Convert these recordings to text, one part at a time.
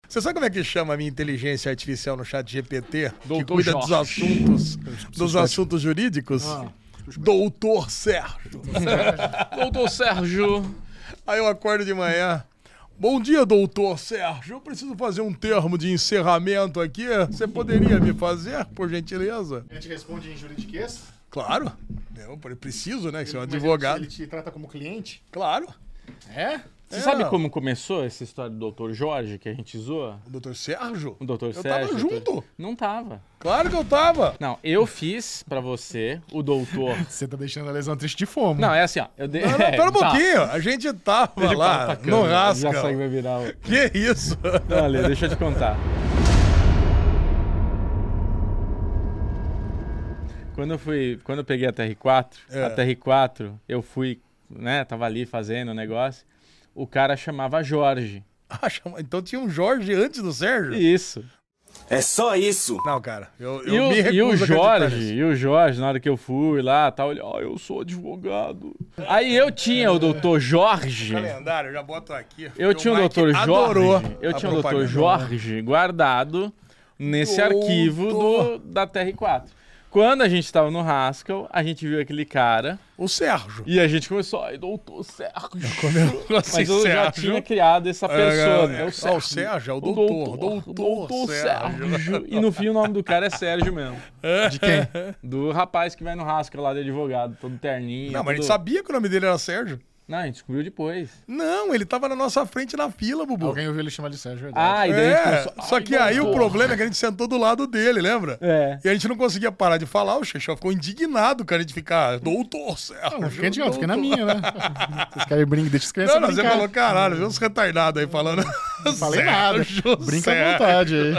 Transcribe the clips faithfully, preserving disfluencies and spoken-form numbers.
Você sabe como é que chama a minha inteligência artificial no chat G P T? Doutor que cuida Jorge. dos assuntos, dos assuntos jurídicos? Ah. Doutor Sérgio. Doutor Sérgio. Aí eu acordo de manhã. Bom dia, doutor Sérgio. Eu preciso fazer um termo de encerramento aqui. Você poderia me fazer, por gentileza? A gente responde em juridiquês? Claro. Eu preciso, né? Que você é um Mas advogado. Ele te trata como cliente? Claro. É? Você É. sabe como começou essa história do doutor Jorge que a gente zoa? O doutor Sérgio? O doutor Eu Sérgio. tava junto. Não tava. Claro que eu tava. Não, eu fiz pra você, o doutor. Você tá deixando a lesão triste de fome. Não, é assim, ó. Eu dei... Não, não, é, pera um tá. pouquinho. A gente tava Deixa eu lá parar pra no câmera, rasca. Já sabe que vai virar o... Que isso? Olha, deixa eu te contar. Quando eu fui, quando eu peguei a T R quatro, É. a T R quatro, eu fui, né, tava ali fazendo o negócio, o cara chamava Jorge. Ah, chama- então tinha um Jorge antes do Sérgio? Isso. É só isso. Não, cara. Eu, eu E o, me recuso e o a acreditar nisso. Jorge, e o Jorge, na hora que eu fui lá, tal, ele, ó, eu sou advogado. Aí eu tinha o doutor Jorge, Calendário, eu já boto aqui. eu porque tinha o Mike doutor adorou Jorge, eu a tinha o doutor propaganda. Jorge guardado nesse Doutor. arquivo do, da T R quatro. Quando a gente tava no Haskell, a gente viu aquele cara O Sérgio. e a gente começou, ai, doutor Sérgio. Assim, Mas eu já Sérgio. tinha criado essa persona. É, É, é, o ah, Sérgio. o Sérgio, é o O doutor. doutor, Doutor, o doutor Sérgio. Sérgio. E no fim o nome do cara é Sérgio mesmo. De quem? Do rapaz que vai no Haskell lá de advogado, todo terninho. Não, mas a gente todo- sabia que o nome dele era Sérgio. Não, a gente descobriu depois. Não, ele tava na nossa frente na fila, Bubu. Alguém ouviu ele chamar de Sérgio, é verdade. Ah, e daí a gente É, começou, só ai, que aí o doutor. problema é que a gente sentou do lado dele, lembra? É. E a gente não conseguia parar de falar, o Xexó ficou indignado, cara, de ficar, doutor Sérgio. Não, fiquei, idiota, fiquei na doutor." minha, né? Vocês querem brincar, deixa as crianças Não, não, você brincar. falou, caralho, viu uns retardados aí falando. Não falei nada. Sérgio, Brinca à Sérgio. vontade aí.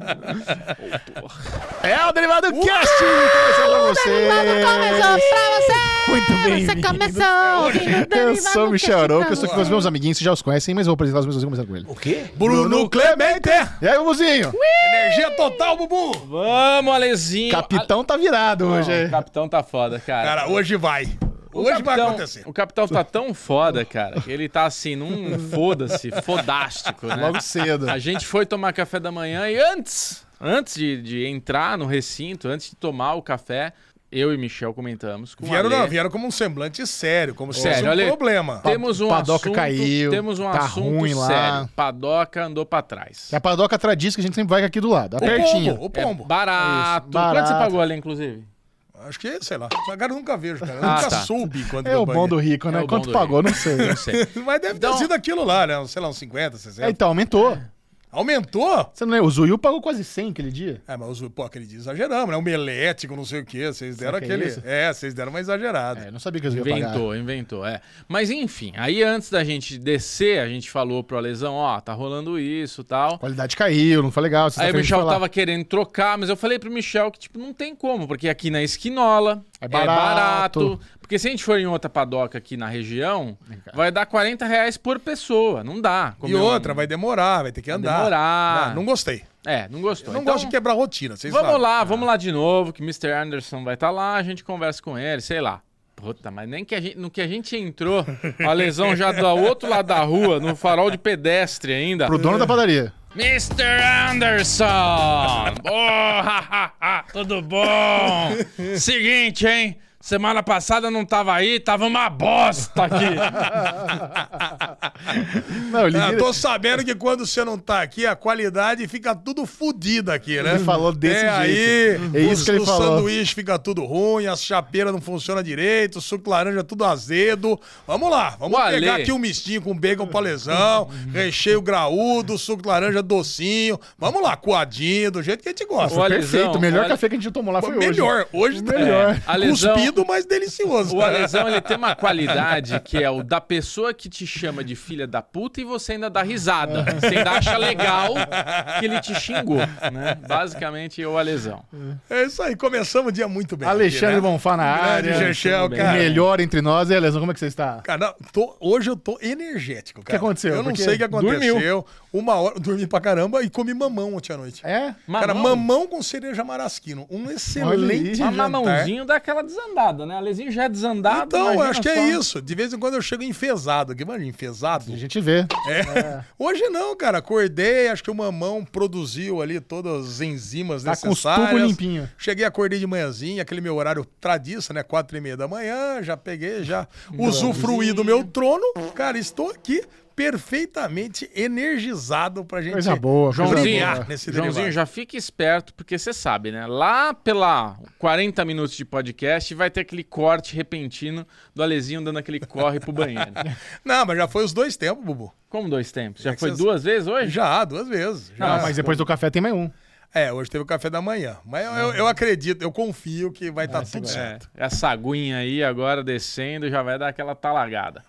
É o Derivado Cast! Começando pra você! Começou pra você! Muito bem, Você começou ouvindo Eu sou o Michel Arouca, eu estou aqui com os meus amigos. amiguinhos, vocês já os conhecem, mas eu vou apresentar os meus amigos, começar com ele. O quê? Bruno Clemente! E aí, Bubuzinho? Energia total, Bubu! Vamos, Alezinho. Capitão tá virado Não, hoje, O hein? capitão tá foda, cara. Cara, hoje vai. O Hoje vai capitão- acontecer. O capitão tá tão foda, cara, que ele tá assim, num foda-se, fodástico, né? Logo cedo. A gente foi tomar café da manhã e antes, antes de, de entrar no recinto, antes de tomar o café, eu e Michel comentamos com Vieram, o Ale. não, vieram como um semblante sério, como se Sério, fosse um Ale. problema. Temos um Padoca assunto, caiu, temos um tá assunto ruim lá. sério. Padoca andou pra trás. É a padoca tradiz que a gente sempre vai aqui do lado, O apertinho. pombo, o É pombo. barato. Isso, barato. Quanto você pagou ali, inclusive? Acho que, sei lá. Mas, cara, eu nunca vejo, cara. Eu Ah, nunca tá. soube quanto É que eu o bom do paguei. rico, né? É o bom Quanto do pagou, rico. não sei. Não sei. Mas deve Então- ter sido aquilo lá, né? Sei lá, uns cinquenta, sessenta. É, então, aumentou. Aumentou? Você não lembra? O Zuiu pagou quase cem aquele dia. É, mas, os- pô, aquele dia exageramos, né? Um melético, não sei o quê. Vocês deram Será que é aquele... isso? É, vocês deram uma exagerada. É, não sabia que eles iam pagar. Inventou, inventou, é. Mas enfim, aí antes da gente descer, a gente falou pro Alesão, ó, tá rolando isso e tal. A qualidade caiu, não foi legal. Aí o sexta-feira a gente Michel foi lá. tava querendo trocar, mas eu falei pro Michel que, tipo, não tem como, porque aqui na Esquinola É é barato. barato. Porque se a gente for em outra padoca aqui na região, vai dar quarenta reais por pessoa. Não dá. E Comer um- outra, vai demorar, vai ter que andar. demorar. Não, não gostei. É, não gostou. Não Então, gosto de quebrar rotina, vocês vamos sabem. lá, vamos lá de novo, que mister Anderson vai estar lá, a gente conversa com ele, sei lá. Puta, mas nem que a gente, no que a gente entrou, a lesão já do outro lado da rua, no farol de pedestre ainda. Pro dono da padaria. mister Anderson! Oh, ha, ha, ha, tudo bom? Seguinte, hein? Semana passada não tava aí, tava uma bosta aqui. Não, ele, Ah, tô sabendo que quando você não tá aqui, a qualidade fica tudo fodida aqui, né? Ele falou desse é, jeito. Aí, É isso os- que ele o falou. sanduíche fica tudo ruim, as chapeiras não funcionam direito, o suco de laranja tudo azedo. Vamos lá, vamos O pegar Ale. aqui um mistinho com bacon palesão, recheio graúdo, suco de laranja docinho. Vamos lá, coadinho, do jeito que a gente gosta. O Ale- Perfeito. Alesão, O melhor olha- café que a gente tomou lá foi hoje. Melhor, hoje tá Melhor. É, Alesão- cuspido, mas delicioso. O Alesão, ele tem uma qualidade que é o da pessoa que te chama de filha da puta e você ainda dá risada. Você ainda acha legal que ele te xingou, né? Basicamente, é o Alesão. É isso aí, começamos o dia muito bem. Alexandre aqui, né? Bonfá na Grande área. Chechel, tudo bem. cara. Melhor entre nós. E aí, Lesão, como é que você está? Cara, não, tô- hoje eu tô energético, cara. aconteceu? Eu não Porque sei o que aconteceu. dormiu. Uma hora, dormi pra caramba e comi mamão ontem à noite. É? Cara, Mamão? mamão com cereja marasquino. Um excelente Olha jantar. Mas mamãozinho dá aquela desandada. desandada, né? Alezinho já é desandado. Então, eu imagina acho que só. é isso. De vez em quando eu chego enfesado aqui, mano, enfesado. A gente vê. É. Hoje não, cara. Acordei, acho que o mamão produziu ali todas as enzimas Tá com os necessárias. tubos limpinhos. Cheguei, acordei de manhãzinha, aquele meu horário tradiça, né? Quatro e meia da manhã, já peguei, já usufruí do meu trono. Cara, estou aqui perfeitamente energizado pra gente Coisa boa, coisa Joãozinho, brilhar nesse Joãozinho, derivado. já fica esperto, porque você sabe, né? Lá pela quarenta minutos de podcast vai ter aquele corte repentino do Alezinho dando aquele corre pro banheiro. Não, mas já foi os dois tempos, Bubu. Como dois tempos? Já É que foi vocês- duas vezes hoje? Já, duas vezes. Já. Não, mas depois do café tem mais um. É, hoje teve o café da manhã. Mas eu, eu, eu acredito, eu confio que vai estar tudo É, certo. essa aguinha aí agora descendo já vai dar aquela talagada.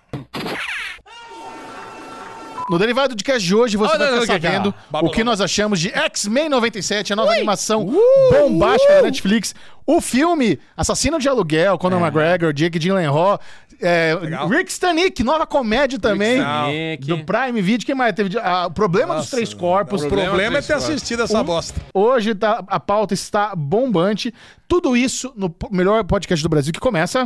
No Derivado de Cast de hoje, você Olha, vai olha, ficar olha, sabendo olha. o que nós achamos de X-Men noventa e sete, a nova animação bombástica da Netflix. O filme Assassino de Aluguel, Conor McGregor, Jake Gyllenhaal, é, Legal. Rick Stannick, nova comédia também. Stannick. Do Prime Video. Quem mais teve? Ah, o Problema dos Nossa, Três Corpos. O Problema problema é ter três assistido essa bosta. Hoje tá, a pauta está bombante. Tudo isso no p- melhor podcast do Brasil que começa.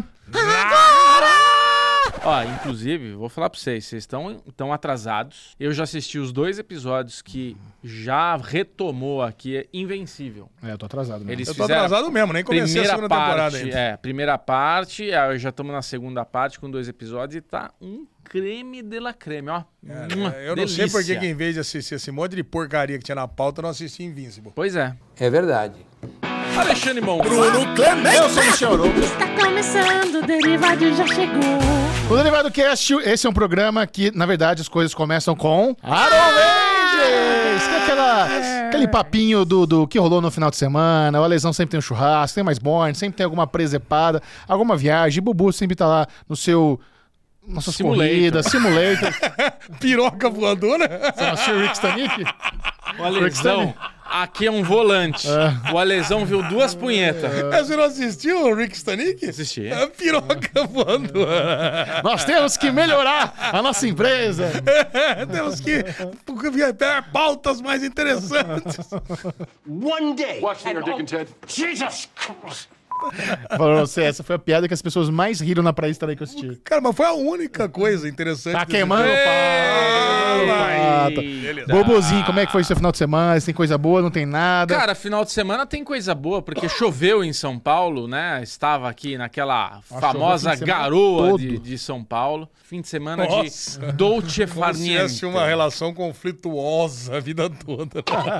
Ó, inclusive, vou falar pra vocês, vocês estão tão atrasados. Eu já assisti os dois episódios que já retomou aqui, é Invencível. É, eu tô atrasado mesmo. Eles Eu tô fizeram atrasado mesmo, nem comecei a primeira segunda temporada parte, ainda. é, primeira parte, aí já estamos na segunda parte com dois episódios e tá um creme de la creme, ó. Mua, É, eu não sei por que delícia. que em vez de assistir esse monte de porcaria que tinha na pauta, eu não assisti Invincible. Pois é. É verdade. Alexandre Monfort. Eu sou o Michel Arouca. Está começando, o Derivado já chegou. O Derivado Cast, esse é um programa que, na verdade, as coisas começam com Arovenges! Que é aquela, aquele papinho do, do que rolou no final de semana. O Alesão sempre tem um churrasco, tem mais borne, sempre tem alguma presepada, alguma viagem. Bubu sempre tá lá no seu... Nossas Simulator. corridas, simulator. Piroca voadora? Você não assistiu o Rick Stannick? O Alesão, aqui é um volante. O Alesão viu duas punhetas. Você não assistiu o Rick Stannick? Assisti. É piroca voadora. Nós temos que melhorar a nossa empresa. Temos que ter pautas mais interessantes. One day. Watch your dick and Ted. Jesus Christ. Falou você, essa foi a piada que as pessoas mais riram na pré-estreia aí que eu assisti. Cara, mas foi a única coisa interessante. Tá desse queimando o filme. pau. vai. Beleza. Bobozinho, como é que foi seu final de semana? Se tem coisa boa, não tem nada? Cara, final de semana tem coisa boa, porque choveu em São Paulo, né? Estava aqui naquela famosa fim de semana garoa todo. de, de São Paulo. Fim de semana Nossa. de Dolce Como se tivesse Farniente. uma relação conflituosa a vida toda.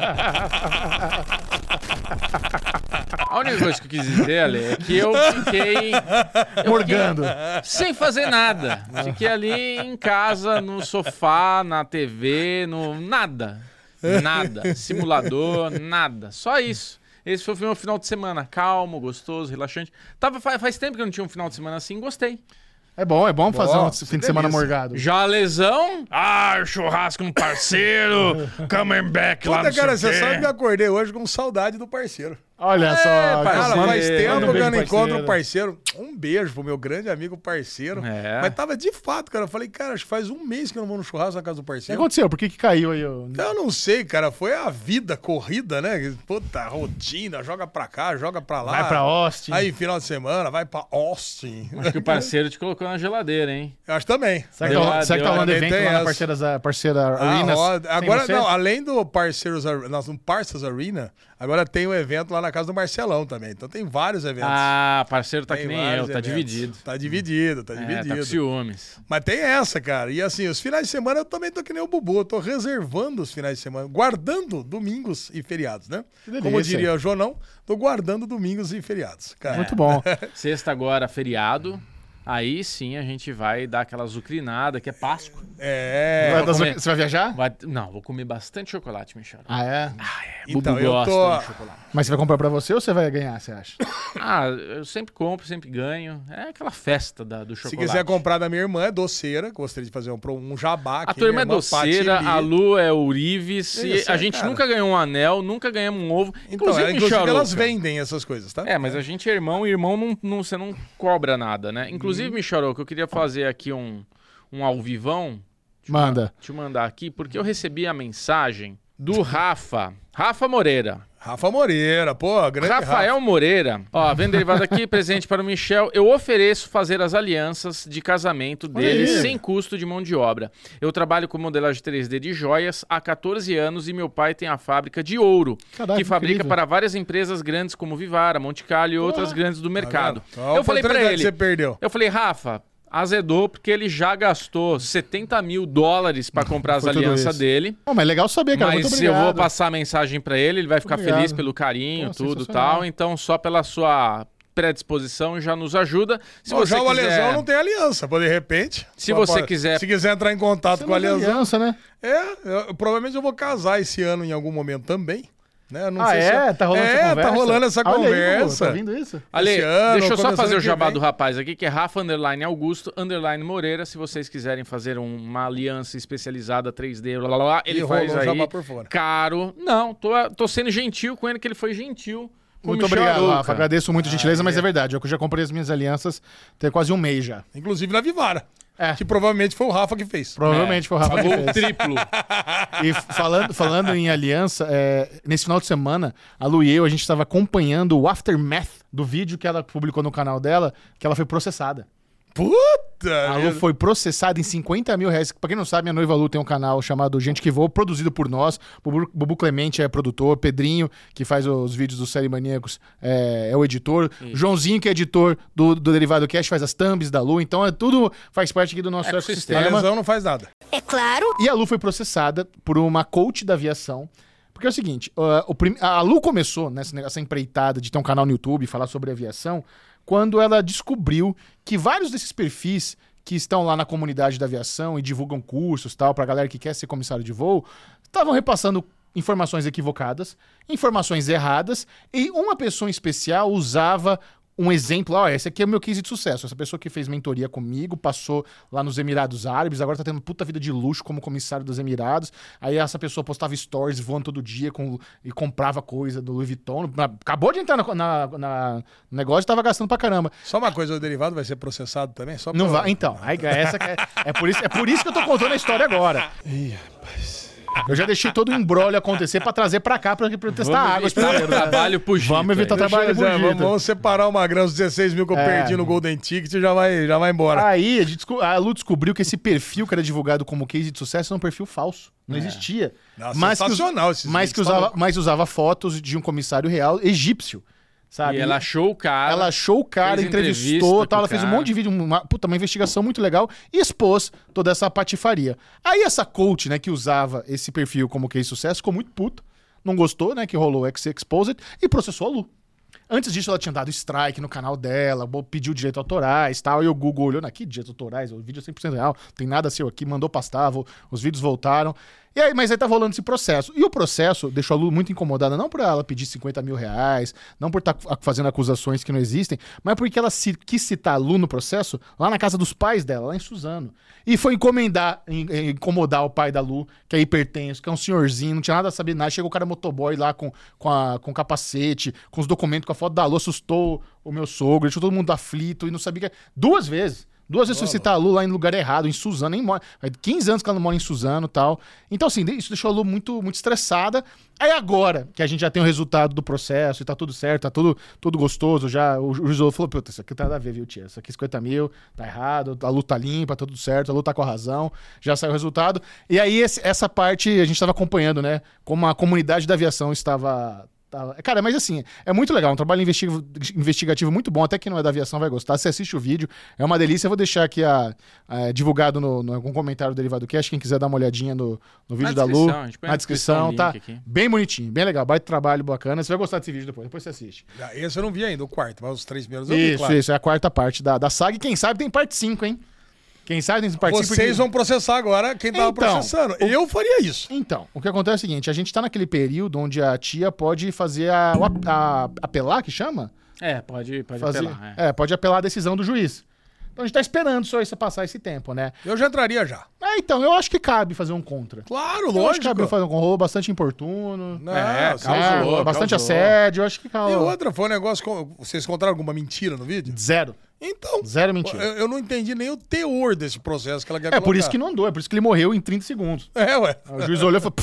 A única coisa que eu quis dizer, Ale, é que eu fiquei... eu Morgando. fiquei sem fazer nada. Fiquei ali em casa, no sofá, na T V, no... Nada. Nada. Simulador, nada. Só isso. Esse foi o meu final de semana. Calmo, gostoso, relaxante. Tava, faz, faz tempo que eu não tinha um final de semana assim, gostei. É bom, é bom fazer um Nossa, fim de que semana delícia. morgado. Já lesão? Ah, churrasco com parceiro, coming back lá Puta, no cara, sei você o quê. sabe que eu acordei hoje com saudade do parceiro. Olha só. parceiro. Cara, manda- faz Manda tempo um que eu beijo, não encontro parceiro. um parceiro. Um beijo pro meu grande amigo parceiro. É. Mas tava de fato, cara. Eu falei, cara, acho que faz um mês que eu não vou no churrasco na casa do O que parceiro. aconteceu? Por que que caiu aí? ô? Eu não sei, cara. Foi a vida corrida, né? Puta, rotina, joga pra cá, joga pra lá. Vai pra Austin. Aí, final de semana, vai pra Austin. Acho que o parceiro te colocou na geladeira, hein? Eu acho também. Será que Deu tá, uma- será que deu tá uma- rolando também evento tem lá na essa. parceira, parceira Ah, Arenas? roda. sem Agora, você? não, além do Parceiros, Ar- nós no Parceiros Arena, agora tem um evento lá na casa do Marcelão também. Então tem vários eventos. Ah, parceiro tá Tem que nem vários eu, tá eventos. dividido. Tá dividido, tá É, dividido. tá com ciúmes. Mas tem essa, cara. E assim, os finais de semana eu também tô que nem o Bubu. Eu tô reservando os finais de semana, guardando domingos e feriados, né? delícia. Como diria o Jonão, tô guardando domingos e feriados. Cara. Muito bom. Sexta agora, feriado. Aí sim a gente vai dar aquela zucrinada, que é Páscoa. É. Vai vou dar- comer. Você vai viajar? Vai- Não, vou comer bastante chocolate, Michel. Ah, é? Então, Bubu eu gosta tô. de chocolate. Mas você vai comprar pra você ou você vai ganhar, você acha? Ah, eu sempre compro, sempre ganho. É aquela festa da- do Se chocolate. quiser comprar da minha irmã, é doceira. Gostaria de fazer um, um jabá aqui. A tua irmã é minha doceira, Patili. a Lu é ourives. e Isso, a é, gente cara. nunca ganhou um anel, nunca ganhamos um ovo. Então, Inclusive, é, inclusive Michel elas Arouca. vendem essas coisas, tá? É, mas a gente é irmão e irmão não, não, você não cobra nada, né? Inclusive, Uhum. Michel Arouca, eu queria fazer aqui um, um ao vivão. Manda. Te mandar aqui, porque eu recebi a mensagem do Rafa. Rafa Moreira. Rafa Moreira, pô, grande Rafael Rafa. Moreira. Ó, vem derivado aqui, presente para o Michel. Eu ofereço fazer as alianças de casamento dele aí. sem custo de mão de obra. Eu trabalho com modelagem três D de joias há quatorze anos e meu pai tem a fábrica de ouro, Caraca, que fabrica incrível. para várias empresas grandes como Vivara, Monte Carlo e outras grandes do mercado. Tá vendo? Qual a eu falei para oportunidade ele, que você perdeu? eu falei, Rafa, azedou porque ele já gastou setenta mil dólares para comprar as Foi tudo alianças isso. dele. Bom, mas legal saber, cara. Mas Muito eu obrigado. vou passar a mensagem pra ele, ele vai ficar Obrigado. feliz pelo carinho, Pô, tudo e sensacional. tal. Então, só pela sua predisposição já nos ajuda. Se Bom, você já o quiser... Alesão não tem aliança, pô, de repente. Se só você pode- quiser- Se quiser entrar em contato Você com o não tem Alesão. aliança, né? É, eu- provavelmente eu vou casar esse ano em algum momento também. Né? Não Ah, sei é? se Tá rolando é, essa conversa? tá rolando essa Olha aí, conversa. Tá ouvindo isso? Ale, esse ano, deixa eu só começando fazer o que jabá vem. do rapaz aqui, que é Rafa Underline Augusto, Underline Moreira. Se vocês quiserem fazer um- uma aliança especializada três D, blá, blá, blá, ele E faz rolou o aí. jabá por fora. Caro. Não, tô, tô sendo gentil com ele, que ele foi gentil. com o Muito Michel obrigado, Arouca. Rafa. Agradeço muito a gentileza, Ah, mas é. é verdade. Eu já comprei as minhas alianças tem quase um mês já. Inclusive na Vivara. É. Que provavelmente foi o Rafa que fez. Provavelmente foi o Rafa que Pagou o fez. triplo. E falando, falando em aliança, é, nesse final de semana, a Lu e eu, a gente estava acompanhando o aftermath do vídeo que ela publicou no canal dela, que ela foi processada. Puta! A Lu foi processada em cinquenta mil reais. Pra quem não sabe, minha noiva Lu tem um canal chamado Gente Que Voa, produzido por nós. Bubu, Bubu Clemente é produtor, Pedrinho, que faz os vídeos do Série Maníacos, é, é o editor. Joãozinho, que é editor do, do Derivado Cast, faz as thumbs da Lu. Então é tudo faz parte aqui do nosso A ecossistema. lesão não faz nada. E a Lu foi processada por uma coach da aviação. Porque é o seguinte, uh, o prim- a Lu começou nessa nessa empreitada de ter um canal no YouTube e falar sobre aviação, quando ela descobriu que vários desses perfis que estão lá na comunidade da aviação e divulgam cursos tal pra galera que quer ser comissário de voo, estavam repassando informações equivocadas, informações erradas, e uma pessoa em especial usava um exemplo, ó, esse aqui é o meu case de sucesso, essa pessoa que fez mentoria comigo, passou lá nos Emirados Árabes, agora tá tendo uma puta vida de luxo como comissário dos Emirados, aí essa pessoa postava stories voando todo dia com, e comprava coisa do Louis Vuitton, acabou de entrar na, na, na- no negócio e tava gastando pra caramba. Só uma coisa, o derivado vai ser processado também? Só Não pra- vai, então, aí, essa que é, é, por isso, é por isso que eu tô contando a história agora. Ih, rapaz. Eu já deixei todo o embrólio acontecer pra trazer pra cá pra, pra eu testar Vamos águas evitar primeiro. né? trabalho pro Gito, Vamos evitar aí. Deixa trabalho eu- pro já, Gito. vamos, vamos separar uma grana, os dezesseis mil que eu É. perdi no Golden Ticket já vai, já vai embora. Aí a, gente desco- a Lu descobriu que esse perfil que era divulgado como case de sucesso era um perfil falso. Não existia. Não, mas que, us- sensacional esses mas, que vídeos, tá usava, louco. mas usava fotos de um comissário real egípcio. Sabe? E ela achou o cara. Ela achou o cara, fez entrevistou, entrevista tal, com ela o fez um cara. monte de vídeo, uma, puta, uma investigação muito legal e expôs toda essa patifaria. Aí essa coach, né, que usava esse perfil como case de sucesso, ficou muito puta, não gostou, né, que rolou o X-Exposed e processou a Lu. Antes disso, ela tinha dado strike no canal dela, bo- pediu direitos autorais e tal, e o Google olhou, aqui, direitos autorais, o vídeo é cem por cento real, não tem nada seu aqui, mandou pastar, vo- os vídeos voltaram. E aí, mas aí tá rolando esse processo. E o processo deixou a Lu muito incomodada, não por ela pedir cinquenta mil reais, não por estar fazendo acusações que não existem, mas porque ela se, quis citar a Lu no processo lá na casa dos pais dela, lá em Suzano. E foi encomendar, em- em- incomodar o pai da Lu, que é hipertenso, que é um senhorzinho, não tinha nada a saber nada. Chegou o cara motoboy lá com, com, a, com capacete, com os documentos, com a foto da Lu, assustou o meu sogro, deixou todo mundo aflito e não sabia que... Duas vezes. Duas vezes foi citar a Lu lá em lugar errado, em Suzano, nem mora. Faz quinze anos que ela não mora em Suzano e tal. Então, assim, isso deixou a Lu muito, muito estressada. Aí agora, que a gente já tem o resultado do processo e tá tudo certo, tá tudo, tudo gostoso, já o juiz falou, puta, isso aqui não tem nada a ver, viu, tia? Isso aqui cinquenta mil, tá errado, a Lu tá limpa, tá tudo certo, a Lu tá com a razão, já saiu o resultado. E aí esse- essa parte a gente tava acompanhando, né? Como a comunidade da aviação estava... tava- Cara, mas assim, é muito legal, um trabalho investigativo, investigativo muito bom, até quem não é da aviação vai gostar. Você assiste o vídeo, é uma delícia. Eu vou deixar aqui a, a- divulgado no, no algum comentário do Derivado Cast, quem quiser dar uma olhadinha no, no vídeo Na da Lu. descrição, a gente põe Na na descrição, descrição o tá link aqui. bem bonitinho, bem legal, baita trabalho bacana. Você vai gostar desse vídeo depois, depois você assiste. Ah, esse eu não vi ainda, o quarto, mas os três primeiros eu vi, Isso, claro. isso, é a quarta parte da, da saga e quem sabe tem parte cinco, hein? Quem sabe tem parte cinco. Vocês vão processar agora quem tava Então, processando. Eu faria isso. Então, o que acontece é o seguinte, a gente tá naquele período onde a tia pode fazer a, o ap- a- apelar, que chama? É, pode, pode Fazer, apelar. É. é, pode apelar a decisão do juiz. Então a gente tá esperando só isso passar esse tempo, né? Eu já entraria já. Ah, então, eu acho que cabe fazer um contra. Claro, Eu acho que lógico. cabe fazer um contra, rolou bastante importuno. Não, É, sim. causou, é, causou. bastante assédio, eu acho que E calma. outra, foi um negócio... Com... Vocês encontraram alguma mentira no vídeo? Zero. Então... Zero mentira. Eu, eu não entendi nem o teor desse processo que ela quer É colocar. por isso que não andou, é por isso que ele morreu em trinta segundos. É, ué. O juiz olhou e falou, "Pff,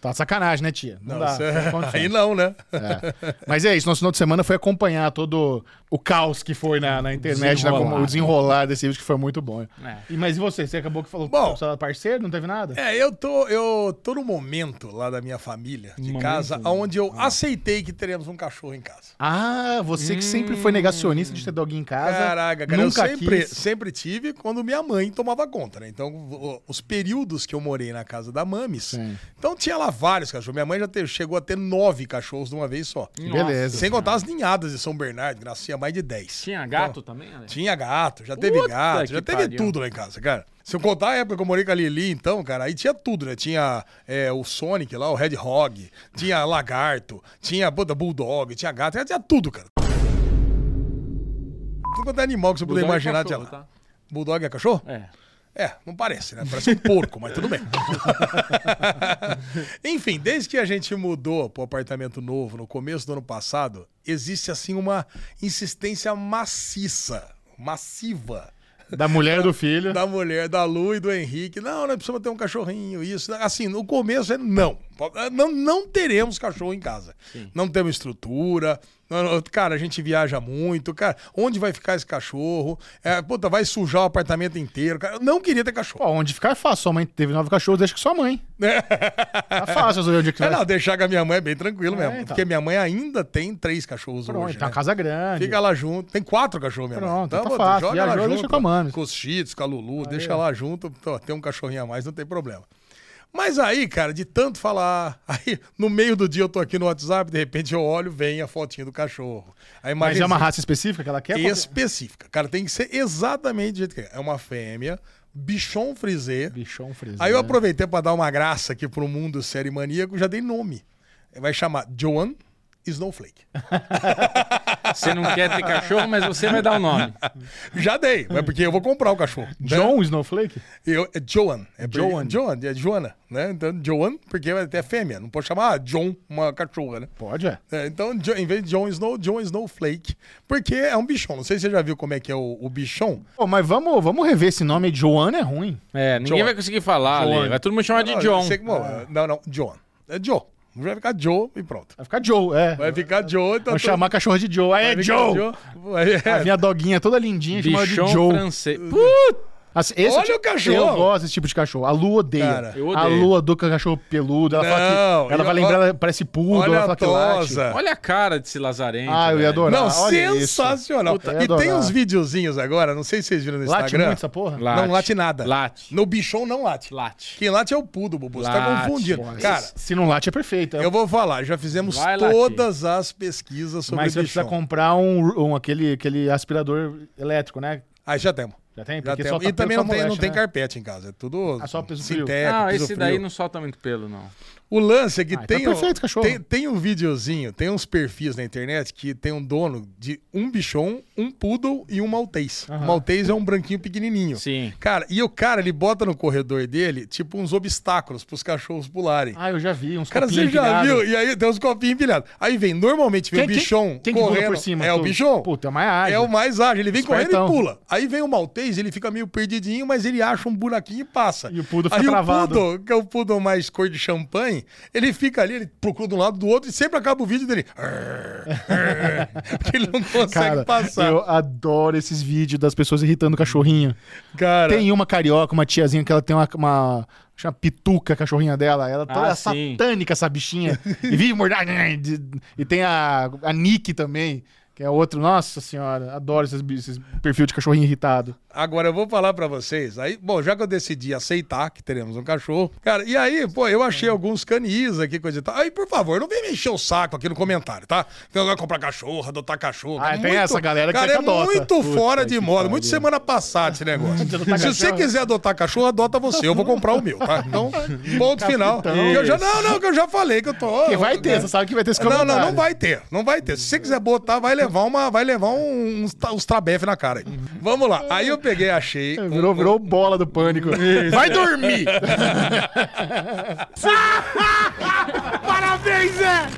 Tá de sacanagem, né, tia? Não, Não, dá. cê- sem condições. Aí não, né? É. Mas é isso, nosso final de semana foi acompanhar todo o caos que foi na, na internet, na, Desenrolar. o desenrolar desse vídeo, que foi muito bom. É. E, mas e você? Você acabou que falou que Bom. precisava de parceiro, não teve nada? É, eu tô, eu tô no momento lá da minha família, de Momento, casa, né? onde eu aceitei que teremos um cachorro em casa. Ah, você que sempre foi negacionista de ter doguinho em casa. Caraca, cara, nunca eu sempre, quis. sempre tive quando minha mãe tomava conta, né? Então, o- os períodos que eu morei na casa da Mames, Sim. então tinha lá vários cachorros. Minha mãe já teve- chegou a ter nove cachorros de uma vez só. Beleza. Sem contar as ninhadas de São Bernardo, que nascia mais de dez. Tinha gato também, Ale? Tinha gato, já teve Puta gato, que já teve pariu. tudo lá em casa, cara. Se eu contar a época que eu morei com a Lili, então, cara, aí tinha tudo, né? Tinha é, o Sonic lá, o Hedgehog, tinha lagarto, tinha puta, bulldog, tinha gato, tinha, tinha tudo, cara. Tudo quanto é animal que você puder Bulldog é imaginar cachorro, tinha lá. tá? Bulldog é cachorro? É. É, não parece, né? Parece um porco, mas tudo bem. Enfim, desde que a gente mudou pro apartamento novo no começo do ano passado, existe assim uma insistência maciça, massiva Da mulher e do filho. da mulher, da Lu e do Henrique. Não, nós precisamos ter um cachorrinho, isso. Assim, no começo é não. Não, não teremos cachorro em casa. Não temos estrutura. Não, não, cara, a gente viaja muito. Cara, onde vai ficar esse cachorro? É, puta, vai sujar o apartamento inteiro. Cara, eu não queria ter cachorro. Pô, onde ficar é fácil. Sua mãe teve nove cachorros, deixa com sua mãe. Tá fácil resolver onde que É, vai. não, deixar com a minha mãe é bem tranquilo É, mesmo. então. Porque minha mãe ainda tem três cachorros Pronto, hoje. tem uma né? casa grande. Fica lá junto. Tem quatro cachorros, minha mãe. Pronto, tá pô, fácil. joga lá Viajou, deixa junto, com a Mames. Com os cheetos, com a Lulu, deixa lá junto. Pô, tem um cachorrinho a mais, não tem problema. Mas aí, cara, de tanto falar, aí no meio do dia eu tô aqui no WhatsApp, de repente eu olho, vem a fotinha do cachorro. A Mas é uma imagenzinha raça específica que ela quer? específica. Cara, tem que ser exatamente do jeito que é. É uma fêmea, bichon frisé. Bichão frisé. Aí eu aproveitei pra dar uma graça aqui pro mundo série maníaco, já dei nome. Vai chamar Joan Snowflake. Você não quer ter cachorro, mas você vai dar o nome. Já dei, mas porque eu vou comprar o cachorro. né? John Snowflake? Eu, é Joan. É Joan. Joan, é Joana, né? Então, Joan, porque vai ter fêmea. Não pode chamar John, uma cachorra, né? Pode, é. É, então, Jo- em vez de John Snow, John Snowflake. Porque é um bichão. Não sei se você já viu como é que é o, o bichão. Pô, mas vamos, vamos rever esse nome. Joana é ruim. É, ninguém John. vai conseguir falar, Ale. John. Vai todo mundo chamar de Não, John. eu sei que- bom, Não, não, John. É Joe. Vai ficar Joe e pronto. Vai ficar Joe, é. Vai ficar Joe. Então Vamos chamar a cachorra de Joe. Aí é vai ficar Joe! Vai- é. A minha doguinha toda lindinha, chamada de Bichão Joe. francês. Puta! Assim, esse Olha é o cachorro. Eu gosto desse tipo de cachorro. A Lu odeia. Cara, eu A odeio. Lu odeia cachorro peludo. Ela, fala Não, que, ela e vai ó- lembrar, ela parece poodle. Olha ela a fala que late. tosa. Olha a cara desse lazarento. Ah, eu ia velho. adorar. Não, Olha sensacional. Puta, eu ia E tem adorar. uns videozinhos agora, não sei se vocês viram no Late Instagram. muito essa porra? Late. Não late nada. Late. No bichão não late. Late. Quem late é o pudo, Bubu. Você tá Late. confundindo. Porra, Cara, se, se não late é perfeito. eu vou falar, já fizemos Vai latir. todas as pesquisas sobre Mas você bichão. precisa comprar um, um- aquele, aquele aspirador elétrico, né? Aí já temos. Já tem? Já Porque temos. solta E também pelo não tem, não moleste, tem né? carpete em casa. É tudo Ah, só piso frio. sintético, Não, piso esse frio. daí não solta muito pelo, não. O lance é que Ah, então tem, é perfeito, um, cachorro. tem, tem um videozinho, tem uns perfis na internet que tem um dono de um bichon, um poodle e um maltês. O maltês é um branquinho pequenininho. Sim. Cara, e o cara, ele bota no corredor dele, tipo, uns obstáculos pros cachorros pularem. Ah, eu já vi. Uns Cara, você copinhos já empilhados. viu? E aí tem uns copinhos empilhados. Aí vem, normalmente vem Quem- o bichon quem, quem que pula correndo. por cima? É o Tu- bichon. Puta, é o mais ágil. É o mais ágil. Ele vem Espertão. correndo e pula. Aí vem o maltês, ele fica meio perdidinho, mas ele acha um buraquinho e passa. E o poodle fica Aí travado. o poodle, que é o poodle mais cor de champanhe, ele fica ali, ele procura de um lado do outro e sempre acaba o vídeo dele. Porque ele não consegue Cara, passar. eu adoro esses vídeos das pessoas irritando o cachorrinho. Cara, Tem uma carioca, uma tiazinha, que ela tem uma, uma, chama pituca, a cachorrinha dela. Ela toda Ah, sim. satânica, essa bichinha. E vive mordendo. E tem a, a Nick também, que é outro. Nossa senhora, adoro esses, esses perfil de cachorrinho irritado. agora eu vou falar pra vocês. Aí, bom, já que eu decidi aceitar que teremos um cachorro, cara, e aí, pô, eu achei alguns canis aqui, coisa e tal. Aí, por favor, não vem me encher o saco aqui no comentário, tá? Que eu vou comprar cachorro, adotar cachorro. Ah, É tem essa galera que cara, quer é que adota. muito Puta fora de que moda. pariu. Muito semana passada esse negócio. adotar Se você cachorro? quiser adotar cachorro, adota você. Eu vou comprar o meu, tá? Então, ponto final. Que eu já, não, não, que eu já falei que eu tô. Que vai ter, você sabe que vai ter esse Não, comentário. não, não vai ter. Não vai ter. Se você quiser botar, vai levar uma, vai levar um- uns, uns trabef na cara aí. Vamos lá. Aí eu peguei, achei. um- Virou, virou bola do pânico. Vai dormir! Parabéns, Zé!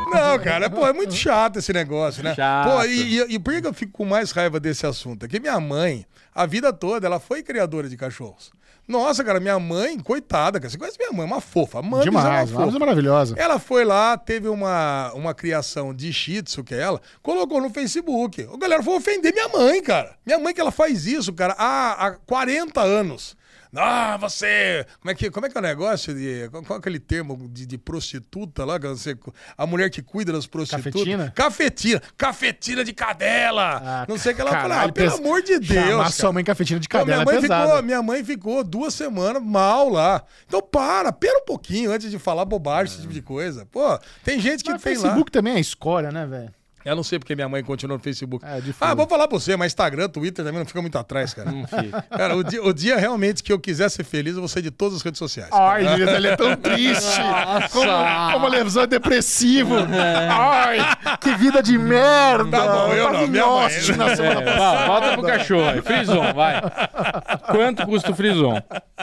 Não, cara, pô, é muito chato esse negócio, né? Chato. Pô, e, e, e por que eu fico com mais raiva desse assunto? É que minha mãe, a vida toda, ela foi criadora de cachorros. Nossa, cara, minha mãe, coitada, cara. Você conhece minha mãe, uma fofa. A Mames é uma Demais, fofa. Mames é maravilhosa. Ela foi lá, teve uma, uma criação de shih tzu, que é ela, colocou no Facebook. O galera foi ofender minha mãe, cara. Minha mãe que ela faz isso, cara, há, há quarenta anos. Ah, você... Como é que, como é, que é o negócio? De, qual, qual é aquele termo de, de prostituta lá? Que você, a mulher que cuida das prostitutas. Cafetina? Cafetina. Cafetina de cadela. Ah, não sei o que ela caralho, fala. Ah, pelo pes- amor de Deus, Chamar cara. sua mãe cafetina de Pô, cadela minha, é mãe pesado. ficou, minha mãe ficou duas semanas mal lá. Então para, pera um pouquinho antes de falar bobagem, esse tipo de coisa. Pô, tem gente que Mas tem Facebook também é escória, né, velho? lá. Eu não sei porque minha mãe continua no Facebook. É, difícil. ah, vou falar pra você, mas Instagram, Twitter também não fica muito atrás, cara. Não fica. Cara, o dia, o dia realmente que eu quiser ser feliz, eu vou ser de todas as redes sociais. Ai, Elias, ele é tão triste. Como, como a lesão é depressivo. Ai, que vida de merda. Tá bom, eu tava não, em minha mãe- Austin na semana É, passada. vai, volta pro cachorro aí. Frison, vai. Quanto custa o Frison?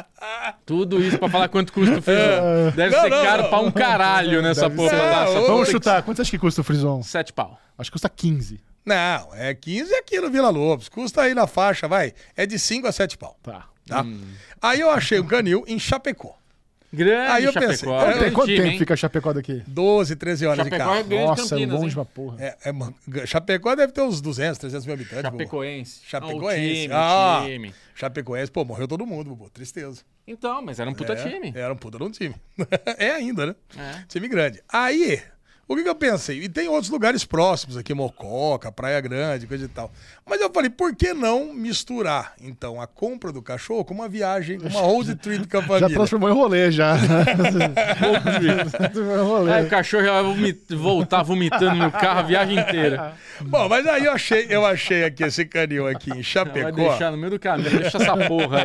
Tudo isso pra falar quanto custa o Frison. Deve Não, ser não, caro não. pra um caralho nessa Deve porra. ser. dessa Não, porra. Vamos chutar. Quanto você acha que custa o Frison? Sete pau. Acho que custa quinze. Não, é quinze aqui no Vila Lobos. Custa aí na faixa, vai. É de cinco a sete pau. Tá. Tá? Aí eu achei um canil em Chapecó. Grande Aí eu Chapecó. pensei, grande é, Tem quanto time, tempo hein? fica Chapecó daqui? doze, treze horas de Chapecó carro. é grande Nossa, é Campinas, longe hein? pra porra. É, é, man- Chapecó deve ter uns duzentos, trezentos mil habitantes. Bubu. Chapecoense. Chapecoense. Ah, o time, Ah, o time. Chapecoense, pô, morreu todo mundo, Bubu. Tristeza. Então, mas era um puta É, time. Era um puta de um time. é ainda, né? É. Time grande. Aí, o que, que eu pensei? E tem outros lugares próximos aqui, Mococa, Praia Grande, coisa e tal. Mas eu falei, por que não misturar, então, a compra do cachorro com uma viagem, uma road trip com a Já família? transformou em rolê, já. Transformou em rolê. Aí o cachorro já vai vomit- voltar vomitando no carro a viagem inteira. Bom, mas aí eu achei, eu achei aqui esse canil aqui em Vai Chapecó. deixar no meio do caminho, deixa essa porra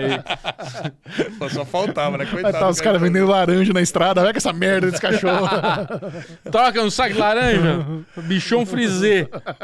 aí. Pô, só faltava, né? Vai Coitado. estar os do caras cachorro. vendendo laranja na estrada. Vai com essa merda desse cachorro. Troca um saco de laranja, bichão frisê.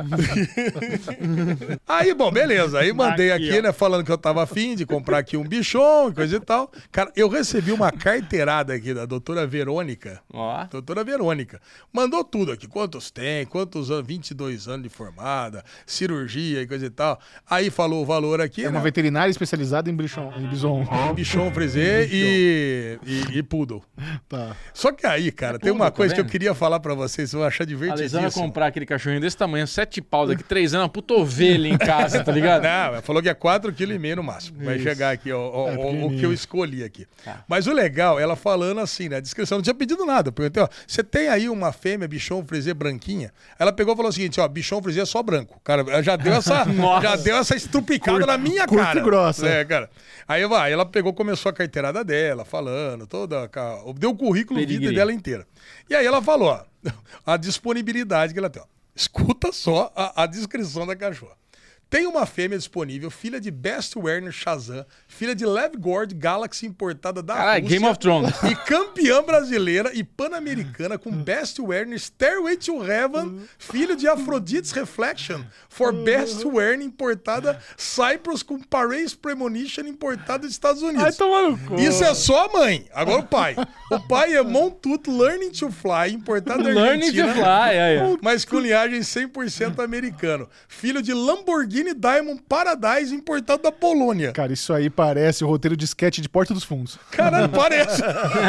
Aí, bom, beleza. Aí mandei Aqui, aqui, ó. né, falando que eu tava afim de comprar aqui um bichon e coisa e tal. Cara, eu recebi uma carteirada aqui da doutora Verônica. Ó, Doutora Verônica. Mandou tudo aqui. Quantos tem, quantos anos, vinte e dois anos de formada, cirurgia e coisa e tal. Aí falou o valor aqui, É uma né? veterinária especializada em bichon, em bison. Bichon frisê e, e, e poodle. Tá. Só que aí, cara, tem poodle, uma tá coisa que eu vendo? queria falar pra vocês, vocês vão achar a lesão vai divertidíssimo. comprar aquele cachorrinho desse tamanho, sete pau daqui, três anos, uma puta ovelha em casa, tá ligado? Não, ela falou que é quatro vírgula cinco quilos no máximo. Vai Isso. chegar aqui, ó, ó, É ó, o pequenininho. que eu escolhi aqui. Tá. Mas o legal, ela falando assim, né? A descrição, não tinha pedido nada. Perguntei, ó, você tem aí uma fêmea bichon frisê branquinha? Ela pegou e falou o seguinte, ó, bichon frisê é só branco. Cara, ela já deu essa, Nossa. já deu essa estrupicada Curto- na minha curto cara. e grossa. É, cara. Aí vai, ela pegou, começou a carteirada dela, falando, toda, a- deu o currículo vida Pedigree. dela inteira. E aí ela falou, ó, a disponibilidade que ela tem, ó. Escuta só a, a descrição da cachorra. Tem uma fêmea disponível, filha de Best Werner Shazam, filha de Lev Gord Galaxy importada da Caralho, Rússia. Game of Thrones. E campeã brasileira e pan-americana com Best Werner Stairway to Heaven, filho de Aphrodite's Reflection, for Best Werner importada Cyprus com Paris Premonition importada dos Estados Ai, Unidos. toma no cu. Isso é só a mãe. Agora o pai. O pai é Montut Learning to Fly, importado da Learning Argentina. to fly, aí, ó. Mas com linhagem cem por cento americano. Filho de Lamborghini Diamond Paradise, importado da Polônia. Cara, isso aí parece o roteiro de sketch de Porta dos Fundos. Caralho, parece.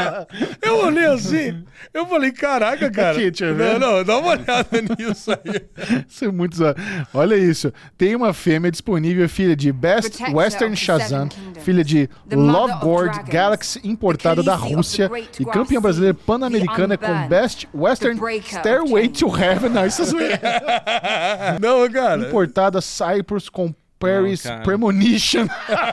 Eu olhei assim, eu falei, caraca, cara. Aqui, deixa eu não, ver. não, dá uma olhada nisso aí. Isso é muito zoado. Olha isso. Tem uma fêmea disponível, filha de Best Protector Western of the Seven Shazam, Kingdoms. filha de The Mother Love of Gord Dragons. Galaxy, importada da The Khaleesi of Rússia the Great e Grass campeã brasileira Sea. pan-americana The com Unburned. Best Western The Breaker of Stairway to Chains. Heaven. Não, isso é zoeira. Não, cara. Importada Cyprus com Paris Não, cara. Premonition.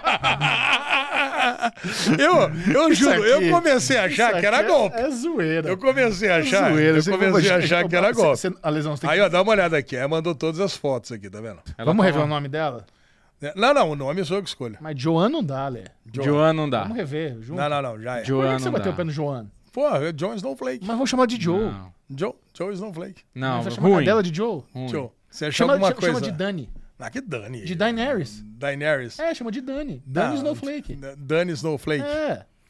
Eu, eu Isso juro, eu aqui- comecei a achar isso que era aqui é- golpe. É zoeira. Eu comecei a achar, zoeira. eu Você- comecei a achar que era Você- golpe. você- A lesão, você tem Aí, que... ó, dá uma olhada aqui. Ela mandou todas as fotos aqui, tá vendo? Ela Vamos tá rever lá. o nome dela? Não, não, o nome sou eu que escolho. Mas Joan não dá, Lê. Joan não dá. Vamos rever. Junto. Não, não, não, já é. Por que Joan que você não bateu dá. o pé no Joan? Pô, é John Snowflake. Mas vamos chamar de Joe. Não, Joe, Joe Snowflake. não Você chama a ruim. dela de Joe? ruim. Joe. Você achou Chama, alguma chama, coisa? chama de Dani. Ah, que Dani. De Daenerys. Daenerys. É, chama de Dani. Dani Não, Snowflake. D- Dani Snowflake. É.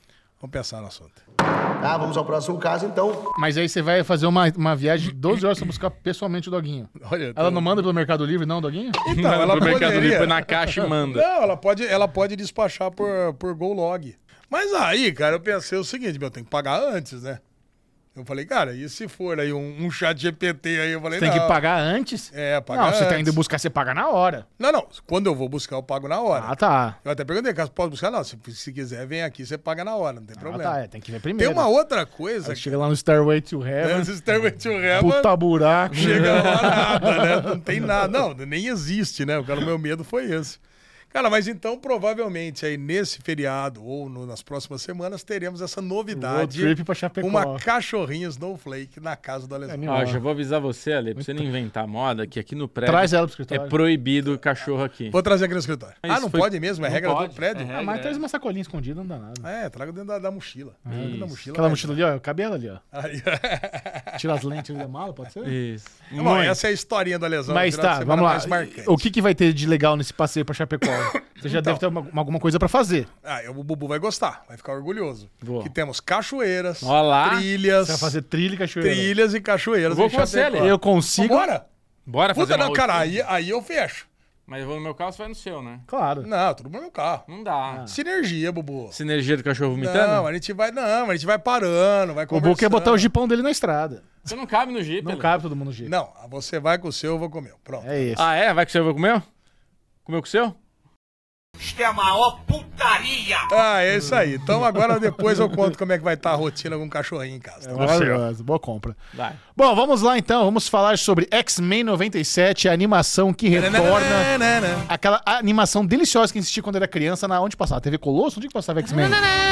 Vamos pensar no assunto. Ah, vamos ao próximo caso, então. Mas aí você vai fazer uma, uma viagem de doze horas pra buscar pessoalmente o doguinho. Olha, Ela não manda pelo Mercado Livre, não, doguinho? Então, ela Pro Mercado Livre, poderia... põe na caixa e manda. Não, ela pode, ela pode despachar por, por GoLog. Mas aí, cara, eu pensei o seguinte, meu, tem que pagar antes, né? Eu falei, cara, e se for aí um, um chat G P T aí? Eu falei, Tem não. que pagar antes? É, pagar Não, você tá antes. indo buscar, você paga na hora. Não, não. Quando eu vou buscar, eu pago na hora. Ah, tá. Eu até perguntei, caso pode buscar? Não, se, se quiser, vem aqui, você paga na hora, não tem Ah, problema. tá, é, tem que ver Tem primeiro. uma outra coisa... Aí chega lá no Stairway to Heaven, Esse Stairway to Heaven, puta buraco. chega lá nada, né? Não tem nada. Não, nem existe, né? O cara, o meu medo foi esse. Cara, mas então, provavelmente, aí nesse feriado ou no- nas próximas semanas, teremos essa Road novidade. trip pra Chapecó. Uma cachorrinha Snowflake na casa do Alessandro. É Ó, já vou avisar você, Ale, pra você não inventar moda, que aqui no prédio Traz ela pro é escritório. proibido cachorro aqui. Vou trazer aqui no escritório. Mas ah, não foi- pode mesmo? É não regra pode, do prédio? é Ah, regra. mas traz uma sacolinha escondida, não dá nada. É, traga dentro da, da mochila. Traga dentro da mochila. Aquela vai. mochila ali, ó, cabe ela ali, ó. Aí, Tira as lentes da mala, pode ser? Isso. bom, Muito. essa é a historinha do Alessandro. Mas final de tá, semana vamos lá. mais marcante. O que, que vai ter de legal nesse passeio pra Chapecó? Você já Então. deve ter uma- alguma coisa pra fazer. Ah, o Bubu vai gostar, vai ficar orgulhoso. Vou. Que temos cachoeiras, Ó lá. trilhas, Você vai fazer trilha e cachoeira. trilhas e cachoeiras. Eu vou em com você, Chapecó. Ale. Eu consigo. Vambora? Bora fazer Puta, uma não, outra. cara, aí, aí eu fecho. Mas eu vou no meu carro, você vai no seu, né? Claro. Não, tudo no meu carro. Não dá. Sinergia, Bubu. Sinergia do cachorro vomitando? Não, a gente vai, não, a gente vai parando, vai O conversando. Bubu quer botar o jipão dele na estrada. Você não cabe no Jeep, Não Ale. cabe todo mundo no jeep. Não, você vai com o seu, eu vou com o meu. Pronto. É isso. Ah, é? Vai com o seu, eu vou com o meu? Comeu com o seu? Isto é a maior putaria! Ah, é isso aí. Então agora depois eu conto como é que vai estar a rotina com um cachorrinho em casa. Tá bom? Maravilhoso, boa compra. Vai. Bom, vamos lá então, vamos falar sobre X-Men noventa e sete, a animação que retorna. Aquela animação deliciosa que assisti quando era criança, na onde passava? T V Colosso? Onde que passava X-Men?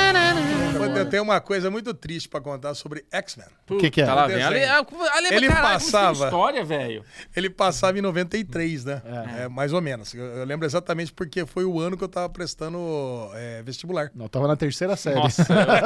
Eu tenho uma coisa muito triste pra contar sobre X-Men. O que que é? Tá lá, O vem. desenho. Ale, Ale, Ele caralho, como você tem passava- história, velho. Ele passava em noventa e três, né? É. mais ou menos. Eu, eu lembro exatamente porque foi o ano que eu tava prestando é, vestibular. Não, eu tava na terceira série. Nossa.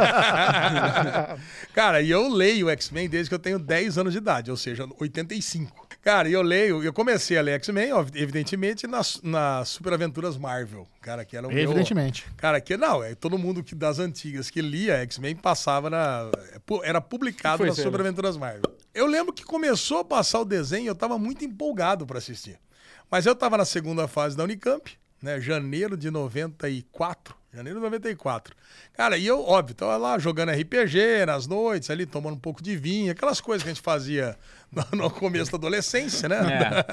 Cara, e eu leio X-Men desde que eu tenho dez anos de idade, ou seja, oitenta e cinco. Cara, e eu leio, eu comecei a ler X-Men, ó, evidentemente, nas, nas Super Aventuras Marvel. Cara, que era o meu- Evidentemente. Cara, que não, é todo mundo que, das antigas que lia X-Men passava na. Era publicado Foi, nas Célio? Super Aventuras Marvel. Eu lembro que começou a passar o desenho, eu tava muito empolgado pra assistir. Mas eu tava na segunda fase da Unicamp, né? Janeiro de noventa e quatro. Janeiro de noventa e quatro. Cara, e eu, óbvio, tava lá jogando R P G nas noites, ali tomando um pouco de vinho, aquelas coisas que a gente fazia no, no começo da adolescência, né?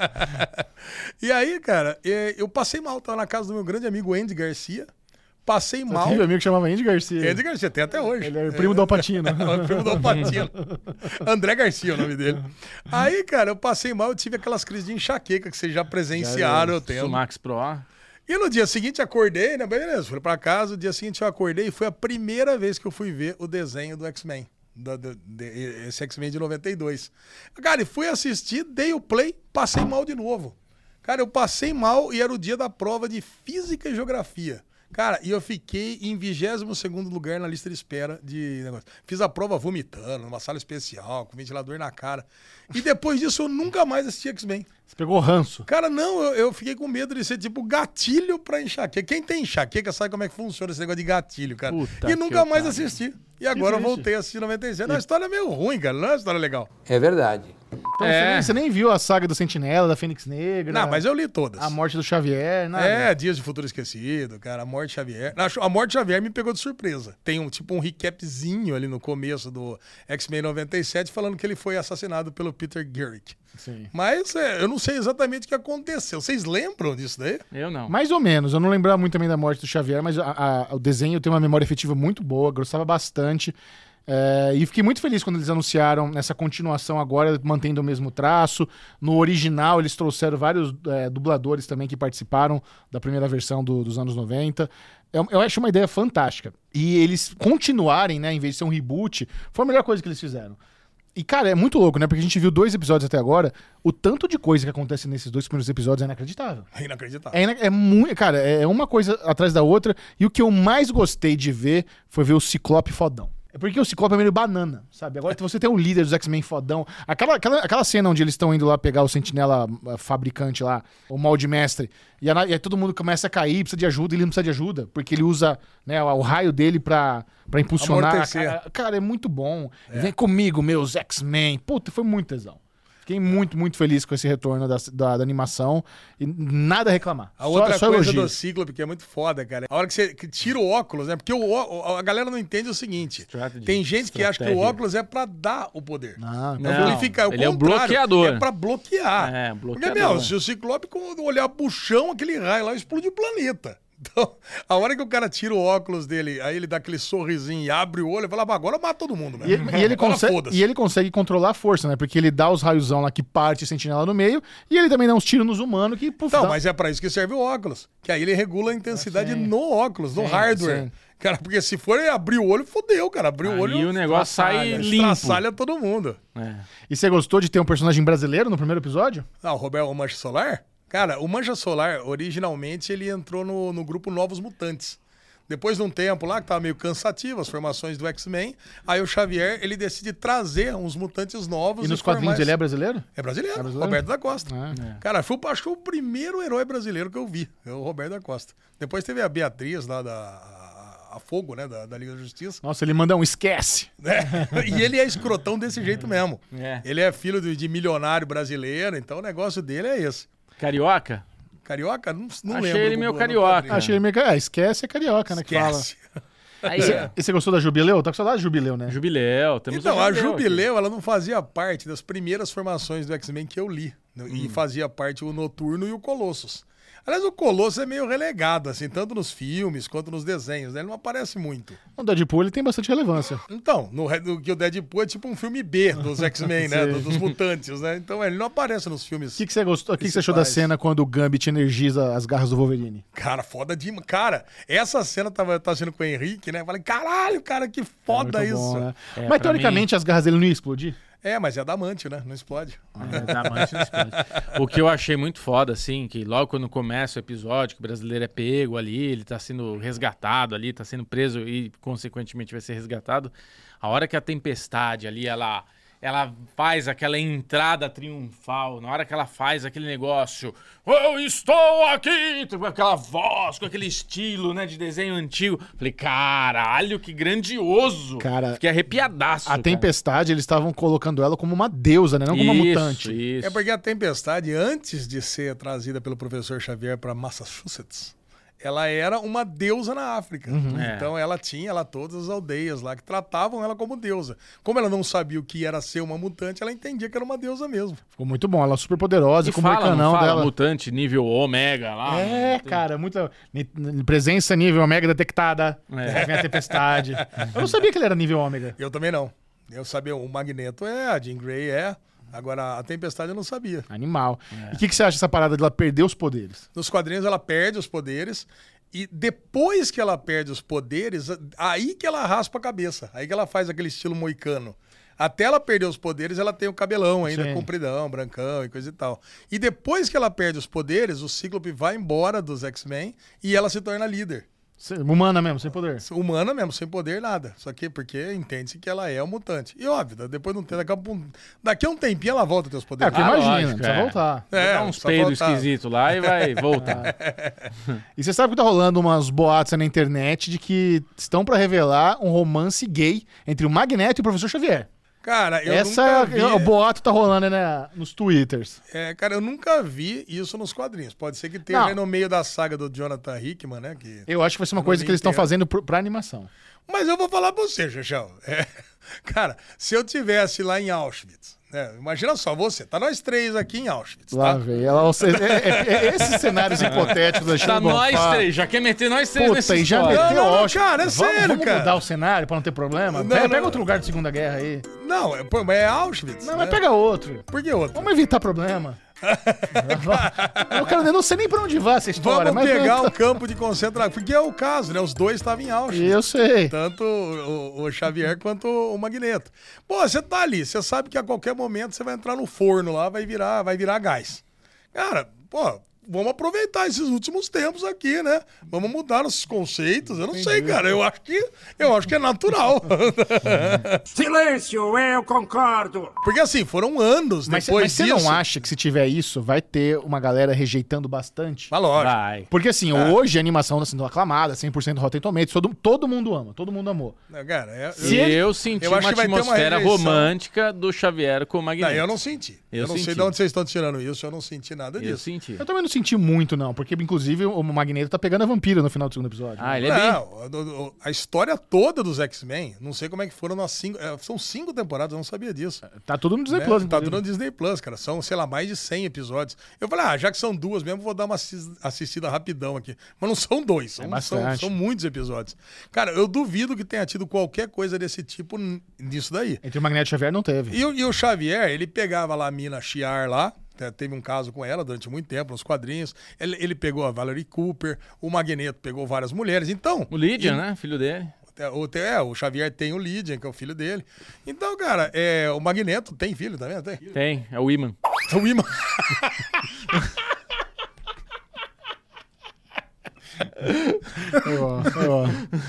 É. E aí, cara, eh, eu passei mal, tava na casa do meu grande amigo Andy Garcia. Passei mal. Tive um amigo que chamava Andy Garcia. Andy Garcia, tem até hoje. Ele é o primo do Alpatino. O primo do Alpatino. André Garcia é o nome dele. Aí, cara, eu passei mal, eu tive aquelas crises de enxaqueca que vocês já presenciaram, eu tenho. Sumax Pro. E no dia seguinte acordei, né? Beleza, fui pra casa, no dia seguinte eu acordei e foi a primeira vez que eu fui ver o desenho do X-Men. Do, do, de, esse X-Men de noventa e dois. Cara, e fui assistir, dei o play, passei mal de novo. Cara, eu passei mal e era o dia da prova de Física e Geografia. Cara, e eu fiquei em vigésimo segundo lugar na lista de espera de negócio. Fiz a prova vomitando, numa sala especial, com ventilador na cara. E depois disso eu nunca mais assisti X-Men. Você pegou ranço. Cara, não, eu, eu fiquei com medo de ser tipo gatilho pra enxaqueca. Quem tem enxaqueca sabe como é que funciona esse negócio de gatilho, cara. Puta e que nunca mais pariu. assisti. E agora eu triste. voltei a assistir noventa e sete. Não, a história é meio ruim, cara. Não é uma história legal. É verdade. Então, É. você, nem, você nem viu a saga do Sentinela, da Fênix Negra. Não, mas eu li todas. A morte do Xavier, nada. É, Dias de Futuro Esquecido, cara. A Morte de Xavier. Não, a Morte de Xavier me pegou de surpresa. Tem um tipo um recapzinho ali no começo do X-Men noventa e sete falando que ele foi assassinado pelo Peter Garrick. Sim. Mas é, eu não sei exatamente o que aconteceu. Vocês lembram disso daí? Eu não. Mais ou menos. Eu não lembrava muito também da morte do Xavier, mas a- a- o desenho tem uma memória efetiva muito boa, gostava bastante. É, e fiquei muito feliz quando eles anunciaram essa continuação agora, mantendo o mesmo traço. No original, eles trouxeram vários é, dubladores também que participaram da primeira versão do- dos anos noventa. Eu, eu acho uma ideia fantástica. E eles continuarem, né, em vez de ser um reboot, foi a melhor coisa que eles fizeram. E, cara, é muito louco, né? Porque a gente viu dois episódios até agora. O tanto de coisa que acontece nesses dois primeiros episódios é inacreditável. É inacreditável. É, ina- é muito. Cara, é uma coisa atrás da outra. E o que eu mais gostei de ver foi ver o Ciclope fodão. É porque o Ciclope é meio banana, sabe? Agora você tem o líder dos X-Men fodão. Aquela, aquela, aquela cena onde eles estão indo lá pegar o sentinela fabricante lá, o molde mestre, e, a, e aí todo mundo começa a cair, precisa de ajuda, e ele não precisa de ajuda, porque ele usa, né, o, o raio dele pra, pra impulsionar. Cara, cara, é muito bom. É. Vem comigo, meus X-Men. Puta, foi muito tesão. Fiquei muito, muito feliz com esse retorno da, da, da animação e nada a reclamar. A outra só, só coisa elogio. do Cíclope que é muito foda, cara. A hora que você tira o óculos, né? Porque o, a galera não entende o seguinte. Strategy. Tem gente que acha que o óculos é pra dar o poder. Não, não. Ele fica, ele é o bloqueador. É pra bloquear. É, bloqueador. Porque, meu, se o Ciclope quando olhar pro chão, aquele raio lá explode o planeta. Então, a hora que o cara tira o óculos dele, aí ele dá aquele sorrisinho e abre o olho e fala, agora mata todo mundo, né? E, e, ele consegue, e ele consegue controlar a força, né? Porque ele dá os raiozão lá que parte sentinela no meio e ele também dá uns tiros nos humanos que... Puf, então, dá... mas é pra isso que serve o óculos. Que aí ele regula a intensidade sim. no óculos, no sim, hardware. Sim. Cara, porque se for abrir o olho, fodeu, cara. Abrir o olho... E o negócio sai limpo. Estraçalha todo mundo. É. E você gostou de ter um personagem brasileiro no primeiro episódio? Ah, o Roberto o Mancha Solar? Cara, o Mancha Solar, originalmente, ele entrou no, no grupo Novos Mutantes. Depois de um tempo lá, que tava meio cansativo, as formações do X-Men, aí o Xavier, ele decide trazer uns mutantes novos. E nos quadrinhos ele é brasileiro? É brasileiro, é brasileiro? Roberto da Costa. Ah, é. Cara, foi, acho que foi o primeiro herói brasileiro que eu vi, é o Roberto da Costa. Depois teve a Beatriz lá da... A Fogo, né, da, da Liga da Justiça. Nossa, ele manda um esquece. É. E ele é escrotão desse jeito mesmo. É. Ele é filho de, de milionário brasileiro, então o negócio dele é esse. Carioca? Carioca? Não, não Achei lembro. ele meio carioca. Achei ele meio carioca. É, esquece é carioca, né? Esquece. Que fala. Aí, e, você, e você gostou da Jubileu? Tá com saudade da Jubileu, né? Jubileu. Temos então, a Jubileu, a Jubileu ela não fazia parte das primeiras formações do X-Men que eu li. Hum. E fazia parte o Noturno e o Colossus. Aliás, o Colosso é meio relegado, assim, tanto nos filmes quanto nos desenhos, né? Ele não aparece muito. O Deadpool, ele tem bastante relevância. Então, no, no, que o Deadpool é tipo um filme B dos X-Men, né? Do, dos mutantes, né? Então, ele não aparece nos filmes. O que, que você gostou? O que, que você achou da cena quando o Gambit energiza as garras do Wolverine? Cara, foda demais. Cara, essa cena tava, tava sendo com o Henrique, né? Eu falei, caralho, cara, que foda é isso. Bom, né? é, Mas, teoricamente, mim... as garras dele não iam explodir? É, mas é adamante, né? Não explode. É, adamante não explode. O que eu achei muito foda, assim, que logo quando começa o episódio, que o brasileiro é pego ali, ele tá sendo resgatado ali, tá sendo preso e, consequentemente, vai ser resgatado. A hora que a Tempestade ali, ela... ela faz aquela entrada triunfal, na hora que ela faz aquele negócio, eu estou aqui, com aquela voz, com aquele estilo, né, de desenho antigo. Falei, caralho, que grandioso. Cara, fiquei arrepiadaço. A Tempestade, cara. Eles estavam colocando ela como uma deusa, né, não como isso, uma mutante. Isso. É porque a Tempestade, antes de ser trazida pelo professor Xavier para Massachusetts, ela era uma deusa na África. Uhum. É. Então ela tinha lá todas as aldeias lá que tratavam ela como deusa. Como ela não sabia o que era ser uma mutante, ela entendia que era uma deusa mesmo. Ficou muito bom, ela é super poderosa, e como fala, o canão não fala, dela. Mutante nível Ômega lá. É, cara, muita presença nível Ômega detectada. É. Vem a Tempestade. Eu não sabia que ele era nível Ômega. Eu também não. Eu sabia, o Magneto é, a Jean Grey é. Agora, a Tempestade eu não sabia. Animal. É. E o que, que você acha dessa parada de ela perder os poderes? Nos quadrinhos ela perde os poderes e depois que ela perde os poderes, aí que ela raspa a cabeça. Aí que ela faz aquele estilo moicano. Até ela perder os poderes, ela tem o cabelão ainda, Sim. compridão, brancão e coisa e tal. E depois que ela perde os poderes, o Cíclope vai embora dos X-Men e ela se torna líder. Humana mesmo, sem poder. Humana mesmo, sem poder, nada. Só que porque entende-se que ela é um mutante. E óbvio, depois não tem, daqui a, daqui a um tempinho ela volta a ter os poderes. É, porque ah, imagina, lógico, precisa é. voltar. É, dá uns peidos esquisitos lá e vai voltar. É. E você sabe que tá rolando umas boatos na internet de que estão pra revelar um romance gay entre o Magneto e o professor Xavier. Cara, eu Essa nunca vi... o boato tá rolando, né, nos twitters. É, cara, eu nunca vi isso nos quadrinhos. Pode ser que tenha aí no meio da saga do Jonathan Hickman, né? Que eu acho que vai ser uma coisa que eles estão fazendo pro, pra animação. Mas eu vou falar pra você, Xaxão. É, cara, se eu tivesse lá em Auschwitz, né, imagina só, você, tá nós três aqui em Auschwitz, lá, tá? Véio, ela, é, é, é, esses cenários hipotéticos da Tá nós três, já quer meter nós três Puta, nesse e já história. meteu não, não, Auschwitz. cara, é vamos, sério, vamos cara. mudar o cenário pra não ter problema? Não, pega, não, pega outro lugar de Segunda Guerra aí. Não, é, é Auschwitz. Não, né? mas pega outro. Por que outro? Vamos evitar problema. eu, quero, eu não sei nem pra onde vai essa história. Vamos mas pegar eu... um campo de concentração. Porque é o caso, né? Os dois estavam em Auschwitz. Eu sei. Tanto o, o Xavier quanto o Magneto. Pô, você tá ali, você sabe que a qualquer momento você vai entrar no forno lá, vai virar, vai virar gás. Cara, pô, vamos aproveitar esses últimos tempos aqui, né? Vamos mudar nossos conceitos. Eu não sei, cara. Eu acho que, eu acho que é natural. Silêncio, eu concordo. Porque assim, foram anos Mas, depois mas você disso. não acha que se tiver isso, vai ter uma galera rejeitando bastante? Mas lógico. Vai. Porque assim, hoje a animação tá sendo aclamada, cem por cento Rotten Tomatoes, todo, todo mundo ama, todo mundo amou. Não, cara, é, Se E ele- eu senti eu acho uma que vai ter uma atmosfera rejeição. romântica do Xavier com o Não, Magneto. eu não senti. Eu, Eu não sei senti. de onde vocês estão tirando isso, eu não senti nada Eu disso. senti. Eu também não senti muito, não, porque inclusive o Magneto tá pegando a vampira no final do segundo episódio. Ah, ele é bem... Não, a, a história toda dos X-Men, não sei como é que foram nas cinco. é, São cinco temporadas, eu não sabia disso. Tá tudo no Disney Né? Plus, Tá inclusive. tudo no Disney Plus, cara. São, sei lá, mais de cem episódios. Eu falei, ah, já que são duas mesmo, vou dar uma assis- assistida rapidão aqui. Mas não são dois, são, É são, bastante. são muitos episódios. Cara, eu duvido que tenha tido qualquer coisa desse tipo n- nisso daí. Entre o Magneto e o Xavier não teve. E, o- e o Xavier, ele pegava lá a mina Shi'ar lá, te- teve um caso com ela durante muito tempo, nos quadrinhos. Ele, ele pegou a Valerie Cooper, o Magneto pegou várias mulheres. Então, O Lydian, né? Filho dele. o, é, o Xavier tem o Lydian, que é o filho dele. Então, cara, é, o Magneto tem filho, tá vendo? Tem. Tem, é o Iman. O Iman. Eu, eu,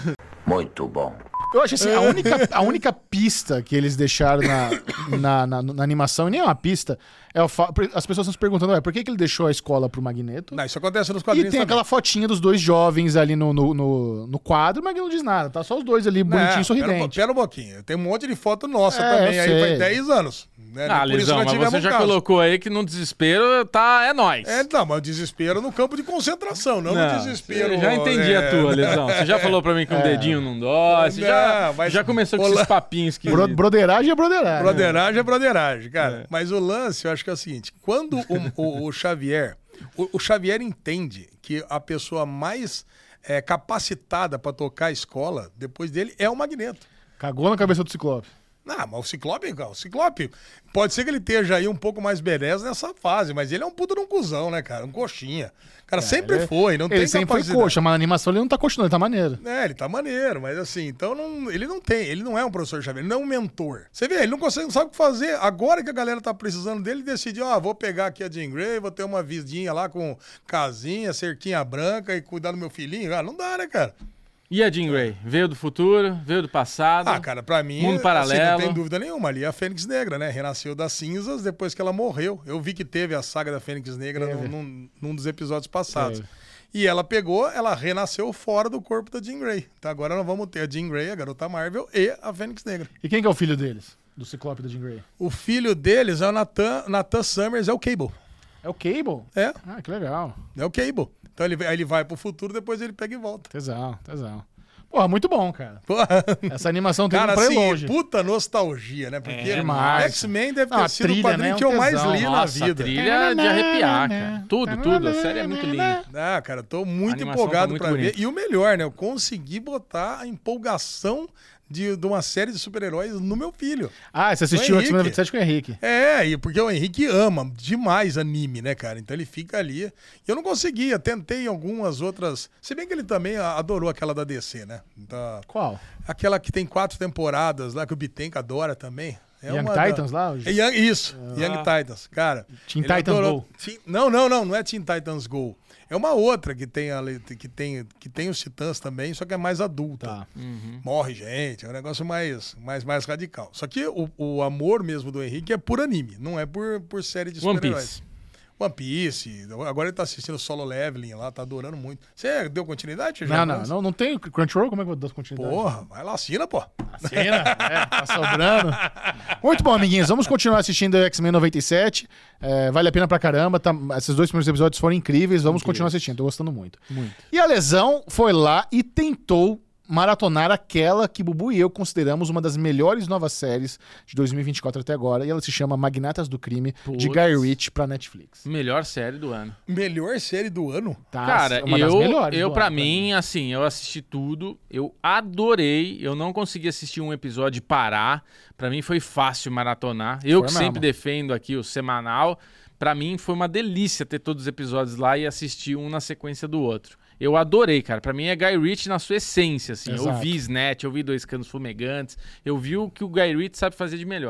Muito bom. eu acho assim, a única, a única pista que eles deixaram na, na, na, na animação, e nem é uma pista, é o fa... as pessoas estão se perguntando, ué, por que, que ele deixou a escola pro Magneto? Não, isso acontece nos E quadrinhos tem também. aquela fotinha dos dois jovens ali no, no, no, no quadro, mas não diz nada, tá só os dois ali, bonitinho, É, sorridente. Pera um pouquinho. Tem um monte de foto nossa É, também eu aí, sei. faz dez anos. Né? Ah, Por isso Lisão, nós mas tivemos você um já caso. colocou aí que no desespero tá, é nós. É, não, mas o desespero no campo de concentração, não, Não, no desespero. eu já entendi é, a tua, Lesão. Você já falou pra mim que um dedinho não dói, você já, Não, mas- já começou com Olá. esses papinhos que... Bro, broderagem é broderagem. Broderagem é broderagem, cara. Mas o lance, eu acho que é o seguinte: quando o, o- o Xavier. O, o Xavier entende que a pessoa mais é, capacitada pra tocar a escola, depois dele, é o Magneto. Cagou na cabeça do Ciclope. Não, mas o Ciclope, o Ciclope, pode ser que ele esteja aí um pouco mais bereza nessa fase, mas ele é um puta de um cuzão, né, cara? Um coxinha. O cara sempre ele- foi, não Ele tem sempre foi capacidade. coxa, mas na animação ele não tá coxa, não, ele tá maneiro. É, ele tá maneiro, mas assim, então não, ele não tem, ele não é um professor Xavier, ele não é um mentor. Você vê, ele não consegue, não sabe o que fazer. Agora que a galera tá precisando dele, ele decidiu, ó, vou pegar aqui a Jean Grey, vou ter uma vidinha lá com casinha, cerquinha branca e cuidar do meu filhinho. Ah, não dá, né, cara? E a Jean Grey? Veio do futuro, veio do passado. Ah, cara, pra mim, Mundo assim, paralelo. não tem dúvida nenhuma, ali é a Fênix Negra, né? Renasceu das cinzas depois que ela morreu. Eu vi que teve a saga da Fênix Negra num, num, num dos episódios passados. Teve. E ela pegou, ela renasceu fora do corpo da Jean Grey. Então agora nós vamos ter a Jean Grey, a Garota Marvel e a Fênix Negra. E quem que é o filho deles? Do Ciclope e da Jean Grey? O filho deles é o Nathan, Nathan Summers, é o Cable. É o Cable? É, Ah, que legal. é o Cable. Então ele, aí ele vai pro futuro, depois ele pega e volta. Tesão, tesão. Porra, muito bom, cara. Porra. Essa animação tem Cara, pra ir assim, longe. puta nostalgia, né? Porque É demais. X-Men deve ter Não, a sido o trilha, quadrinho né, é que um eu mais tesão. li Nossa, na a vida. trilha de arrepiar, cara. Tudo, tudo. A série é muito linda. Ah, cara, tô muito A animação empolgado tá muito pra bonita. ver. E o melhor, né? Eu consegui botar a empolgação de, de uma série de super-heróis no meu filho. Ah, você assistiu o Henrique. X-Men noventa e sete com o Henrique. É, e porque o Henrique ama demais anime, né, cara? Então ele fica ali. E eu não conseguia, tentei algumas outras. Se bem que ele também adorou aquela da D C, né? Então, Qual? aquela que tem quatro temporadas lá, que o Bitenca adora também. É Young uma da- Titans lá? O- É Young- isso, Young Titans. Cara. Teen ele Titans adorou- Go. Teen- Não, não, não, não é Teen Titans Go. É uma outra que tem, a, que tem, que tem os Titãs também, só que é mais adulta. Tá. Morre gente, é um negócio mais, mais, mais radical. Só que o, o amor mesmo do Henrique é por anime, não é por, por série de One super-heróis. Piece. One Piece. Agora ele tá assistindo Solo Leveling lá, tá adorando muito. Você deu continuidade? Não, não, não, não tem Crunchyroll? Como é que eu dou continuidade? Porra, vai lá, assina, pô. Cena, é, tá sobrando. Muito bom, amiguinhos. Vamos continuar assistindo X-Men noventa e sete. É, vale a pena pra caramba. Tá, esses dois primeiros episódios foram incríveis. Vamos continuar assistindo. Tô gostando muito. Muito. E a Lesão foi lá e tentou maratonar aquela que Bubu e eu consideramos uma das melhores novas séries de dois mil e vinte e quatro até agora. E ela se chama Magnatas do Crime, de Putz. Guy Ritchie pra Netflix. Melhor série do ano. Melhor série do ano? Tá, Cara, uma das eu, melhores eu do pra ano, mim, assim, eu assisti tudo, eu adorei, eu não consegui assistir um episódio e parar, pra mim foi fácil maratonar, eu Foi que mesmo. sempre defendo aqui o semanal, pra mim foi uma delícia ter todos os episódios lá e assistir um na sequência do outro. Eu adorei, cara, pra mim é Guy Ritchie na sua essência, assim, eu Exato. vi Snatch, eu vi Dois Canos Fumegantes, eu vi o que o Guy Ritchie sabe fazer de melhor.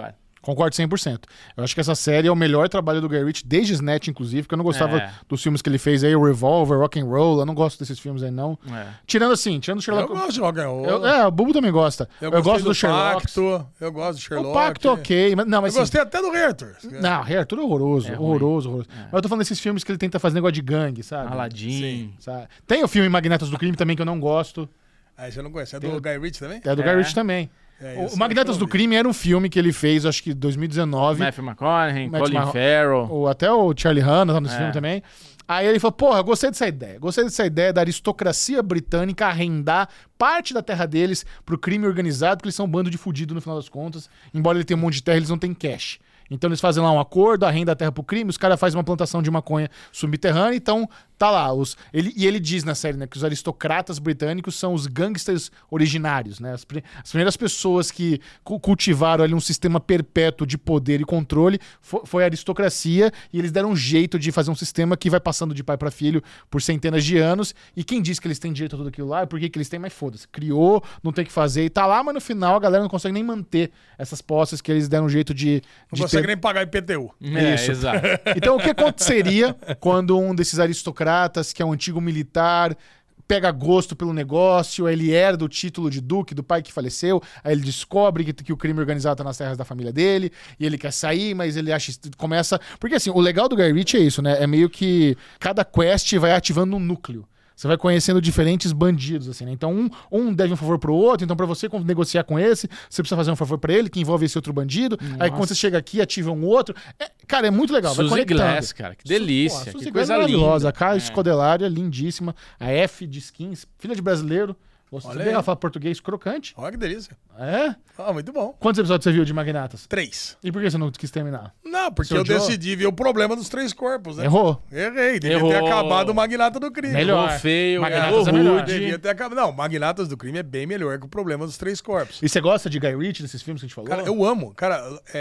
Concordo cem por cento. Eu acho que essa série é o melhor trabalho do Guy Ritchie, desde Snatch, inclusive, porque eu não gostava É. dos filmes que ele fez aí, o Revolver, Rock and Roll, eu não gosto desses filmes aí, não. É. Tirando assim, tirando o Sherlock... Eu gosto de Rock and Roll. Eu- é, o Bubu também gosta. Eu, gostei gosto do, Sherlock. Pacto, eu gosto do Sherlock. O Pacto, ok. Mas, não, Eu mas assim, gostei até do Rei Arthur. não, Rei Arthur é horroroso, É ruim. horroroso, horroroso. Mas eu tô falando desses filmes que ele tenta fazer negócio de gangue, sabe? Aladdin. Sabe? Tem o filme Magnatas do Crime também que eu não gosto. Aí você não conhece. É do Guy Ritchie também? É do É. Guy Ritchie também. É, o esse o Magnatas eu do vi. Crime era um filme que ele fez, acho que em dois mil e dezenove. Matthew McConaughey, Matt Colin Mar- Farrell. Ou até o Charlie Hanna tá nesse É. filme também. Aí ele falou, porra, gostei dessa ideia. Gostei dessa ideia da aristocracia britânica arrendar parte da terra deles pro crime organizado, porque eles são um bando de fudido no final das contas. Embora ele tenha um monte de terra, eles não têm cash. Então eles fazem lá um acordo, arrenda a terra pro crime, os caras fazem uma plantação de maconha subterrânea, então tá lá. Os, ele, e ele diz na série, né, que os aristocratas britânicos são os gangsters originários, né? As, pri- as primeiras pessoas que cu- cultivaram ali um sistema perpétuo de poder e controle fo- foi a aristocracia, e eles deram um jeito de fazer um sistema que vai passando de pai pra filho por centenas de anos, e quem diz que eles têm direito a tudo aquilo lá, é porque que eles têm, mas foda-se. Criou, não tem o que fazer, e tá lá, mas no final a galera não consegue nem manter essas posses que eles deram um jeito de... Não de consegue ter- nem pagar I P T U. É, Isso. exato. Então, o que aconteceria quando um desses aristocratas, que é um antigo militar, pega gosto pelo negócio, aí ele herda o título de duque do pai que faleceu, aí ele descobre que, que o crime organizado tá nas terras da família dele, e ele quer sair, mas ele acha... Começa... Porque, assim, o legal do Guy Ritchie é isso, né? É meio que cada quest vai ativando um núcleo. Você vai conhecendo diferentes bandidos, assim, né? Então, um, um deve um favor pro outro. Então, pra você negociar com esse, você precisa fazer um favor pra ele, que envolve esse outro bandido. Aí, quando você chega aqui, ativa um outro. É, cara, é muito legal. Vai Suzy conectando. Glass, cara, que delícia. Pô, a Suzy que Glass coisa é maravilhosa. linda. A Caio É. Scodelária, lindíssima. A F de Skins, filha de brasileiro. Você Olha vê aí. ela fala português crocante. Olha que delícia. É? Ah, muito bom. Quantos episódios você viu de Magnatas? Três. E por que você não quis terminar? Não, porque Você eu odiou? decidi ver o problema dos três corpos, né? Errou. Errei. Devia Errou. ter acabado o Magnata do Crime. Melhor. Errou feio, Magnatas errou é melhor. rude. Devia ter acabado. Não, Magnatas do Crime é bem melhor que o problema dos três corpos. E você gosta de Guy Ritchie, desses filmes que a gente falou? Cara, eu amo. Cara,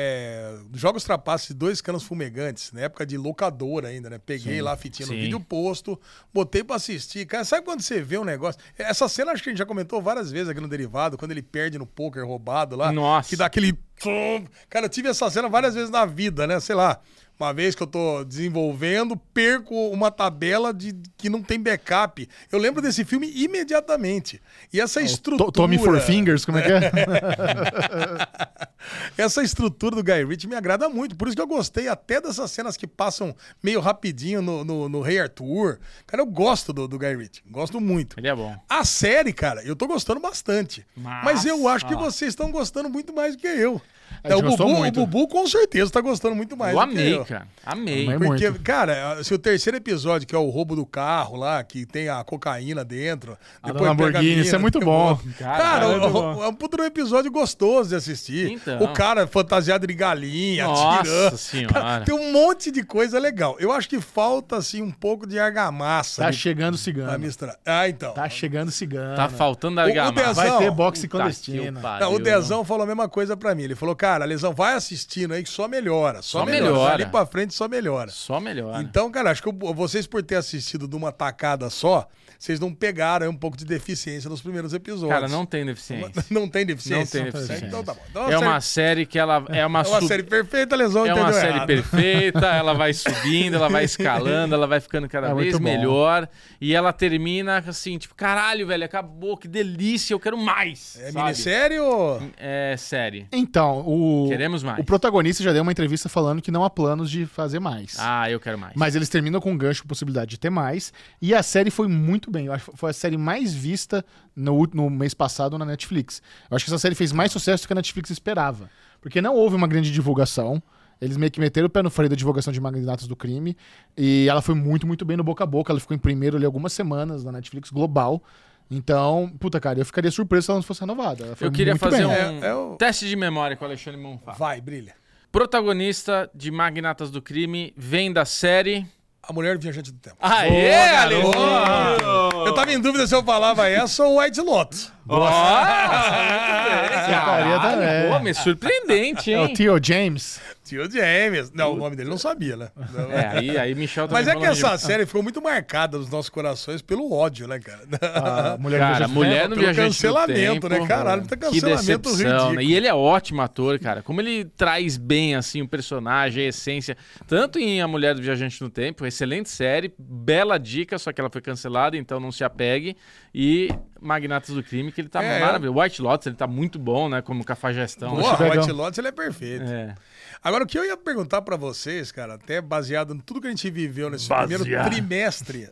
é, Jogos Trapaços e Dois Canos Fumegantes, na época de locadora ainda, né? Peguei lá a fitinha no Sim. vídeo posto, botei pra assistir. Cara, sabe quando você vê um negócio? Essa cena acho que a gente já comentou várias vezes aqui no Derivado, quando ele perde no poker roubado lá. Nossa. Que dá aquele... Cara, eu tive essa cena várias vezes na vida, né? Sei lá. Uma vez que eu tô desenvolvendo, perco uma tabela de que não tem backup. Eu lembro desse filme imediatamente. E essa estrutura... To- Tommy Four Fingers, como é que é? Essa estrutura do Guy Ritchie me agrada muito. Por isso que eu gostei até dessas cenas que passam meio rapidinho no, no, no Rei Arthur. Cara, eu gosto do, do Guy Ritchie. Gosto muito. Ele é bom. A série, cara, eu tô gostando bastante. Massa. Mas eu acho que vocês estão gostando muito mais do que eu. A gente É, o, gostou Bubu, o muito. Bubu com certeza tá gostando muito mais Eu do que amei, eu. cara. Amei. Amei. Porque, muito. cara, se o terceiro episódio, que é o roubo do carro lá, que tem a cocaína dentro, A depois da pega Lamborghini, mina, isso é muito tem bom. outro. Cara, Cara, é o- muito o- bom. é um puto episódio gostoso de assistir. Então. O cara fantasiado de galinha, Nossa atirando. senhora. Cara, tem um monte de coisa legal. Eu acho que falta, assim, um pouco de argamassa. Tá ali chegando pra cigano. misturar. Ah, então. Tá chegando cigano. Tá faltando O- o argamassa. Dezão- Vai ter boxe Puta clandestino. que pariu, Não, o Dezão falou a mesma coisa pra mim. Ele falou, cara, Lesão, vai assistindo aí que só melhora. Só, Só melhora. melhora. Dali pra frente só melhora. Só melhor. Então, cara, acho que eu- vocês, por ter assistido de uma tacada só, vocês não pegaram aí um pouco de deficiência nos primeiros episódios. Cara, não tem deficiência. Não tem deficiência? Não tem deficiência. Então tá bom. Então, É uma série que ela é uma, é uma sub- série perfeita, Lesão, é uma entendeu série errado. perfeita, ela vai subindo, ela vai escalando, ela vai ficando cada É vez muito bom. melhor. E ela termina assim, tipo, caralho, velho, acabou, que delícia, eu quero mais. É sabe? minissérie ou... É série. Então, o, Queremos mais. o protagonista já deu uma entrevista falando que não há planos de fazer mais. Ah, eu quero mais. Mas eles terminam com um gancho com possibilidade de ter mais. E a série foi muito bem. Eu acho que foi a série mais vista no, ú- no mês passado na Netflix. Eu acho que essa série fez mais sucesso do que a Netflix esperava. Porque não houve uma grande divulgação. Eles meio que meteram o pé no freio da divulgação de Magnatas do Crime. E ela foi muito, muito bem no boca a boca. Ela ficou em primeiro ali algumas semanas na Netflix global. Então, puta, cara, eu ficaria surpreso se ela não fosse renovada. Ela foi Eu queria muito fazer bem. um É, é o- teste de memória com o Alexandre Monfá. Vai, brilha. Protagonista de Magnatas do Crime vem da série... A Mulher Viajante do Tempo. Aê, garoto! Alexandre! Eu tava em dúvida se eu falava essa ou White Lotus. Nossa, muito bem, Acertaria caralho. também. Pô, me surpreendente, É o hein? Theo James. Tio James. Não, o nome dele não sabia, né? É, aí, aí Michel também Mas é que falou essa de- série ficou muito marcada nos nossos corações pelo ódio, né, cara? A mulher Cara, Viajante do mulher Tempo. no Pelo Viajante do cancelamento, Tempo, né? Caralho, muita Que cancelamento decepção, ridículo. né? E ele é ótimo ator, cara. Como ele traz bem, assim, o personagem, a essência. Tanto em A Mulher do Viajante no Tempo, excelente série, bela dica, só que ela foi cancelada, então não se apegue. E Magnatas do Crime, que ele tá É, maravilhoso. White Lotus, ele tá muito bom, né? Como cafajestão. Boa, legal. White Lotus, ele é perfeito. É. Agora, o que eu ia perguntar pra vocês, cara, até baseado em tudo que a gente viveu nesse Baseado. primeiro trimestre.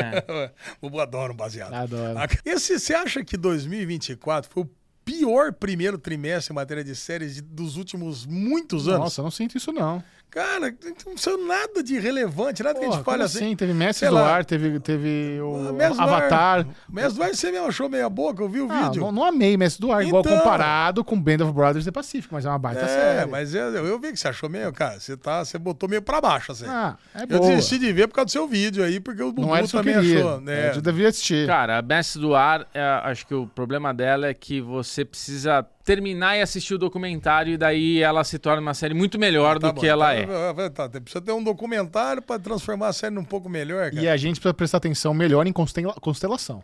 É. Eu adoro um baseado. Adoro. Esse, você acha que dois mil e vinte e quatro foi o pior primeiro trimestre em matéria de séries de- dos últimos muitos anos? Nossa, eu não sinto isso, não. Cara, não saiu nada de relevante, nada que a Porra, gente fale como assim. assim? Teve Mestres sei do lá. Ar, teve, teve o Mestre do Avatar. Ar. Mestre do Ar, você mesmo achou meia boca, eu vi o Ah, vídeo. não, não amei Mestres do Ar, igual Então. comparado com Band of Brothers The Pacific, mas é uma baita É, série. mas eu, eu vi que você achou meio, cara, você, tá, você botou meio pra baixo, assim. Ah, é eu boa. desisti de ver por causa do seu vídeo aí, porque o Bubu Não era isso que eu também queria. achou. Né? Eu devia assistir. Cara, a Mestre do Ar, é, acho que o problema dela é que você precisa terminar e assistir o documentário e daí ela se torna uma série muito melhor Tá do bom, que ela tá, é. Tá, tá, precisa ter um documentário pra transformar a série num pouco melhor, cara. E a gente precisa prestar atenção melhor em constela- constelação.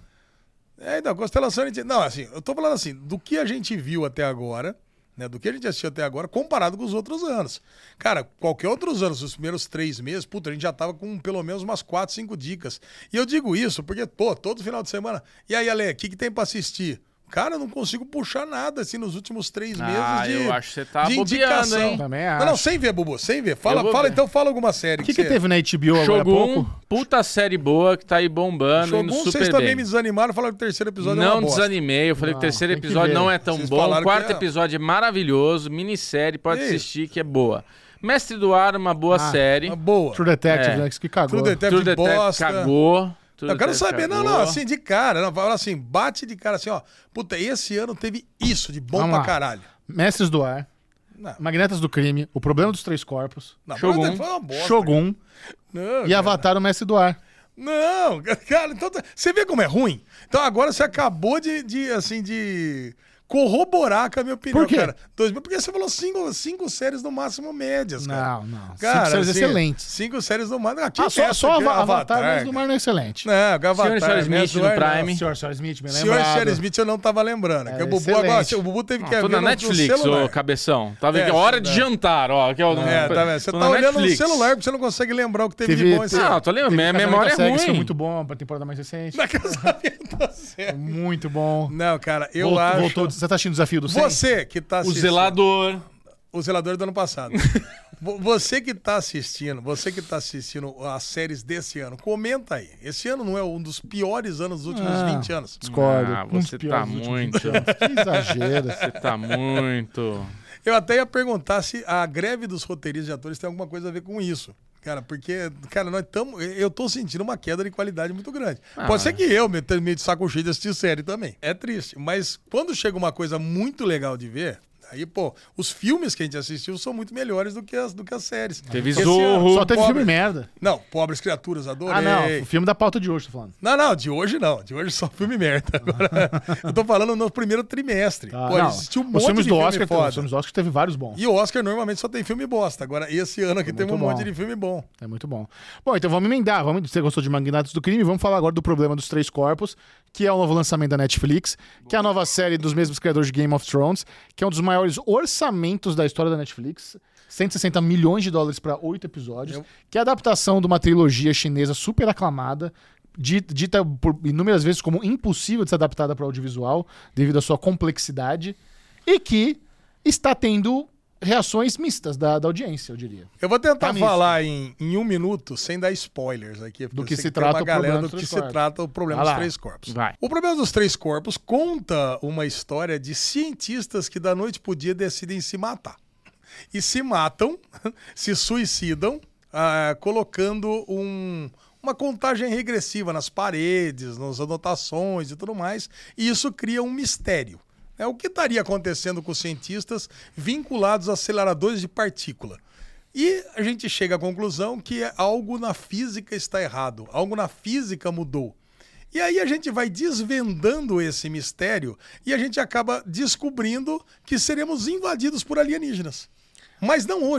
É, então, Constelação, a gente... Não, assim, eu tô falando assim, do que a gente viu até agora, né, do que a gente assistiu até agora, comparado com os outros anos. Cara, qualquer outros anos, os primeiros três meses, puta, a gente já tava com pelo menos umas quatro, cinco dicas. E eu digo isso porque, pô, todo final de semana... E aí, Ale, o que, que tem pra assistir? Cara, eu não consigo puxar nada, assim, nos últimos três Ah, meses de eu acho que você tá de bobeando, indicação. hein? Também Não, acho. não, sem ver, Bubu, sem ver. Fala, Eu vou fala ver. então, fala alguma série. O que, que você- teve na H B O agora há Shogun, pouco? puta série boa que tá aí bombando, Shogun, indo super vocês bem. também me desanimaram, falaram que o terceiro episódio é Não uma bosta. desanimei, eu falei Não, que o terceiro tem que episódio ver. não é tão Vocês bom. falaram O quarto que é- episódio é maravilhoso, minissérie, pode Isso. assistir que é boa. Mestre do Ar, uma boa Ah, série. Uma boa. True Detective, É. né? Que cagou. True Detective True de Detective bosta. cagou. True Eu quero Detective saber, não, cagou. não, assim, de cara. Não, fala assim, bate de cara assim, ó. Puta, esse ano teve isso de bom Vamos pra lá. caralho. Mestres do Ar, Não, Magnetas do Crime, O Problema dos Três Corpos, não Shogun. foi uma bosta. Shogun Não, e cara. Avatar, o Mestre do Ar. Não, cara, então tá- você vê como é ruim? Então agora você acabou de, de assim, de corroborar com a minha opinião, Por quê? cara. Dois mil, porque você falou cinco, cinco séries no máximo médias, cara. Não, não. Cara, Cinco séries assim, excelentes. Cinco séries no máximo. Aqui Ah, só, essa só aqui é Ava- Avatar, cara. Mestre do Mar não é excelente. Não, o Avatar. Senhor e Senhora Smith Mestre do no Ar, não. Prime. Senhor, Senhor Smith, me Senhor e lembrado. Senhora Smith eu não tava lembrando. É, que o Bubu excelente. agora, o Bubu teve que Tô ver na no- no Netflix, celular. ô cabeção. Tá vendo? É, Hora de né? jantar, ó. Que eu não... É, tá vendo? Você tô tá na olhando Netflix. no celular porque você não consegue lembrar o que teve, Teve- de bom esse teve- Ah, ano. tô lembrando. Teve Minha Casamento memória às é Cegas, ruim. Foi muito bom pra temporada mais recente. Na casamento da série. Muito bom. Não, cara, eu voltou, acho... voltou- Você tá assistindo o desafio do cem? Você que tá O assistindo... zelador. O zelador do ano passado. Vo- Você que tá assistindo, você que tá assistindo as séries desse ano, comenta aí. Esse ano não é um dos piores anos dos últimos Ah. vinte anos? Discordo. Ah, Um dos você piores tá dos últimos muito. vinte anos. Que exagero. Você tá muito. Eu até ia perguntar se a greve dos roteiristas e atores tem alguma coisa a ver com isso. Cara, porque, cara, nós estamos. Eu tô sentindo uma queda de qualidade muito grande. Ah. Pode ser que eu me tenha meio de saco cheio de assistir série também. É triste. Mas quando chega uma coisa muito legal de ver, aí, pô, os filmes que a gente assistiu são muito melhores do que as, do que as séries. Teve Esse Zorro. ano, Só teve Pobre- filme merda. Não, Pobres Criaturas, adorei. Ah, não. O filme da pauta de hoje, tô falando. Não, não, de hoje não. De hoje só filme merda. Agora, eu tô falando no primeiro trimestre. Tá, Pô, não. existiu um Os monte filmes de do filme Oscar, foda. os filmes do Oscar teve vários bons. E o Oscar normalmente só tem filme bosta. Agora, esse ano aqui tem um muito monte bom. de filme bom. É muito bom. Bom, então vamos emendar. Vamos, você gostou de Magnatos do Crime? Vamos falar agora do Problema dos Três Corpos, que é o novo lançamento da Netflix, que é a nova série dos mesmos criadores de Game of Thrones, que é um dos maiores orçamentos da história da Netflix. cento e sessenta milhões de dólares para oito episódios, Eu- que é a adaptação de uma trilogia chinesa super aclamada, di- dita por inúmeras vezes como impossível de ser adaptada para audiovisual, devido à sua complexidade, e que está tendo reações mistas da, da audiência, eu diria. Eu vou tentar Tá nisso. falar em, em um minuto, sem dar spoilers aqui. porque Do eu que sei se tem trata uma o galera Problema do dos que Três se Corpos. trata o Problema Vai dos lá. Três Corpos. Vai. O Problema dos Três Corpos conta uma história de cientistas que da noite pro dia decidem se matar. E se matam, se suicidam, ah, colocando um, uma contagem regressiva nas paredes, nas anotações e tudo mais. E isso cria um mistério. É, o que estaria acontecendo com os cientistas vinculados a aceleradores de partícula? E a gente chega à conclusão que algo na física está errado, algo na física mudou. E aí a gente vai desvendando esse mistério e a gente acaba descobrindo que seremos invadidos por alienígenas. Mas não hoje,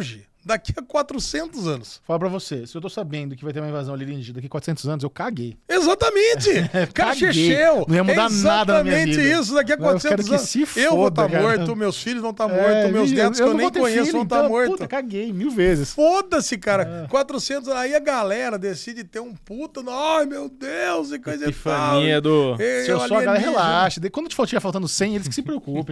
daqui a quatrocentos anos. Fala pra você, se eu tô sabendo que vai ter uma invasão alienígena daqui a quatrocentos anos, eu caguei. Exatamente! Cachechel! Não ia mudar nada na minha vida. Exatamente isso, daqui a quatrocentos anos. Se foda, eu vou estar tá morto, meus filhos vão estar tá é, mortos, meus netos eu que eu nem conheço filho, vão estar tá então, mortos. Puta, caguei mil vezes. Foda-se, cara. É. quatrocentos anos, aí a galera decide ter um puta, ai meu Deus, e coisa e tal. Epifania do... Se eu sou a galera, relaxa. Quando estiver faltando cem, eles que se preocupem.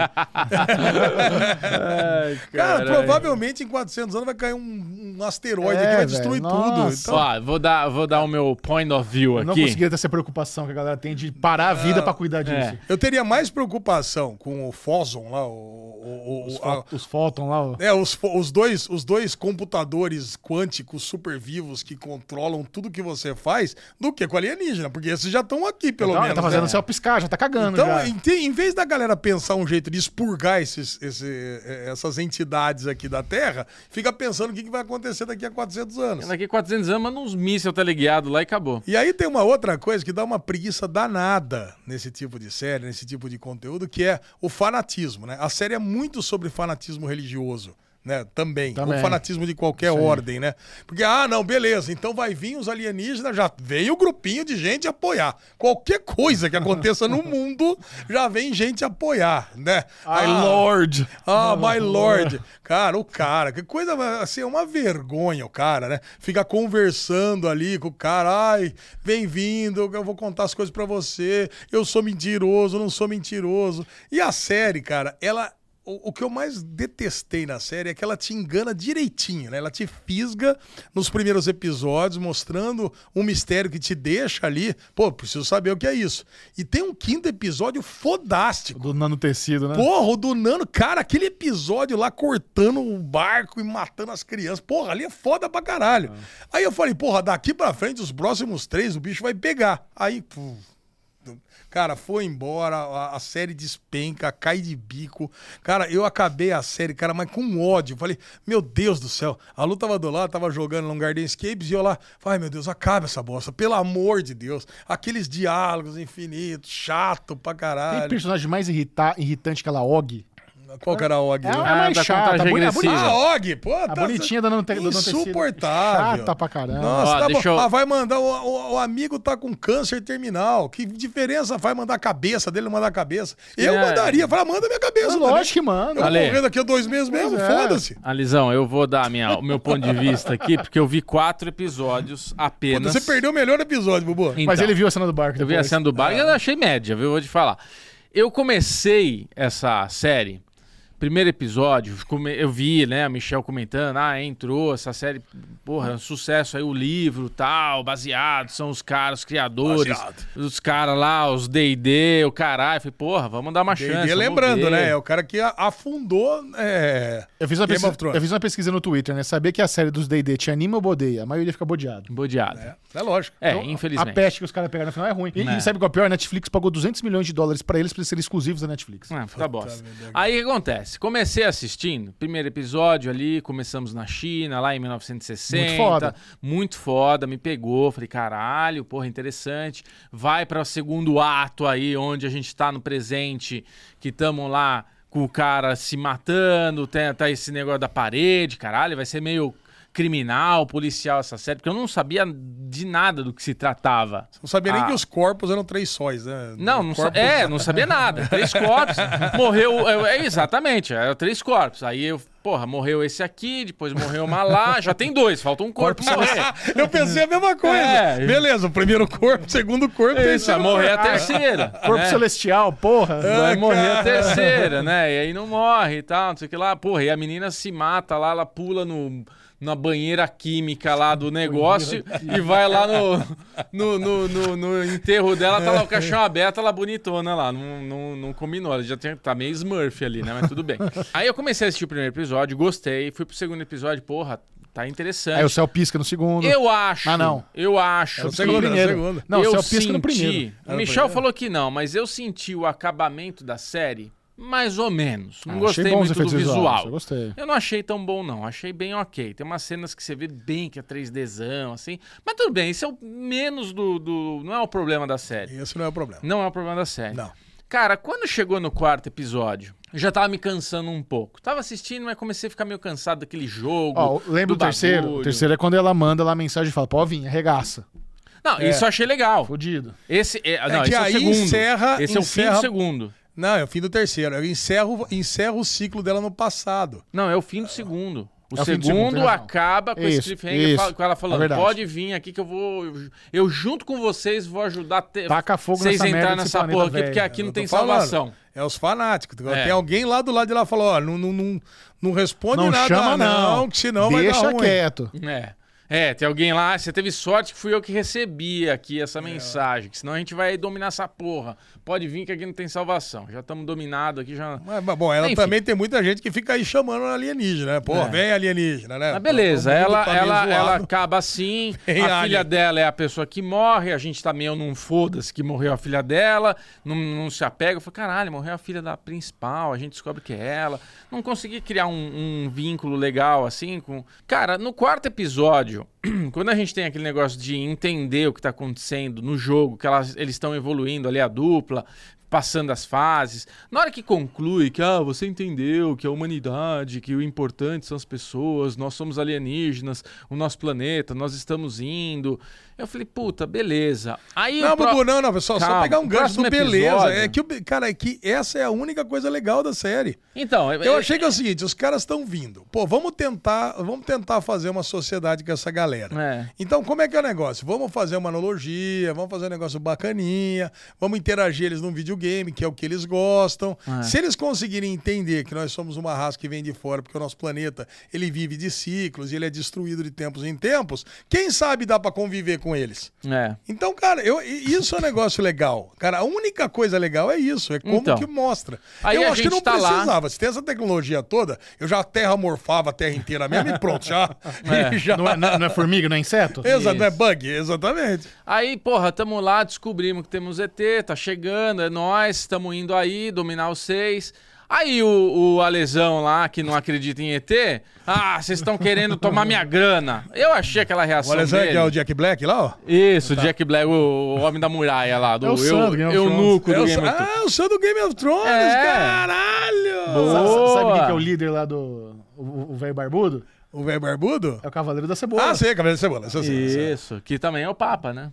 Ai, cara, provavelmente em quatrocentos anos vai cair um, um asteroide é, que vai destruir véio, tudo. Então... Ó, vou dar, vou dar o meu point of view aqui. Eu não conseguiria ter essa preocupação que a galera tem de parar a vida ah, pra cuidar disso. É. Eu teria mais preocupação com o Foson lá, o, o, o, os, a, os Photon lá. O... É, os, os, dois, os dois computadores quânticos super vivos que controlam tudo que você faz, do que com alienígena, porque esses já estão aqui, pelo então, menos. Tá fazendo né? céu piscar, já tá cagando. Então, já. Em, em vez da galera pensar um jeito de expurgar esses, esse, essas entidades aqui da Terra, fica pensando o que vai acontecer daqui a quatrocentos anos. Daqui a quatrocentos anos, manda uns mísseis teleguiados lá e acabou. E aí tem uma outra coisa que dá uma preguiça danada nesse tipo de série, nesse tipo de conteúdo, que é o fanatismo, né? A série é muito sobre fanatismo religioso. Né, também, também, o fanatismo de qualquer Sim. ordem, né? Porque, ah, não, beleza, então vai vir os alienígenas, já veio o grupinho de gente apoiar. Qualquer coisa que aconteça no mundo, já vem gente apoiar, né? My ah, Lord! Ah, my Lord! Cara, o cara, que coisa, assim, é uma vergonha o cara, né? Fica conversando ali com o cara, ai, bem-vindo, eu vou contar as coisas pra você, eu sou mentiroso, não sou mentiroso. E a série, cara, ela... O, o que eu mais detestei na série é que ela te engana direitinho, né? Ela te fisga nos primeiros episódios, mostrando um mistério que te deixa ali. Pô, preciso saber o que é isso. E tem um quinto episódio fodástico. Do nanotecido, né? Porra, o do nano... Cara, aquele episódio lá cortando o barco e matando as crianças. Porra, ali é foda pra caralho. Ah. Aí eu falei, porra, daqui pra frente, os próximos três, o bicho vai pegar. Aí... Puf, cara, foi embora, a, a série despenca, cai de bico. Cara, eu acabei a série, cara, mas com ódio. Falei, meu Deus do céu. A Lu tava do lado, tava jogando no Gardenscapes e eu lá, ai meu Deus, acaba essa bosta, pelo amor de Deus. Aqueles diálogos infinitos, chato pra caralho. Tem personagem mais irrita irritante que ela, Og? Qual que era a Og? É a mais chata, a, boni a, boni a Og, pô. A tá bonitinha da não ter insuportável. Chata pra caramba. Nossa, Ó, tá bom. eu... Ah, vai mandar, o, o, o amigo tá com câncer terminal. Que diferença vai mandar a cabeça dele, não mandar a cabeça? Eu é... mandaria, fala, manda minha cabeça. É lógico que manda. Eu vou morrer daqui a dois meses mesmo, é. foda-se. Alisão, eu vou dar minha, o meu ponto de vista aqui, porque eu vi quatro episódios apenas. Quando você perdeu o melhor episódio, Bubu. Então, Mas ele viu a cena do barco depois. Eu vi a cena do barco e eu achei média, viu? Vou te falar. Eu comecei essa série... Primeiro episódio, eu vi, né, a Michelle comentando, ah, entrou essa série, porra, um sucesso aí, o livro, tal, baseado, são os caras, os criadores, baseado. Os caras lá, os D e D, o caralho, falei, porra, vamos dar uma chance. D e D, lembrando, né, é o cara que afundou é... eu, fiz uma pesquisa, eu fiz uma pesquisa no Twitter, né, saber que a série dos D e D te anima ou bodeia, a maioria fica bodeado. Bodeado. É, é lógico. É, então, infelizmente. A peste que os caras pegaram no final é ruim. E, é. e sabe qual é o pior? A Netflix pagou duzentos milhões de dólares pra eles pra eles serem exclusivos da Netflix. É, tá bosta. Aí o que acontece? Comecei assistindo, primeiro episódio ali, começamos na China, lá em mil novecentos e sessenta. Muito foda. Muito foda, me pegou, falei, caralho, porra, interessante. Vai para o segundo ato aí, onde a gente tá no presente, que tamo lá com o cara se matando, tem, tá esse negócio da parede, caralho, vai ser meio criminal, policial essa série, porque eu não sabia de nada do que se tratava. Você não sabia ah. nem que os corpos eram três sóis, né? Não, não corpos... é, não sabia nada. Três corpos, morreu, é, é, exatamente, eram três corpos. Aí eu, porra, morreu esse aqui, depois morreu uma lá, já tem dois, falta um corpo, corpo morrer. Eu pensei a mesma coisa. É. Beleza, o primeiro corpo, o segundo corpo, isso, vai morrer a terceira. Corpo né? celestial, porra. Vai é, morrer cara. a terceira, né? E aí não morre e tal, não sei o que lá. Porra, e a menina se mata lá, ela pula no... na banheira química lá do negócio e vai lá no, no, no, no, no enterro dela, tá lá o caixão aberto, ela bonitona lá, não, não, não combinou, ela já tem, tá meio Smurf ali, né, mas tudo bem. Aí eu comecei a assistir o primeiro episódio, gostei, fui pro segundo episódio, porra, tá interessante. Aí o céu pisca no segundo. Eu acho, ah, não. eu acho. É o segundo, que... é o segundo. Não, eu o céu pisca senti, no primeiro. O Michel falou que não, mas eu senti o acabamento da série mais ou menos. Não ah, gostei muito do visual. Eu gostei. Eu não achei tão bom, não. Achei bem ok. Tem umas cenas que você vê bem que é três Dzão, assim. Mas tudo bem, isso é o menos do, do... Não é o problema da série. Esse não é o problema. Não é o problema da série. Não. Cara, quando chegou no quarto episódio, eu já tava me cansando um pouco. Tava assistindo, mas comecei a ficar meio cansado daquele jogo. Ó, lembra do, do terceiro? Bagulho. O terceiro é quando ela manda lá a mensagem e fala, pô, Vinha, arregaça. Não, é. isso eu achei legal. Fodido. Esse é, é não, que esse aí é o segundo. Encerra, esse encerra... é o fim do segundo. Não, é o fim do terceiro. Eu encerro, encerro o ciclo dela no passado. Não, é o fim do segundo. O é segundo, o segundo acaba com isso, esse cliffhanger, isso, com ela falando, é pode vir aqui que eu vou... Eu, eu junto com vocês vou ajudar te, Taca fogo vocês nessa entrar merda nessa planeta, porra aqui, velho. porque aqui não Eu tem tô falando. salvação. É os fanáticos. É. Tem alguém lá do lado de lá que falou, ó, não, não, não, não responde Não nada chama não, não, que senão vai dar deixa ruim. quieto. É. É, tem alguém lá, você teve sorte que fui eu que recebi aqui essa mensagem, que senão a gente vai dominar essa porra. Pode vir que aqui não tem salvação. Já estamos dominados aqui, já... Mas, mas, bom, ela Enfim. também tem muita gente que fica aí chamando alienígena, né? Pô, É. vem alienígena, né? Mas beleza, Todo mundo ela, tá meio ela, zoado. ela acaba assim, Vem a alien. filha dela é a pessoa que morre, a gente tá meio num foda-se que morreu a filha dela, não, não se apega. Eu falei, caralho, morreu a filha da principal, a gente descobre que é ela. Não consegui criar um, um vínculo legal assim com... Cara, no quarto episódio, quando a gente tem aquele negócio de entender o que tá acontecendo no jogo, que elas, eles estão evoluindo ali, a dupla, passando as fases. Na hora que conclui que ah, você entendeu que a humanidade, que o importante são as pessoas, nós somos alienígenas, o nosso planeta, nós estamos indo. Eu falei, puta, beleza. Aí Não, o pro... Bubu, não, não, só, só Calma, pegar um o gancho do próximo beleza. episódio- É que, o- cara, é que essa é a única coisa legal da série. Então, Eu achei que é o seguinte, os caras estão vindo. Pô, vamos tentar, vamos tentar fazer uma sociedade com essa galera. É. Então, como é que é o negócio? Vamos fazer uma analogia, vamos fazer um negócio bacaninha, vamos interagir eles num videogame, que é o que eles gostam. É. Se eles conseguirem entender que nós somos uma raça que vem de fora, porque o nosso planeta, ele vive de ciclos e ele é destruído de tempos em tempos, quem sabe dá pra conviver com eles? É. Então, cara, eu, isso é um negócio legal. Cara, a única coisa legal é isso, é como Então. que mostra. Aí eu a acho que gente não tá lá. precisava. Se tem essa tecnologia toda, eu já terramorfava a terra inteira mesmo e pronto, já. É. já... Não é, não é- não é formiga, não é inseto? Exato, não é Isso. bug, exatamente. Aí, porra, tamo lá, descobrimos que temos E T, tá chegando, é nós, estamos indo aí, dominar os seis. Aí o, o Alesão lá, que não acredita em E T, ah, vocês estão querendo tomar minha grana. Eu achei aquela reação Olha, sabe dele. que é o Jack Black lá, ó? Isso, Jack Black, o, o homem da muralha lá, do É o Sam do Game of eunuco É do o, Game of Thrones. ah, o som do Game of Thrones, É. caralho! Boa. Sa- Sabe quem que é o líder lá do... O o velho barbudo? O velho barbudo? É o Cavaleiro da Cebola. Ah, sei, cabelo de cebola. Isso, eu sei, isso. Isso, que também é o Papa, né?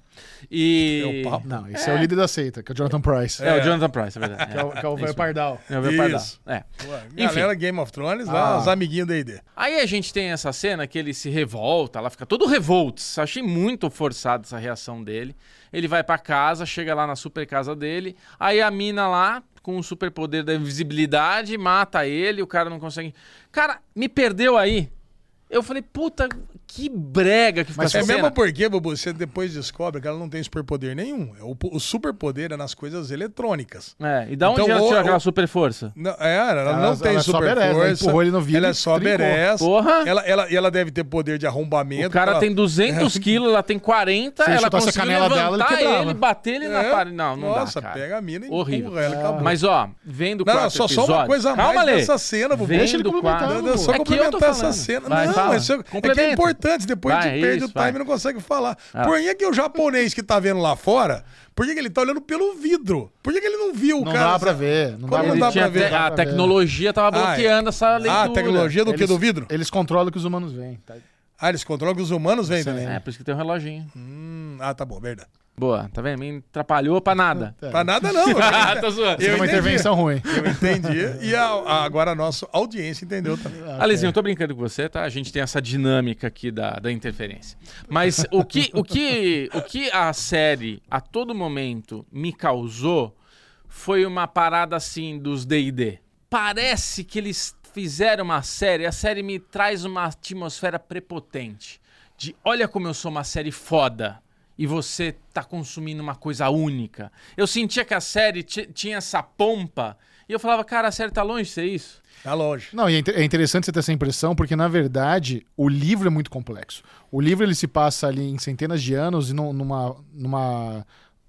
E... É o Papa? Não, esse é. o líder da seita, que é o Jonathan Price. É, o Jonathan Price, é verdade. Que é o, que é o velho isso. pardal. É o velho Pardal. Isso. É. Ué, Enfim. galera Game of Thrones, lá, Ah. os amiguinhos da I D. Aí a gente tem essa cena que ele se revolta, ela fica todo revoltos. Achei muito forçada essa reação dele. Ele vai pra casa, chega lá na super casa dele, aí a mina lá, com o superpoder da invisibilidade, mata ele, o cara não consegue... Cara, me perdeu aí. Eu falei, puta, que brega que fica Mas essa é cena. mesmo porque, Bubu, você depois descobre que ela não tem superpoder nenhum. O, o superpoder é nas coisas eletrônicas. É, e da onde Então, ela o- tirou o- aquela super força? Não, é, ela, Ela- não tem ela é só super berés, ela força. empurrou ele no vidro Ela é e só trincou. berés. Porra! Ela, ela, e ela deve ter poder de arrombamento. O cara ela- tem duzentos quilos, ela tem quarenta, Se ele ela chutasse a conseguiu canela dela, ele levantar quebrava. ele, bater ele na É. parede. Não, não Nossa, dá, cara. pega a mina e Horrível. empurra ela, acabou. Mas, ó, vendo o Não, quarto não, só, só episódio... uma coisa a mais Calma, Lê. dessa cena, Bubu. Vendo Deixa ele o complementar, quarto- Não, só É que eu tô complementar essa falando. cena. Vai, não, fala. isso é, é que é Complementa. importante, depois Vai, a gente perde isso, o time vai. e não consegue falar. Ah. Por que, que o japonês que tá vendo lá fora, por que, que ele tá olhando pelo vidro? Por que, que ele não viu o Não cara? dá pra ver. Não Como dá não pra Ele dá ver. tinha pra ver? te- Dá a pra ver. tecnologia tava Ah, é. bloqueando essa leitura. Ah, a tecnologia do que? Eles- Do vidro? Eles controlam o que os humanos veem. Tá? Ah, eles controlam que os humanos vêm também. É, por isso que tem um reloginho. Hum, ah, tá bom, verdade. Boa, tá vendo? Me atrapalhou pra nada. Pra nada não. Ah, tô zoando. Isso é Eu uma entendi. intervenção ruim. Eu entendi. E a- a- agora a nossa audiência entendeu também. Alezinho, eu tô brincando com você, tá? A gente tem essa dinâmica aqui da, da interferência. Mas o que, o, que, o que a série, a todo momento, me causou foi uma parada assim dos D e D. Parece que eles fizeram uma série, a série me traz uma atmosfera prepotente. De olha como eu sou uma série foda. E você tá consumindo uma coisa única. Eu sentia que a série ti- tinha essa pompa. E eu falava, cara, a série tá longe de ser isso. Tá longe. Não, e é inte- é interessante você ter essa impressão, porque, na verdade, o livro é muito complexo. O livro ele se passa ali em centenas de anos e num- numa, numa,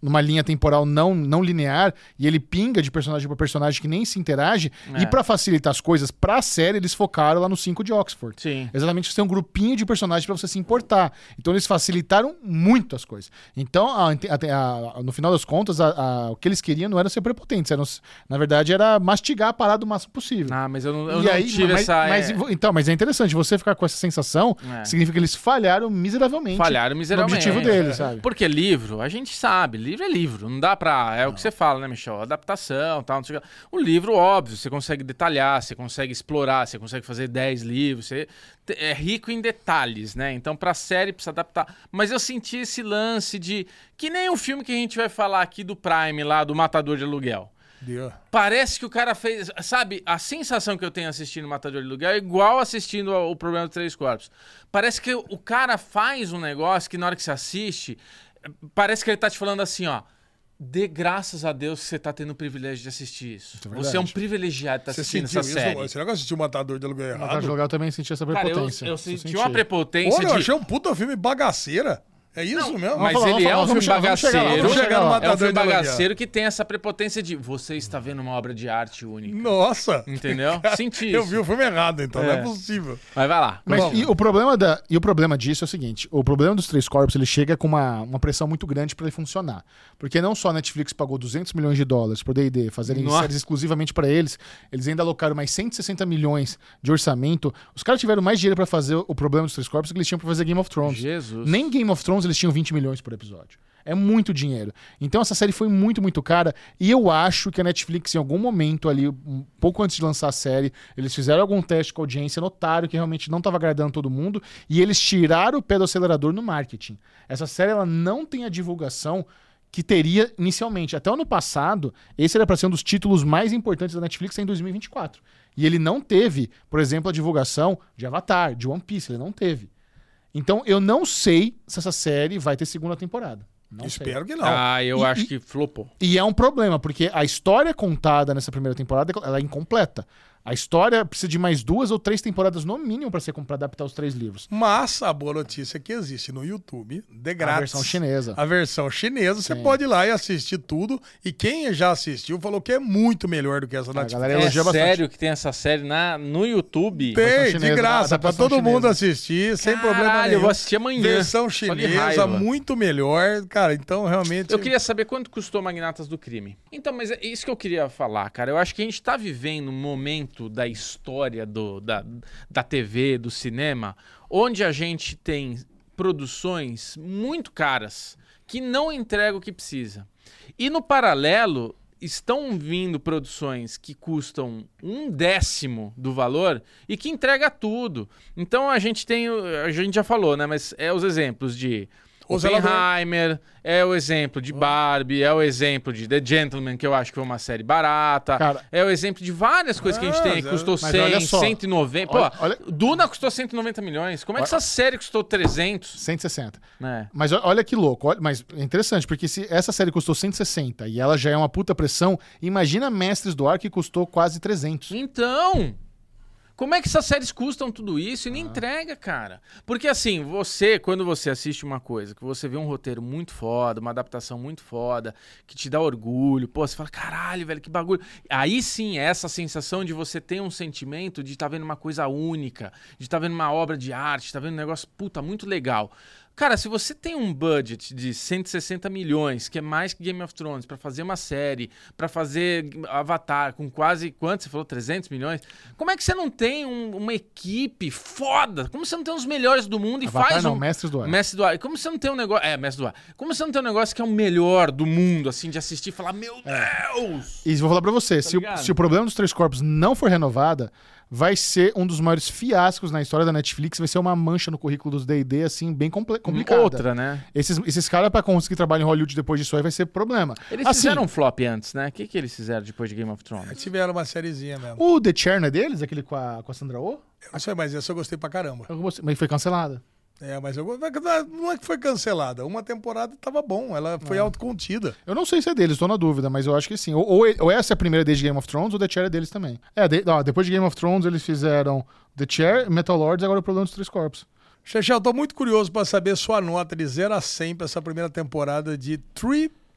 numa linha temporal não, não linear e ele pinga de personagem pra personagem que nem se interage. É. E pra facilitar as coisas pra série, eles focaram lá no cinco de Oxford. Sim. Exatamente, você tem um grupinho de personagens pra você se importar. Então eles facilitaram muito as coisas. Então, a, a, a, no final das contas, a, a, o que eles queriam não era ser prepotentes. Eram, na verdade, era mastigar a parada o máximo possível. Ah, mas eu não, eu E não aí, tive mas, essa... mas, é, então, mas é interessante, você ficar com essa sensação, É. significa que eles falharam miseravelmente. Falharam miseravelmente. No objetivo deles, sabe? Porque livro, a gente sabe, livro é livro. Não dá pra... É não. o que você fala, né, Michel? Adaptação, tal, não sei o que. O livro, óbvio, você consegue detalhar, você consegue explorar, você consegue fazer dez livros, você é rico em detalhes, né? Então, pra série, precisa adaptar. Mas eu senti esse lance de... Que nem o filme que a gente vai falar aqui do Prime, lá, do Matador de Aluguel. Deu. Parece que o cara fez... Sabe, a sensação que eu tenho assistindo Matador de Aluguel é igual assistindo ao, o Problema dos Três Corpos. Parece que o cara faz um negócio que na hora que você assiste, parece que ele tá te falando assim, ó, dê graças a Deus que você tá tendo o privilégio de assistir isso. É você é um privilegiado de estar assistindo essa isso? série. Será que eu assisti o Matador de Aluguel errado? Matador de Aluguel também senti essa Cara, eu, prepotência. eu Isso senti senti. uma prepotência Olha, de... eu achei um puta filme bagaceira. É isso Não, mesmo? Mas Vamos falar, ele é um vamos filme chegar- vamos chegar lá, bagaceiro. vamos chegar no É um Matador filme de Aluguel. bagaceiro que tem essa prepotência de você está vendo uma obra de arte única. Nossa! Entendeu? Senti Eu isso. vi o filme errado, então. Não é É. possível. Mas vai lá. Mas Vamos. e o, problema da, e o problema disso é o seguinte, o problema dos Três Corpos, ele chega com uma, uma pressão muito grande pra ele funcionar. Porque não só a Netflix pagou duzentos milhões de dólares pro D e D fazerem Nossa. séries exclusivamente pra eles, eles ainda alocaram mais cento e sessenta milhões de orçamento. Os caras tiveram mais dinheiro pra fazer o problema dos Três Corpos do que eles tinham pra fazer Game of Thrones. Jesus. Nem Game of Thrones eles tinham vinte milhões por episódio. É muito dinheiro. Então essa série foi muito, muito cara. E eu acho que a Netflix, em algum momento ali, um pouco antes de lançar a série, eles fizeram algum teste com a audiência, notaram que realmente não estava agradando todo mundo e eles tiraram o pé do acelerador no marketing. Essa série ela não tem a divulgação que teria inicialmente. Até o ano passado, esse era para ser um dos títulos mais importantes da Netflix em dois mil e vinte e quatro. E ele não teve, por exemplo, a divulgação de Avatar, de One Piece. Ele não teve. Então eu não sei se essa série vai ter segunda temporada. Não Espero sei. que não. Ah, eu E- acho e- que flopou. E é um problema, porque a história contada nessa primeira temporada ela é incompleta. A história precisa de mais duas ou três temporadas no mínimo para ser para adaptar os três livros. Mas a boa notícia é que existe no YouTube, de grátis. A versão chinesa. A versão chinesa, você Sim. pode ir lá e assistir tudo. E quem já assistiu falou que é muito melhor do que essa A Netflix. galera É elogia bastante. sério que tem essa série na, no YouTube? Tem, Versão de chinesa, graça, pra adaptação todo mundo chinesa. assistir, sem Caralho, problema nenhum. eu vou assistir amanhã. Versão Só de chinesa, raiva. muito melhor. Cara, então realmente... Eu queria saber quanto custou Magnatas do Crime. Então, mas é isso que eu queria falar, cara. Eu acho que a gente tá vivendo um momento da história do, da, da T V, do cinema, onde a gente tem produções muito caras que não entregam o que precisa. E no paralelo, estão vindo produções que custam um décimo do valor e que entrega tudo. Então a gente tem, o- a gente já falou, né? Mas é os exemplos de O Zelador. Oppenheimer, é o exemplo de Barbie, é o exemplo de The Gentleman, que eu acho que foi uma série barata. Cara- é o exemplo de várias coisas que a gente Ah, tem aí, que custou mas olha cem, só. cento e noventa. Olha- Pô, olha- Duna custou cento e noventa milhões. Como é que essa série custou trezentos? cento e sessenta. Né? Mas o- olha que louco, olha- mas é interessante, porque se essa série custou cento e sessenta e ela já é uma puta pressão, imagina Mestres do Ar que custou quase trezentos. Então, como é que essas séries custam tudo isso e não entrega, cara? Porque assim, você, quando você assiste uma coisa, que você vê um roteiro muito foda, uma adaptação muito foda, que te dá orgulho, pô, você fala, caralho, velho, que bagulho. Aí sim, é essa sensação de você ter um sentimento de estar vendo uma coisa única, de estar vendo uma obra de arte, estar vendo um negócio, puta, muito legal. Cara, se você tem um budget de cento e sessenta milhões, que é mais que Game of Thrones, pra fazer uma série, pra fazer Avatar com quase, quanto você falou, trezentos milhões, como é que você não tem um- uma equipe foda? Como você não tem os melhores do mundo e Avatar faz não, um... Mestres do Ar. Mestre do Ar. Como você não tem um negócio... É, Mestre do Ar. Como você não tem um negócio que é o melhor do mundo, assim, de assistir e falar, meu Deus! E vou falar pra você, se, o, ligado? se o problema dos Três Corpos não for renovada, vai ser um dos maiores fiascos na história da Netflix, vai ser uma mancha no currículo dos D e D, assim, bem comple- complicada. Outra, né? Esses, esses caras, pra conseguir trabalhar em Hollywood depois disso aí, vai ser problema. Eles assim, fizeram um flop antes, né? O que, que eles fizeram depois de Game of Thrones? Tiveram uma sériezinha mesmo. O The Chair não é deles, aquele com a, com a Sandra Oh? Eu não sei, mas essa eu gostei pra caramba. Eu gostei, mas foi cancelada. É, mas eu não é que foi cancelada. Uma temporada tava bom, ela foi autocontida. Eu não sei se é deles, tô na dúvida, mas eu acho que sim. Ou, ou, ou essa é a primeira desde Game of Thrones, ou The Chair é deles também. É, de- ó, depois de Game of Thrones eles fizeram The Chair, Metal Lords e agora o problema dos Três Corpos. Chechel, eu tô muito curioso pra saber sua nota de zero a cem pra essa primeira temporada de Three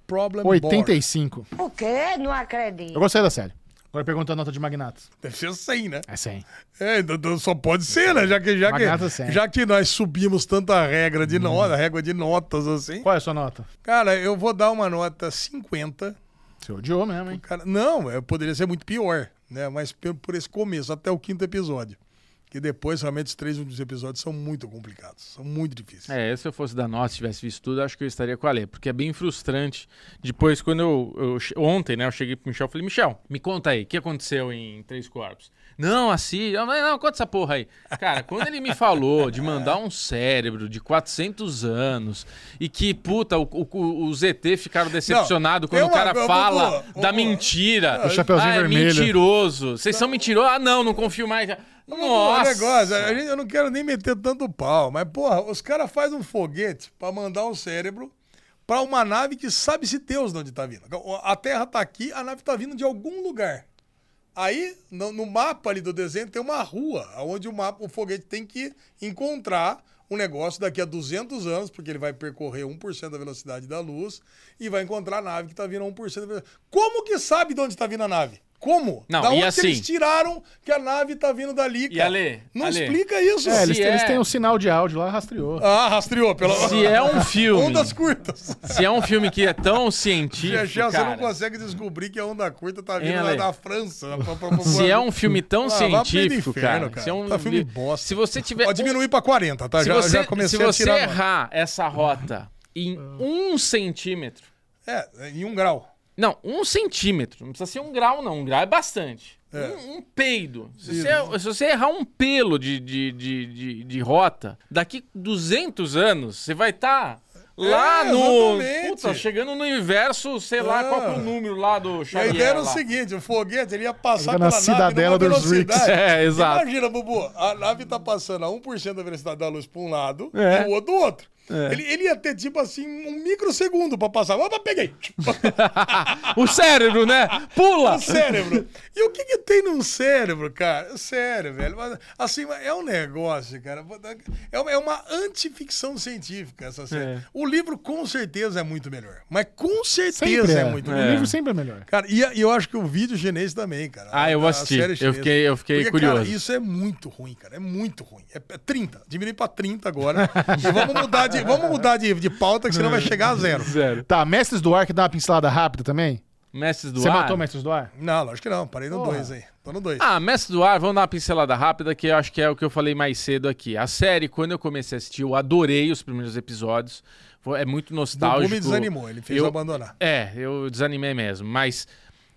Problem oitenta e cinco. O quê? Não acredito. Eu gostei da série. Agora pergunta a nota de Magnatos. Deve ser cem, né? É cem. É, então só pode ser, né? Já que, já Magnatos que, cem. já que nós subimos tanta regra de nota, régua de notas assim. Qual é a sua nota? Cara, eu vou dar uma nota cinquenta. Você odiou mesmo, hein? Cara, não, eu poderia ser muito pior, né? Mas por, por esse começo, até o quinto episódio. Que depois, realmente, os três últimos episódios são muito complicados. São muito difíceis. É, se eu fosse da nota, se tivesse visto tudo, acho que eu estaria com a Lê, porque é bem frustrante. Depois, quando eu, eu ontem, né, eu cheguei pro Michel e falei, Michel, me conta aí, o que aconteceu em Três Corpos? Não, assim, não, não, conta essa porra aí. Cara, quando ele me falou de mandar um cérebro de quatrocentos anos e que, puta, o, o, os E T ficaram decepcionados quando uma, o cara eu, fala eu, eu, da eu, mentira. O Chapeuzinho ah, é Vermelho. mentiroso. Vocês são mentirosos? Ah, não, não confio mais. Nossa! Negócio, a gente, eu não quero nem meter tanto pau, mas, porra, os caras fazem um foguete pra mandar um cérebro pra uma nave que sabe-se Deus de onde tá vindo. A Terra tá aqui, a nave tá vindo de algum lugar. Aí, no, no mapa ali do desenho, tem uma rua, onde o, mapa, o foguete tem que encontrar um negócio daqui a duzentos anos, porque ele vai percorrer um por cento da velocidade da luz e vai encontrar a nave que tá vindo a um por cento da velocidade. Como que sabe de onde tá vindo a nave? Como? Não, da onde e que assim, eles tiraram que a nave tá vindo dali, cara? E Ale, Não Ale, explica isso. É, eles, Se eles é- têm um sinal de áudio lá, rastreou. Ah, rastreou. Pela... Se é um filme, Ondas curtas. se é um filme que é tão científico, Chechel, você cara, não consegue descobrir que a onda curta tá vindo Hein, lá Ale? da França. Pra, pra, pra, se é um filme tão Ah, vá pro científico, inferno, cara, se é um Tá filme li- bosta. se você tiver Pode diminuir pra quarenta, tá? se Já, você, já comecei se a você tirar. errar essa rota em um centímetro, É, em um grau. não, um centímetro, não precisa ser um grau não, um grau é bastante. É. Um, um peido. Se você, se você errar um pelo de, de, de, de, de rota, daqui duzentos anos, você vai estar lá É, no... exatamente. Puta, chegando no universo, sei lá, É. qual que é o número lá do E a Xavier ideia era o lá. seguinte, o foguete ele ia passar Fica na pela cidadela nave numa dos Ricks. velocidade. É, exato. Imagina, Bubu, a nave tá passando a um por cento da velocidade da luz pra um lado É. e o outro do outro. Ele, ele ia ter, tipo assim, um microsegundo pra passar. Opa, peguei! O cérebro, né? Pula! O cérebro. E o que que tem num cérebro, cara? Sério, velho. Mas, assim, é um negócio, cara. É uma, é uma antificção científica essa série. É. O livro, com certeza, é muito melhor. Mas com certeza Sempre é, é. muito O melhor. livro sempre é melhor. Cara, e, e eu acho que o vídeo chinês também, cara. Ah, eu vou A- a assistir. série Eu chinesa. fiquei, eu fiquei Porque, curioso. cara, isso é muito ruim, cara. É muito ruim. É é trinta. Diminui pra trinta agora. E vamos mudar de, vamos mudar de, de pauta, que senão vai chegar a zero. Zero. Tá, Mestres do Ar, que dá uma pincelada rápida também? Mestres do Você Ar. matou Mestres do Ar? Não, lógico que não. Parei no Porra. dois aí. Tô no dois. Ah, Mestre do Ar, vamos dar uma pincelada rápida, que eu acho que é o que eu falei mais cedo aqui. A série, quando eu comecei a assistir, eu adorei os primeiros episódios. Foi- É muito O nostálgico. me desanimou. Ele fez eu eu abandonar. É, eu desanimei mesmo, mas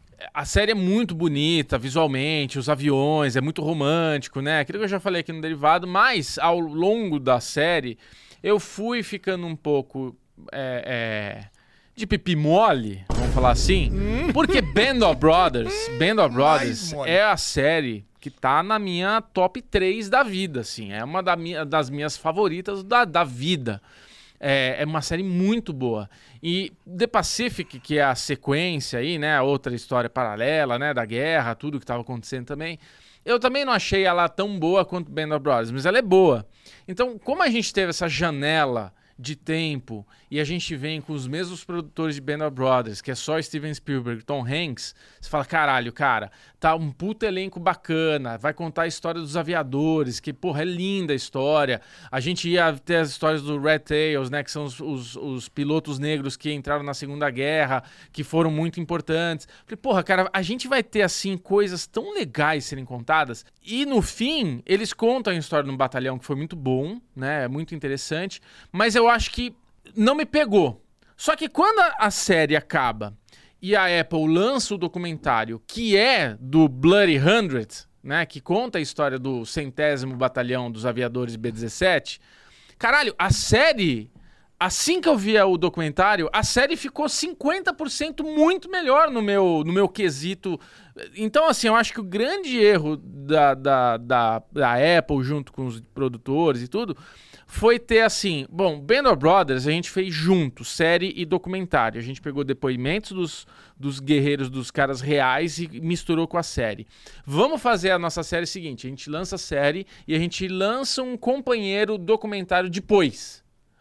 a série é muito bonita visualmente, os aviões, é muito romântico, né? Aquilo que eu já falei aqui no Derivado, mas ao longo da série eu fui ficando um pouco é, é, de pipi mole, vamos falar assim, porque Band of Brothers, Band of Brothers mole. é a série que tá na minha top três da vida, assim, é uma da minha, das minhas favoritas da, da vida. É, é uma série muito boa. E The Pacific, que é a sequência aí, né? Outra história paralela, né? Da guerra, tudo que estava acontecendo também. Eu também não achei ela tão boa quanto Band of Brothers, mas ela é boa. Então, como a gente teve essa janela de tempo e a gente vem com os mesmos produtores de Band of Brothers, que é só Steven Spielberg e Tom Hanks, você fala, caralho, cara, tá um puta elenco bacana, vai contar a história dos aviadores, que, porra, é linda a história. A gente ia ter as histórias do Red Tails, né, que são os, os, os pilotos negros que entraram na Segunda Guerra, que foram muito importantes. Falei, porra, cara, a gente vai ter, assim, coisas tão legais serem contadas. E, no fim, eles contam a história de um batalhão que foi muito bom, né, é muito interessante, mas eu acho que não me pegou. Só que quando a, a série acaba e a Apple lança o documentário que é do Bloody Hundred, né, que conta a história do centésimo batalhão dos aviadores B dezessete, caralho, a série, assim que eu vi o documentário, a série ficou cinquenta por cento muito melhor no meu, no meu quesito. Então, assim, eu acho que o grande erro da, da, da, da Apple, junto com os produtores e tudo, foi ter assim, bom, Band of Brothers a gente fez junto, série e documentário. A gente pegou depoimentos dos, dos guerreiros, dos caras reais e misturou com a série. Vamos fazer a nossa série seguinte, a gente lança a série e a gente lança um companheiro documentário depois.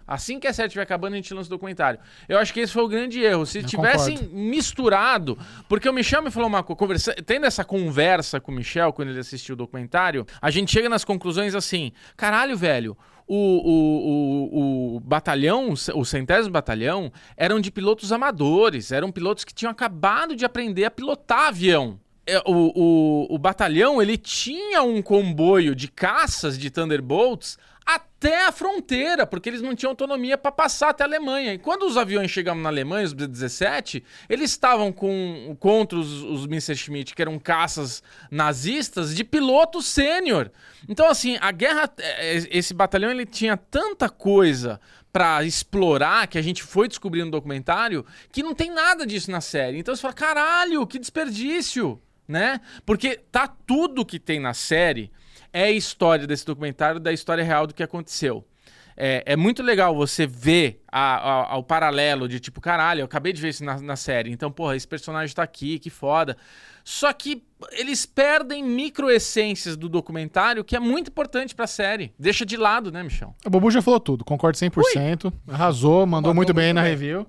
Assim que a série estiver acabando, a gente lança o documentário. Eu acho que esse foi o grande erro. Se Eu tivessem concordo. misturado... Porque o Michel me falou uma coisa... Conversa, tendo essa conversa com o Michel, quando ele assistiu o documentário, a gente chega nas conclusões assim... Caralho, velho... O, o, o, o batalhão, o centésimo batalhão, eram de pilotos amadores. Eram pilotos que tinham acabado de aprender a pilotar avião. O, o, o batalhão, ele tinha um comboio de caças de Thunderbolts até a fronteira, porque eles não tinham autonomia para passar até a Alemanha. E quando os aviões chegavam na Alemanha, os B dezessete, eles estavam com, contra os, os Messerschmitt, que eram caças nazistas, de piloto sênior. Então, assim, a guerra... Esse batalhão, ele tinha tanta coisa pra explorar, que a gente foi descobrir no documentário, que não tem nada disso na série. Então você fala, caralho, que desperdício, né? Porque tá tudo que tem na série... é a história desse documentário, da história real do que aconteceu. É, é muito legal você ver a, a, o paralelo de tipo, caralho, eu acabei de ver isso na, na série, então, porra, esse personagem tá aqui, que foda. Só que eles perdem microessências do documentário, que é muito importante pra série. Deixa de lado, né, Michel? O Bobu já falou tudo, concordo cem por cento. Ui. Arrasou, mandou, mandou muito bem muito na bem. review.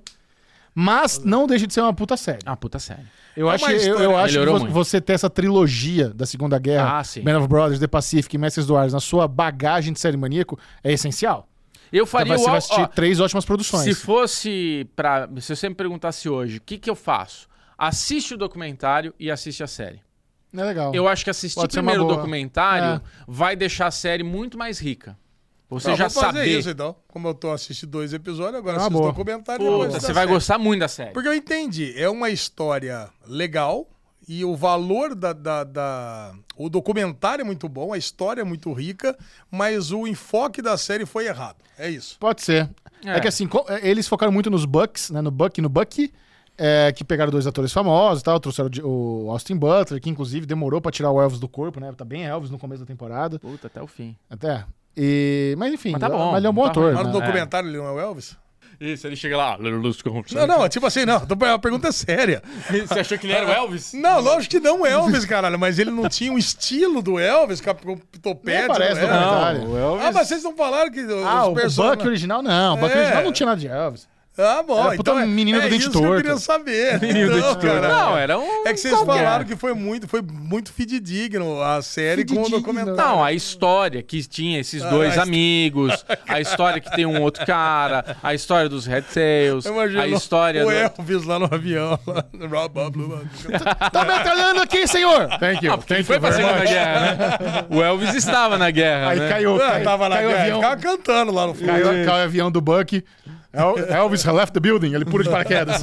Mas não deixa de ser uma puta série. Ah, puta série. Eu é acho, eu, eu acho que muito. você ter essa trilogia da Segunda Guerra, ah, Band of Brothers, The Pacific e Mestres do Ar, na sua bagagem de série maníaco, é essencial. Eu faria então, você o... vai assistir ó, três ótimas produções. Se fosse pra... Se você me perguntasse hoje, o que, que eu faço? Assiste o documentário e assiste a série. É legal. Eu acho que assistir Pode primeiro o boa. documentário é. vai deixar a série muito mais rica. Você Não, já vou fazer saber. isso, então. Como eu tô assistindo dois episódios, agora Ah, assisto boa. o documentário. Puta, depois da você vai série. gostar muito da série. Porque eu entendi, é uma história legal e o valor da, da, da... O documentário é muito bom, a história é muito rica, mas o enfoque da série foi errado. É isso. Pode ser. É, É. que assim, co- eles focaram muito nos Bucks, né? No Buck e no Bucky, é, que pegaram dois atores famosos e tal, trouxeram o o Austin Butler, que inclusive demorou pra tirar o Elvis do corpo, né? Tá bem Elvis no começo da temporada. Puta, até o fim. Até. E... Mas enfim, Mas tá bom, ele é um bom tá ator. ruim. Mas né? no documentário ele não é o Elvis? Isso, ele chega lá. Não, não, tipo assim, não. A pergunta é séria. Você achou que ele era o Elvis? Não, lógico que não Elvis, caralho, mas ele não tinha o estilo do Elvis, com o topete. Nem aparece do no Elvis. documentário. Não, o Elvis... Ah, mas vocês não falaram que os Ah, o personagens... Buck original não. O Buck É. original não tinha nada de Elvis. Ah, bom, Era puta então é, menino é do dente isso que eu torto. queria saber. Menino do Então, dente torto. cara, Não, era um É que vocês qualquer. falaram que foi muito, foi muito fidedigno a série com o Fidedigno. documentário. Não, a história que tinha esses Ah, dois a amigos, a história que tem um outro cara, a história dos Red Tails, Imagina a história o do... Elvis lá no avião. Lá, blá, blá, blá. Tá metralhando aqui, senhor! Thank you. Ah, porque ele Thank foi you pra very Segunda much. Guerra, né? O Elvis estava na guerra, Aí né? caiu, Ah, caiu, tava na caiu o guerra, avião. ficava cantando lá no fundo. Caiu, caiu o avião do Bucky. El- Elvis left the building. Ele pula de paraquedas.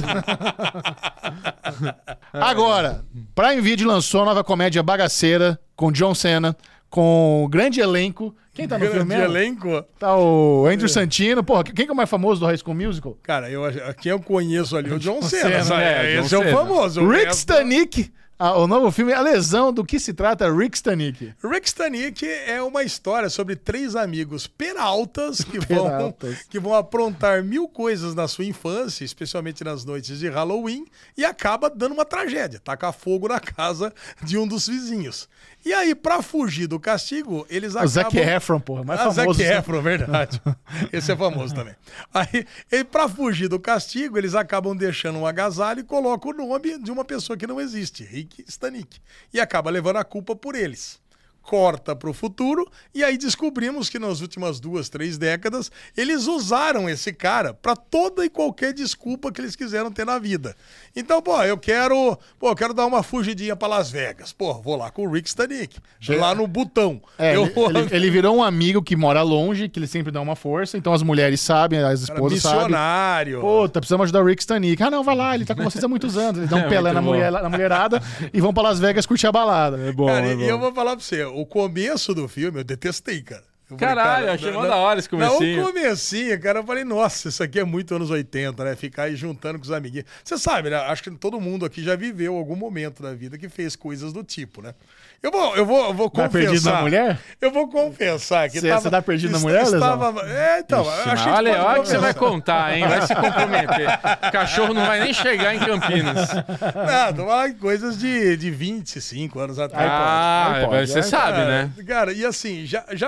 Agora, Prime Video lançou a nova comédia bagaceira com John Cena, com o grande elenco. Quem tá no filme Grande mesmo? elenco. Tá o Andrew Santino. Porra, quem que é o mais famoso do High School Musical? Cara, eu, acho- quem eu conheço ali, o John Cena. Cena, sabe? é, Esse John é o Cena. famoso. O Rick resto- Stanick. Ah, o novo filme é A Lesão. Do que se trata Rick Stanick? Rick Stanick é uma história sobre três amigos peraltas que vão, Peraltas. que vão aprontar mil coisas na sua infância, especialmente nas noites de Halloween, e acaba dando uma tragédia, taca fogo na casa de um dos vizinhos. E aí, pra fugir do castigo, eles O acabam... Zac Efron, porra. Mais Ah, famoso. Zac Efron, verdade. Esse é famoso também. Aí, e pra fugir do castigo, eles acabam deixando um agasalho e colocam o nome de uma pessoa que não existe, Rick Stanick. E acaba levando a culpa por eles. Corta pro futuro e aí descobrimos que nas últimas duas, três décadas eles usaram esse cara pra toda e qualquer desculpa que eles quiseram ter na vida. Então, pô, eu quero, pô, eu quero dar uma fugidinha pra Las Vegas. Pô, vou lá com o Rick Stanick, lá no Butão. É, eu ele, ele- ele virou um amigo que mora longe, que ele sempre dá uma força, então as mulheres sabem, as Cara, esposas sabem. missionário. Puta, precisamos ajudar o Rick Stanick. Ah, não, vai lá, ele tá com vocês há muitos anos. Eles dão um pelé muito na, bom. mulher, na mulherada e vão pra Las Vegas curtir a balada. É bom, Cara, é e bom. eu vou falar pra você, o começo do filme eu detestei, cara. Eu falei, Caralho, cara, achei na- mó na- da hora esse comecinho. Não, o comecinho, cara, eu falei, nossa, isso aqui é muito anos oitenta, né? Ficar aí juntando com os amiguinhos. Você sabe, né? Acho que todo mundo aqui já viveu algum momento da vida que fez coisas do tipo, né? Eu vou, eu vou, eu vou Tá perdido confessar. na mulher? Eu vou confessar que Cê- tava... cê tá perdido na est- mulher, Lesão? estava, É, então, Ixi, acho mas que a gente olha, pode olha que você vai conversar. contar, hein? Vai se comprometer. Cachorro não vai nem chegar em Campinas. Não, tô falando de coisas de, de vinte e cinco anos atrás. Ah, aí pode, você aí sabe, Cara, né? Cara, e assim, já, já aconteceu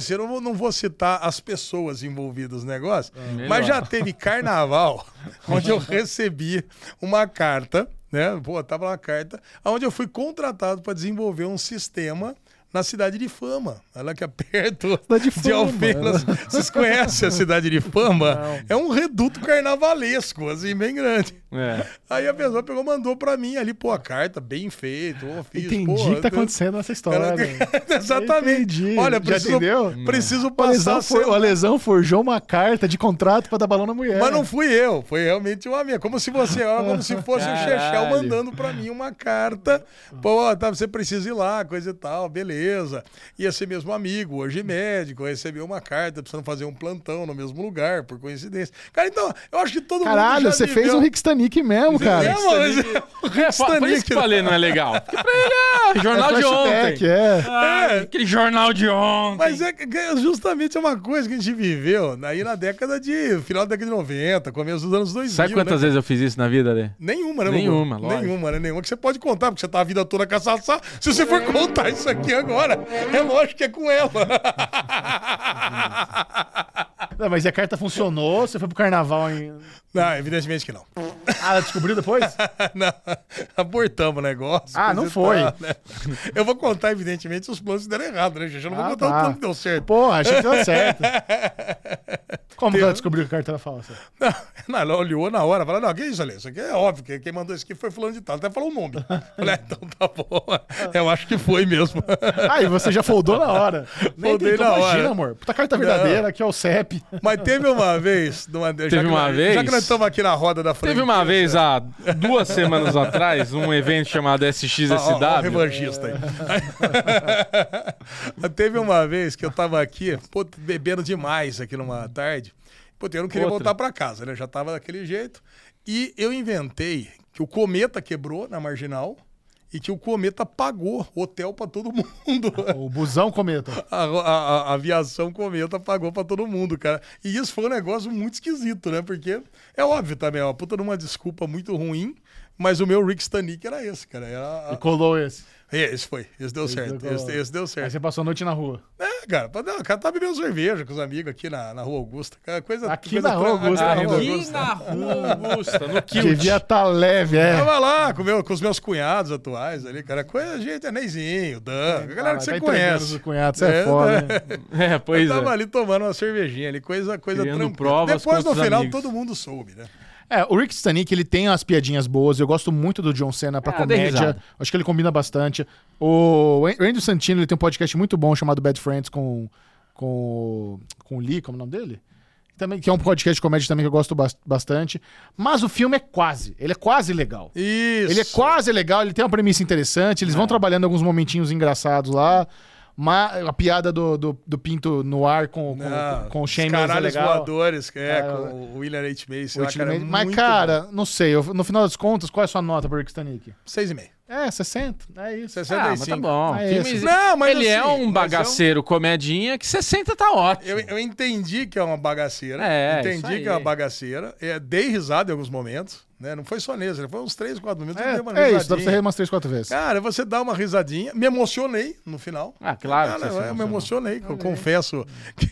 aconteceram, eu não vou citar as pessoas envolvidas no negócio, Melhor. mas já teve carnaval onde eu recebi uma carta, né? Pô, tava uma carta, onde eu fui contratado para desenvolver um sistema na Cidade de Fama, ela que é perto Cidade de de Fama. Alfenas. Vocês conhecem a Cidade de Fama? Não. É um reduto carnavalesco, assim, bem grande. É. Aí a pessoa pegou, mandou pra mim ali, pô, a carta bem feita, eu fiz, Entendi pô, o que tá eu- acontecendo nessa história. Exatamente. Entendi. Olha, Já preciso, entendeu? preciso O passar... Alesão, a for, ser- o Alesão forjou uma carta de contrato pra dar balão na mulher. Mas não fui eu, foi realmente uma minha. Como se você, como se fosse o Chechel Caralho. mandando pra mim uma carta. Pô, tá, você precisa ir lá, coisa e tal, beleza. Ia ser mesmo amigo, hoje médico, recebeu uma carta, precisando fazer um plantão no mesmo lugar, por coincidência. Cara, então, eu acho que todo Caralho, mundo já você viveu... fez um Rick Stanik mesmo, cara. É, mas é o Rick É, por por isso Stanik, que eu falei, não é legal. Porque pra ele é jornal de flashback, ontem. é. Ai, aquele jornal de ontem. Mas é que é justamente uma coisa que a gente viveu aí na década de... final da década de noventa, começo dos anos dois mil. Sabe quantas né? vezes eu fiz isso na vida, Lê? Nenhuma, né, Nenhuma, Gugu? lógico. Nenhuma, né? Nenhuma que você pode contar, porque você tá a vida toda com a Sassá. Se você for contar isso aqui agora, é lógico que é com ela. Não, mas e a carta funcionou? Você foi pro carnaval em. Não, evidentemente que não. Ah, ela descobriu depois? Não, abortamos o negócio. Ah, coisa não e foi. tal, né? Eu vou contar, evidentemente, os planos que deram errado, né, gente? Eu não vou Ah, contar tá. o plano que deu certo. Porra, achei que deu certo. Como que ela descobriu que a carta era falsa? Não, não, ela olhou na hora, falou, não, que isso, ali? Isso aqui é óbvio, que quem mandou isso aqui foi fulano de tal. Até falou o nome. Falei, ah, então tá bom. Eu acho que foi mesmo. Ah, e você já foldou na hora. Nem Foldei tentou, na imagina, hora. amor. Puta carta verdadeira, aqui é o C E P. Mas teve uma vez... Numa, já Teve que uma nós- vez? Já que nós estamos aqui na roda da frente. Teve uma vez, há duas semanas atrás, um evento chamado S X S Ó, ó, ó, o W. revanchista aí. Teve uma vez que eu tava aqui, pô, bebendo demais aqui numa tarde. Pô, eu não queria Outra. voltar pra casa, né? Eu já tava daquele jeito. E eu inventei que o cometa quebrou na Marginal e que o cometa pagou hotel pra todo mundo. O busão cometa. A, a- a aviação cometa pagou pra todo mundo, cara. E isso foi um negócio muito esquisito, né? Porque é óbvio também, é uma puta numa desculpa muito ruim, mas o meu Rick Stanik era esse, cara. Era, E colou esse. é, esse foi, esse deu certo, deu- esse, esse deu Aí certo. você passou a noite na rua. É, cara, pra- não, o cara tá bebendo cerveja com os amigos aqui na, na Rua Augusta. Cara, coisa, Aqui coisa na Rua Augusta aqui na ainda. Rua Aqui Augusta. na Rua Augusta, no Kilt. Devia tá leve, é. Tava lá com, meu, com os meus cunhados atuais ali, cara. Coisa, gente, é Neizinho, Dan, a galera Ah, que você tá entregando conhece. os cunhados, você é foda, né? É, pois Eu tava é. ali tomando uma cervejinha ali, coisa, coisa Criando tranquila. provas Depois, no contra os final, amigos. todo mundo soube, né? É, o Rick Stanik, ele tem umas piadinhas boas. Eu gosto muito do John Cena pra Ah, dei comédia. risada. Acho que ele combina bastante. O An- Andrew Santino, ele tem um podcast muito bom chamado Bad Friends com, com, com o Lee, como é o nome dele? Também, que é um podcast de comédia também que eu gosto bas- bastante. Mas o filme é quase. Ele é quase legal. Isso. Ele é quase legal, ele tem uma premissa interessante. Eles vão trabalhando alguns momentinhos engraçados lá. Mas a piada do, do, do Pinto no ar com, com, Não, com o os Shameless é caralhos legal. voadores, é, É, com o William H. Macy. O lá, cara, é Ultimate- Mas, muito cara, bom. não sei. eu- no final das contas, qual é a sua nota pro Rick Stanik? Seis e meio. É, sessenta. É isso. Ah, sessenta e mas cinco. tá bom. É Filme- esse. Não, mas ele é assim, um mas bagaceiro comedinha que sessenta tá ótimo. Eu, eu entendi que é uma bagaceira. É, isso entendi aí. que é uma bagaceira. É, dei risada em alguns momentos. Né? Não foi só nesse, foi uns três, quatro momentos. eu dei uma É, é isso, dá pra risadinha. você rir umas três, quatro vezes. Cara, você dá uma risadinha. Me emocionei no final. Ah, claro que Cara, você se eu me emocionou. emocionei. Eu confesso que,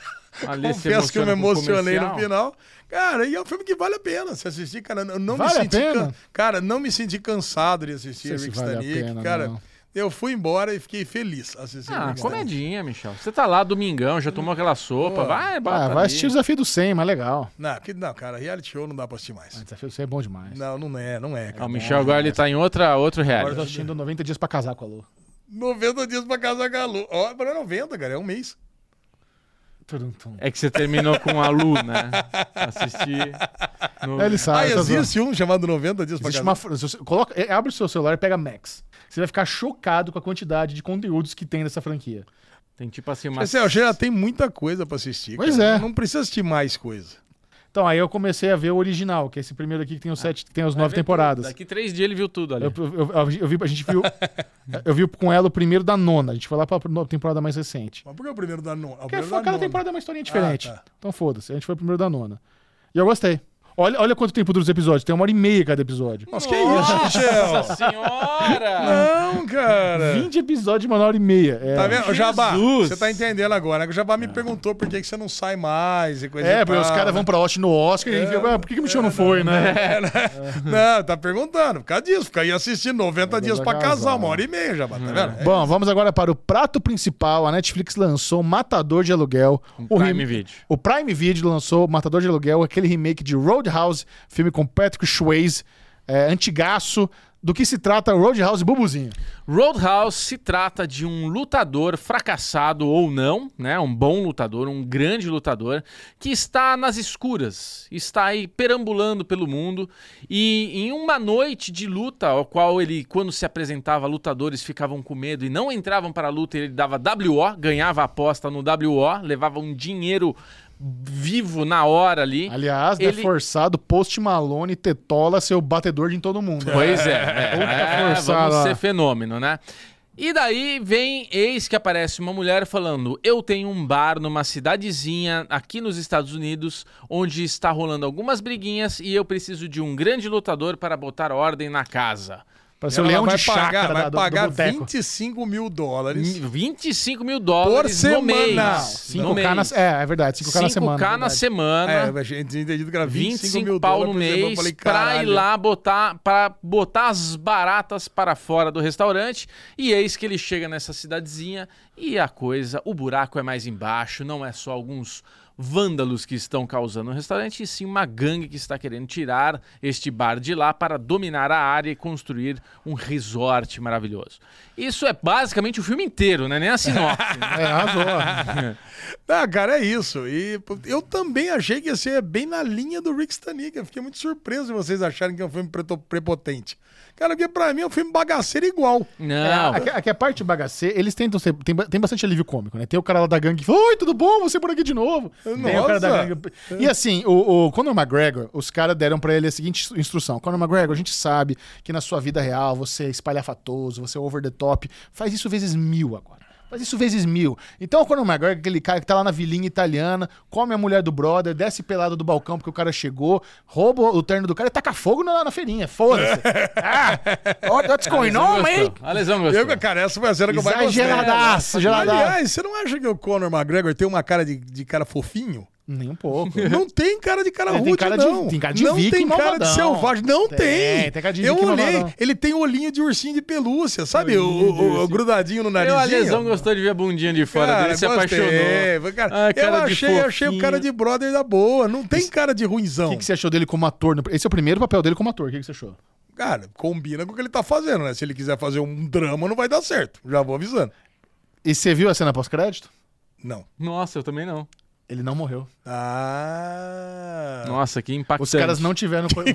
Ali se confesso que eu me emociona com o emocionei no comercial. final. Cara, e é um filme que vale a pena se assistir, cara. Eu não Vale me a senti pena? can- Cara, não me senti cansado de assistir Não sei Rick se vale a Stanik. pena, Cara, não. eu fui embora e fiquei feliz assistindo Ah, Rick Stanik. comedinha, Michel. Você tá lá domingão, já tomou aquela sopa. Pô. Vai, bota Ah, ali. vai assistir o Desafio do cem, mas legal. Não, que, não, cara, reality show não dá pra assistir mais. O Desafio do cem é bom demais. Não, não é, não é. Ah, Cara. o Michel agora ele tá em outra, outro Agora eu reality. tô assistindo noventa dias pra casar com a Lu. noventa dias pra casar com a Lu. Ó, mas não é noventa, cara, é um mês. Tudum, tum. É que você terminou com a Lu, né? Assistir. No... Ele sabe. Ah, tá zoando. existe um chamado noventa dias pra Existe casar. uma. se você coloca, é, abre o seu celular e pega Max. Você vai ficar chocado com a quantidade de conteúdos que tem nessa franquia. Tem tipo assim uma. Mas, assim, já tem muita coisa pra assistir. Pois cara. é. Não precisa assistir mais coisa. Então, aí eu comecei a ver o original, que é esse primeiro aqui que tem os sete, que tem as Vai nove ver temporadas. tudo. Daqui três dias ele viu tudo ali. Eu, eu, eu, eu vi, a gente viu. Eu vi com ela o primeiro da nona. A gente foi lá pra temporada mais recente. Mas por que é o primeiro da nona? Porque foi cada temporada é uma historinha diferente. Ah, tá. Então foda-se. A gente foi o primeiro da nona. E eu gostei. Olha, olha quanto tempo dura os episódios. Tem uma hora e meia cada episódio. Nossa, que isso, Michel? Nossa senhora! Não, cara. vinte episódios, uma hora e meia. É. Tá vendo? Jabá, Jesus. você tá entendendo agora. O Jabá me perguntou por que, que você não sai mais e coisa É, e porque os tal, caras né? vão pra Austin no Oscar e a gente fica, ah, por que, que o Michel não foi, né? É, né? Não, tá perguntando. Por causa disso. Fica aí assistindo noventa dias pra casar, uma hora e meia, Jabá. Tá vendo? É. Bom, vamos agora para o prato principal. A Netflix lançou Matador de Aluguel. O Prime rem- Video. O Prime Video lançou Matador de Aluguel, aquele remake de Roadhouse, filme com Patrick Swayze, é, antigaço. Do que se trata Roadhouse, Bubuzinho? Roadhouse se trata de um lutador fracassado ou não, né? Um bom lutador, um grande lutador, que está nas escuras, está aí perambulando pelo mundo e em uma noite de luta, ao qual ele, quando se apresentava, lutadores ficavam com medo e não entravam para a luta, ele dava W O, ganhava a aposta no W O, levava um dinheiro vivo na hora ali. Aliás, Ele- é forçado Post Malone Tetola ser o batedor de todo mundo. Pois é, é, Puta é, forçada vamos lá. ser fenômeno, né? E daí vem, eis que aparece uma mulher falando: eu tenho um bar numa cidadezinha aqui nos Estados Unidos, onde está rolando algumas briguinhas e eu preciso de um grande lutador para botar ordem na casa. Pra ser o Ela leão vai de pagar, chácara vai da- do, pagar do boteco. vinte e cinco mil dólares. vinte e cinco mil dólares Por no semana. mês. Não, no cinco K mês. na, é, é verdade, cinco K na semana. cinco K na verdade. semana. É, a gente entendido que era vinte e vinte e cinco cinco mil pau dólares no por semana. Eu mês falei, pra ir caralho. lá botar, pra botar as baratas para fora do restaurante. E eis que ele chega nessa cidadezinha e a coisa, o buraco é mais embaixo, não é só alguns vândalos que estão causando no restaurante, e sim uma gangue que está querendo tirar este bar de lá para dominar a área e construir um resort maravilhoso. Isso é basicamente o filme inteiro, né? Nem a sinopse. né? É, arrasou. Ah, cara, é isso. E pô, eu também achei que ia ser bem na linha do Rick Stanica. Eu fiquei muito surpreso de vocês acharem que é um filme preto- prepotente. Cara, porque pra mim é um filme bagaceiro igual. Não. Aqui, aqui a parte bagaceira, eles tentam ser. Tem, ba- tem bastante alívio cômico, né? Tem o cara lá da gangue que fala: oi, tudo bom? Você por aqui de novo. Tem o cara da Nossa. gangue. E assim, o, o Conor McGregor, os caras deram pra ele a seguinte instrução: Conor McGregor, a gente sabe que na sua vida real você é espalhafatoso, você é over the top. Faz isso vezes mil agora. Faz isso vezes mil. Então o Conor McGregor, aquele cara que tá lá na vilinha italiana, come a mulher do brother, desce pelado do balcão porque o cara chegou, rouba o terno do cara e taca fogo na, na feirinha. Foda-se. ah, what's going on, man? A lesão gostou. Eu, cara, essa foi a cena que eu mais gostei. Exageradaço, exageradaço. Aliás, você não acha que o Conor McGregor tem uma cara de, de cara fofinho? Nem um pouco. Não tem cara de cara Ele tem rude, cara de- não. tem cara de não viking tem cara malvadão. de selvagem. Não Tem, tem. tem cara de Eu viking olhei, malvadão. ele tem olhinho de ursinho de pelúcia, sabe? O, o- o grudadinho no Eu, narizinho. a lesão gostou de ver a bundinha de fora dele, se gostei. apaixonou. Cara, Ai, cara eu de achei, achei o fofinho. cara de brother da boa. Não tem cara de O ruinzão. que, que você achou dele como ator? Esse é o primeiro papel dele como ator. O que, que você achou? Cara, combina com o que ele tá fazendo, né? Se ele quiser fazer um drama, não vai dar certo. Já vou avisando. E você viu a cena pós-crédito? Não. Nossa, eu também não. Ele não morreu. Ah. Nossa, que impactante. Os caras não tiveram. co-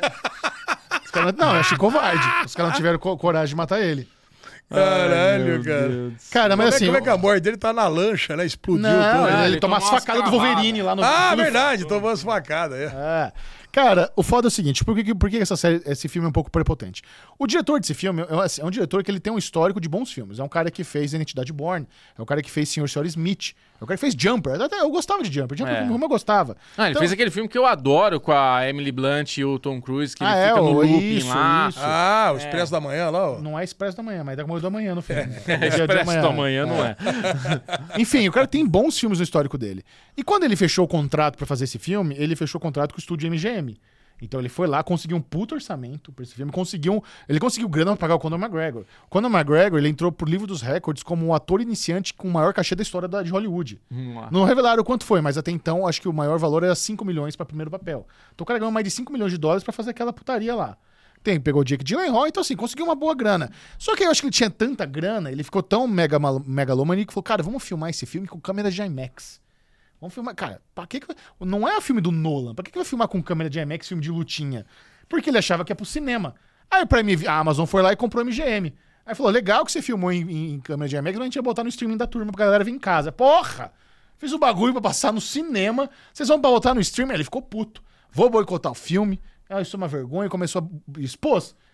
Os caras- Não, eu achei covarde. Os caras não tiveram co- coragem de matar ele. Caralho, cara. Cara, Como, mas é, assim. como é que a morte dele tá na lancha, né? Explodiu Não, tudo. ele, Ah, ele ele tomou as tomou umas facadas do Wolverine lá no. Ah, no- verdade, tomou as facadas. É. É. Cara, o foda é o seguinte, por que, que- por que essa série, esse filme é um pouco prepotente? O diretor desse filme é, assim, é um diretor que ele tem um histórico de bons filmes. É um cara que fez Identidade Born, é o cara que fez Senhor e Senhora Smith, é o cara que fez Jumper. Até eu gostava de Jumper, Jumper É. é. como eu gostava. Ah, ele Então- fez aquele filme que eu adoro com a Emily Blunt e o Tom Cruise, que Ah, ele é, fica no o- looping isso, lá. isso. Ah, o Expresso da Manhã lá, ó. Não é Expresso da Manhã, mas é como da manhã no filme. né? É, Dia de Expresso da Manhã, não é. Enfim, o cara tem bons filmes no histórico dele. E quando ele fechou o contrato pra fazer esse filme, ele fechou o contrato com o estúdio M G M. Então ele foi lá, conseguiu um puto orçamento pra esse filme, conseguiu, um- ele conseguiu grana pra pagar o Conor McGregor. O Conor McGregor, ele entrou pro livro dos recordes como o ator iniciante com o maior cachê da história da- de Hollywood. Hum, Não revelaram quanto foi, mas até então acho que o maior valor era cinco milhões pra primeiro papel. Então o cara ganhou mais de cinco milhões de dólares pra fazer aquela putaria lá. Tem, pegou o Jake Gyllenhaal, então assim, conseguiu uma boa grana. Só que eu acho que ele tinha tanta grana, ele ficou tão mega megalomaníaco que falou, cara, vamos filmar esse filme com câmera de IMAX. Vamos filmar, cara, pra que que vai... Não é o filme do Nolan, pra que que vai filmar com câmera de IMAX, filme de lutinha? Porque ele achava que ia pro cinema. Aí o Prime, a Amazon foi lá e comprou o M G M. Aí falou, legal que você filmou em, em, em câmera de IMAX, mas a gente ia botar no streaming da turma pra galera vir em casa. Porra! Fiz o bagulho pra passar no cinema, vocês vão botar no streaming? Aí ele ficou puto. Vou boicotar o filme. Ah, isso é uma vergonha, começou a... expôs.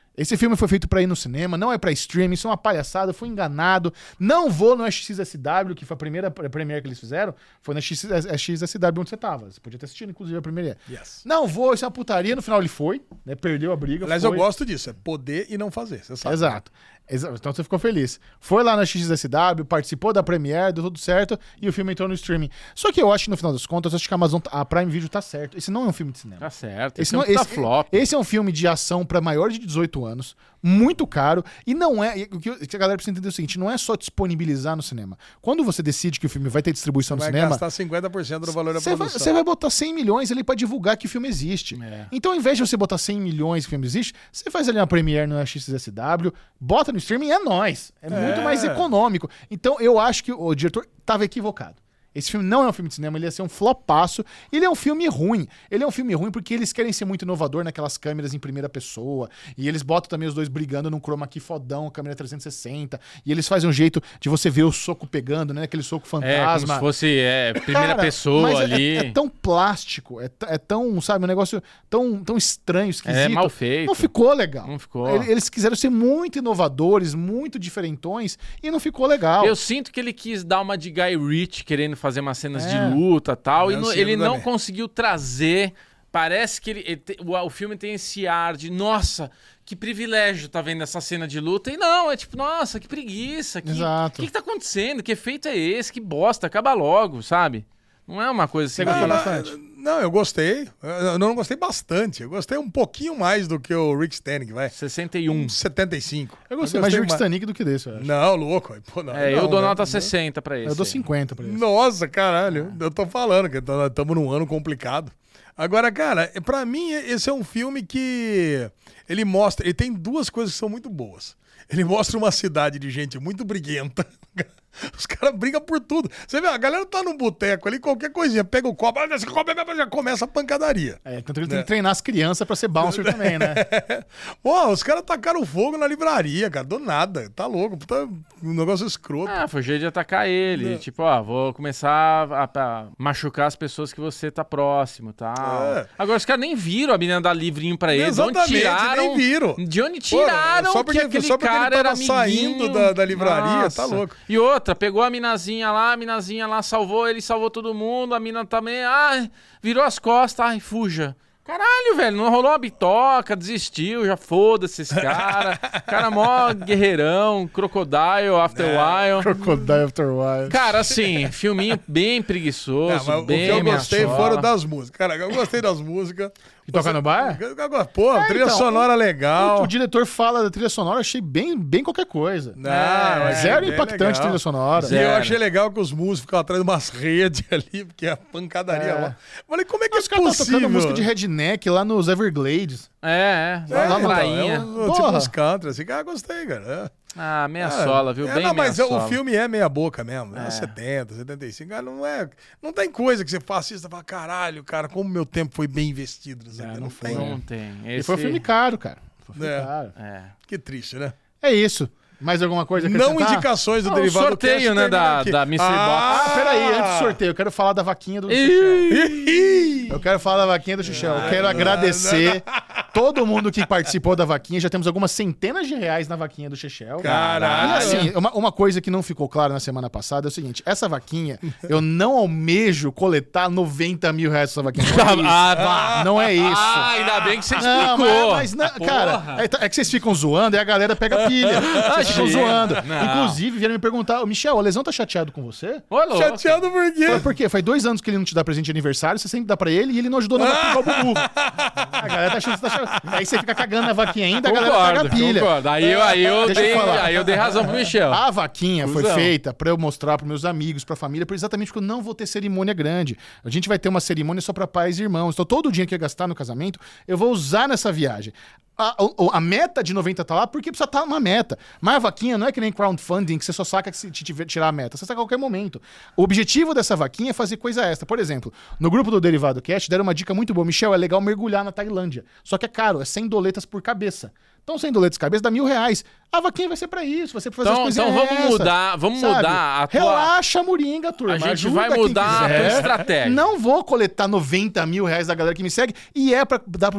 Esse filme foi feito pra ir no cinema, não é pra streaming, isso é uma palhaçada, eu fui enganado. Não vou no X S W, que foi a primeira premiere que eles fizeram, foi na X S W onde você tava. Você podia ter assistido, inclusive, a premiere. Yes. Não vou, isso é uma putaria. No final ele foi, né? Perdeu a briga. Aliás, foi. eu gosto disso, é poder e não fazer, você sabe. Exato. Exa- Então você ficou feliz. Foi lá na X S W, participou da premiere, deu tudo certo, e o filme entrou no streaming. Só que eu acho que no final das contas, eu acho que a Amazon, a Prime Video tá certo. Esse não é um filme de cinema. Tá certo. Esse, Esse, não, não, tá esse, flop. esse é um filme de ação pra maior de dezoito anos, muito caro, e não é... O que, o que a galera precisa entender é o seguinte, não é só disponibilizar no cinema. Quando você decide que o filme vai ter distribuição no Vai cinema... gastar cinquenta por cento do valor da Você vai, produção. você vai botar cem milhões ali pra divulgar que o filme existe. É. Então, ao invés de você botar cem milhões que o filme existe, você faz ali uma premiere no X S W, bota no streaming, é nóis. É, muito mais econômico. Então, eu acho que o diretor tava equivocado. Esse filme não é um filme de cinema, ele ia ser um flopaço. Ele é um filme ruim. Ele é um filme ruim porque eles querem ser muito inovador naquelas câmeras em primeira pessoa. E eles botam também os dois brigando num chroma key fodão, câmera trezentos e sessenta. E eles fazem um jeito de você ver o soco pegando, né? Aquele soco É, fantasma. como se fosse é, primeira Cara, pessoa mas é- ali. É, é tão plástico, é, t- é tão, sabe, um negócio tão, tão estranho, esquisito. É mal feito. Não ficou legal. Não ficou. Ele- Eles quiseram ser muito inovadores, muito diferentões, e não ficou legal. Eu sinto que ele quis dar uma de Guy Ritchie, querendo fazer umas cenas É. de luta e tal, e Eu no- sinto ele não também. conseguiu trazer. Parece que ele, ele te- o, o filme tem esse ar de, nossa, que privilégio tá vendo essa cena de luta. E não, é tipo, nossa, que preguiça. Que, Exato. O que, que tá acontecendo? Que efeito é esse? Que bosta, acaba logo, sabe? Não é uma coisa assim. Você gostou que- bastante? Não, eu gostei. Eu não gostei bastante. Eu gostei um pouquinho mais do que o Rick Stanley, vai. sessenta e um. Um setenta e cinco. Eu gostei mais de Rick Stanley do que desse, eu acho. Não, louco. Pô, não, É, eu não, dou né? nota sessenta pra esse. Eu dou aí. cinquenta pra esse. Nossa, caralho. Eu tô falando que estamos num ano complicado. Agora, cara, pra mim, esse é um filme que ele mostra... Ele tem duas coisas que são muito boas. Ele mostra uma cidade de gente muito briguenta. Os caras brigam por tudo. Você vê, a galera tá num boteco ali, qualquer coisinha, pega o copo, ah, você come, já começa a pancadaria. É, tanto que ele tem que treinar as crianças pra ser bouncer também, né? Pô, os caras tacaram fogo na livraria, cara, do nada. Tá louco, puta, um negócio escroto. Ah, foi jeito de atacar ele. Tipo, ó, vou começar a, a machucar as pessoas que você tá próximo, tal. É. Agora, os caras nem viram a menina dar livrinho pra eles. De onde Exatamente, tiraram? nem viram. De onde Pô, tiraram só porque- que aquele só porque ele cara tava era amiguinho? saindo da- da livraria, Nossa. tá louco. E outra, pegou a minazinha lá, a minazinha lá salvou, ele salvou todo mundo, a mina também, ah, virou as costas, ai, fuja. Caralho, velho, não rolou uma bitoca, desistiu, já foda-se esse cara. Cara mó guerreirão, crocodile, after É. while. Crocodile After a While. Cara, assim, filminho bem preguiçoso, Não, mas o que bem eu gostei ameaçola. foram das músicas. Cara, eu gostei das músicas. E toca no bar? Pô, É, trilha então, sonora legal. O, o diretor fala da trilha sonora, eu achei bem, bem qualquer coisa. Não, É, é Zero bem impactante legal. trilha sonora. E eu Zero. achei legal que os músicos ficavam atrás de umas redes ali, porque a pancadaria É. lá. Falei, como é que Os é caras estão possível? tocando música de redneck lá nos Everglades. É, é, É, lá na então, prainha. é um- tipo Porra. uns country, assim, cara, gostei, cara. É. Ah, meia sola, viu? É, Bem não, mas meia o sola. filme é meia boca mesmo. É, É. setenta, setenta e cinco. Cara, não é. Não tem coisa que você faça isso e fala, caralho, cara, como meu tempo foi bem investido. Não, É, não, não tem. Não tem. E Esse... foi um filme caro, cara. Foi um filme É. caro. É. Que triste, né? É isso. Mais alguma coisa a Não acrescentar? indicações do Ah, o derivado sorteio, Cast né, termina da- aqui. da Mystery ah, Ah, peraí, antes do sorteio, eu quero falar da vaquinha do Xuxel. Ih! Eu quero falar da vaquinha do Xuxel. Eu quero agradecer todo mundo que participou da vaquinha. Já temos algumas centenas de reais na vaquinha do Xuxel. Caralho. E assim, uma, uma coisa que não ficou clara na semana passada é o seguinte: essa vaquinha, eu não almejo coletar noventa mil reais dessa vaquinha. Não é isso. Ah, vá. Não é isso. Ah, ainda bem que você Não, explicou. mas, mas não, Porra. cara, é, tá- é que vocês ficam zoando e a galera pega pilha. Vocês ficam Imagina. zoando. Não. Inclusive, vieram me perguntar: Michel, o Lesão tá chateado com você? Ô, louco. Chateado por quê? Foi por quê? Faz dois anos que ele não te dá presente de aniversário, você sempre dá pra ele e ele não ajudou na vaquinha igual o Bubu. A galera tá achando que você tá chateado. Aí você fica cagando na vaquinha ainda, a galera Concordo, pega pilha. concordo. Aí, eu- aí, eu Deixa eu dei, falar. aí eu dei razão pro Michel. A vaquinha foi Cusão. feita pra eu mostrar pros meus amigos, pra família, por exatamente porque eu não vou ter cerimônia grande. A gente vai ter uma cerimônia só pra pais e irmãos. Então todo o dinheiro que eu gastar no casamento, eu vou usar nessa viagem. A, a- a meta de noventa tá lá porque precisa estar uma meta. Mas a vaquinha não é que nem crowdfunding, que você só saca se te tiver- tirar a meta. Você saca a qualquer momento. O objetivo dessa vaquinha é fazer coisa extra. Por exemplo, no grupo do Derivado Cast deram uma dica muito boa. Michel, é legal mergulhar na Tailândia. Só que é caro, é cem doletas por cabeça. Então cem doletas por cabeça dá mil reais. A vaquinha vai ser pra isso, vai ser pra fazer Então- as coisas então vamos extra, mudar- vamos sabe? mudar a tua- Relaxa, Moringa, turma. A gente Ajuda vai quem mudar a quiser. tua estratégia. Não vou coletar noventa mil reais da galera que me segue e é pra dar pros meus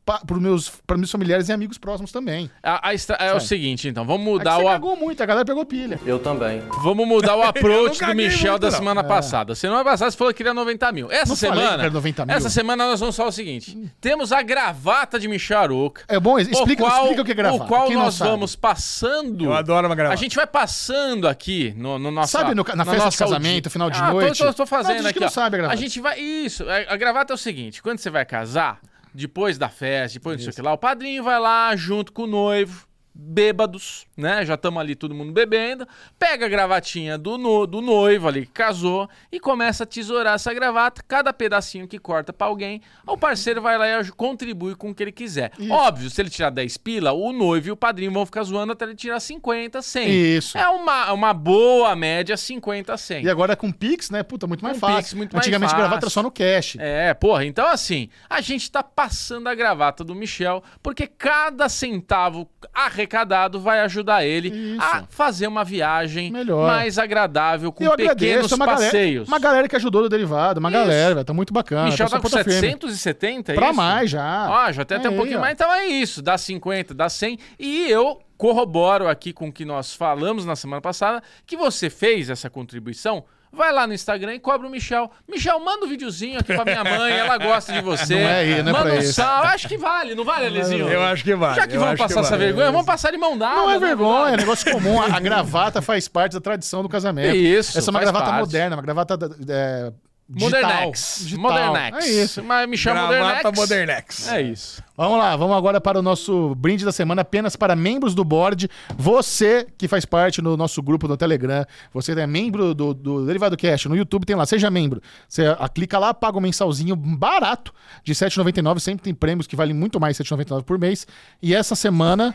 pa, pros meus, pros meus familiares e amigos próximos também. A, a estra... É o seguinte, então, vamos É que mudar você o... cagou muito, a galera pegou pilha. Eu também. Vamos mudar o approach do caguei Michel muito, da não. semana passada. Semana passada você falou que queria noventa mil. Essa Não falei que semana. era noventa mil. Essa semana nós vamos falar o seguinte: temos a gravata de Michel Arouca. É bom, explica, qual, explica o que é gravata. O qual Quem não nós sabe. vamos passando. Eu adoro uma gravata. A gente vai passando aqui no, no nosso. Sabe no- na festa de casamento, final de ah, noite? Tô, tô, tô Ah, fazendo tem gente aqui. que não ó. sabe a gravata. A gente vai. Isso. A, a gravata é o seguinte: quando você vai casar, depois da festa, depois disso aqui lá, o padrinho vai lá junto com o noivo. Bêbados, né? Já estamos ali todo mundo bebendo. Pega a gravatinha do, no, do noivo ali que casou e começa a tesourar essa gravata. Cada pedacinho que corta pra alguém, o parceiro vai lá e aj- contribui com o que ele quiser. Óbvio, se ele tirar dez pila, o noivo e o padrinho vão ficar zoando até ele tirar cinquenta, cem. Isso. É uma, uma boa média, cinquenta, cem. E agora com Pix, né? Puta, muito mais Com fácil. Pix, muito mais Antigamente fácil. gravata era só no cash. É, porra, então assim, a gente tá passando a gravata do Michel, porque cada centavo arrecadado vai ajudar ele Isso. a fazer uma viagem Melhor. mais agradável, com eu pequenos agradeço uma galera, passeios. uma galera que ajudou do derivado, uma Isso. galera, velho, tá muito bacana. Michel pessoa tá com puta firme. setecentos e setenta, é Pra isso? mais já. Ó, já tem até um Aí, pouquinho ó. mais, então é isso, dá cinquenta, dá cem, e eu corroboro aqui com o que nós falamos na semana passada, que você fez essa contribuição. Vai lá no Instagram e cobra o Michel. Michel, manda um videozinho aqui pra minha mãe, ela gosta de você. Não é aí, não é manda pra um isso. sal. Acho que vale, não vale, Alezinho? Eu acho que vale. Já que eu vamos acho passar essa vale. vergonha, vamos passar de mão dada. Não é né? vergonha, é negócio comum. A, a gravata faz parte da tradição do casamento. Isso, Essa é uma faz gravata parte. moderna, uma gravata é, digital. Modernex. Digital. Modernex. É isso. Mas Michel Gravata Modernex. Modernex. É isso. Vamos lá, vamos agora para o nosso brinde da semana apenas para membros do board. Você que faz parte do nosso grupo no Telegram, você é membro do, do Derivado Cash, no YouTube tem lá, seja membro. Você a, clica lá, paga um mensalzinho barato de sete reais e noventa e nove centavos, sempre tem prêmios que valem muito mais de sete reais e noventa e nove centavos por mês. E essa semana...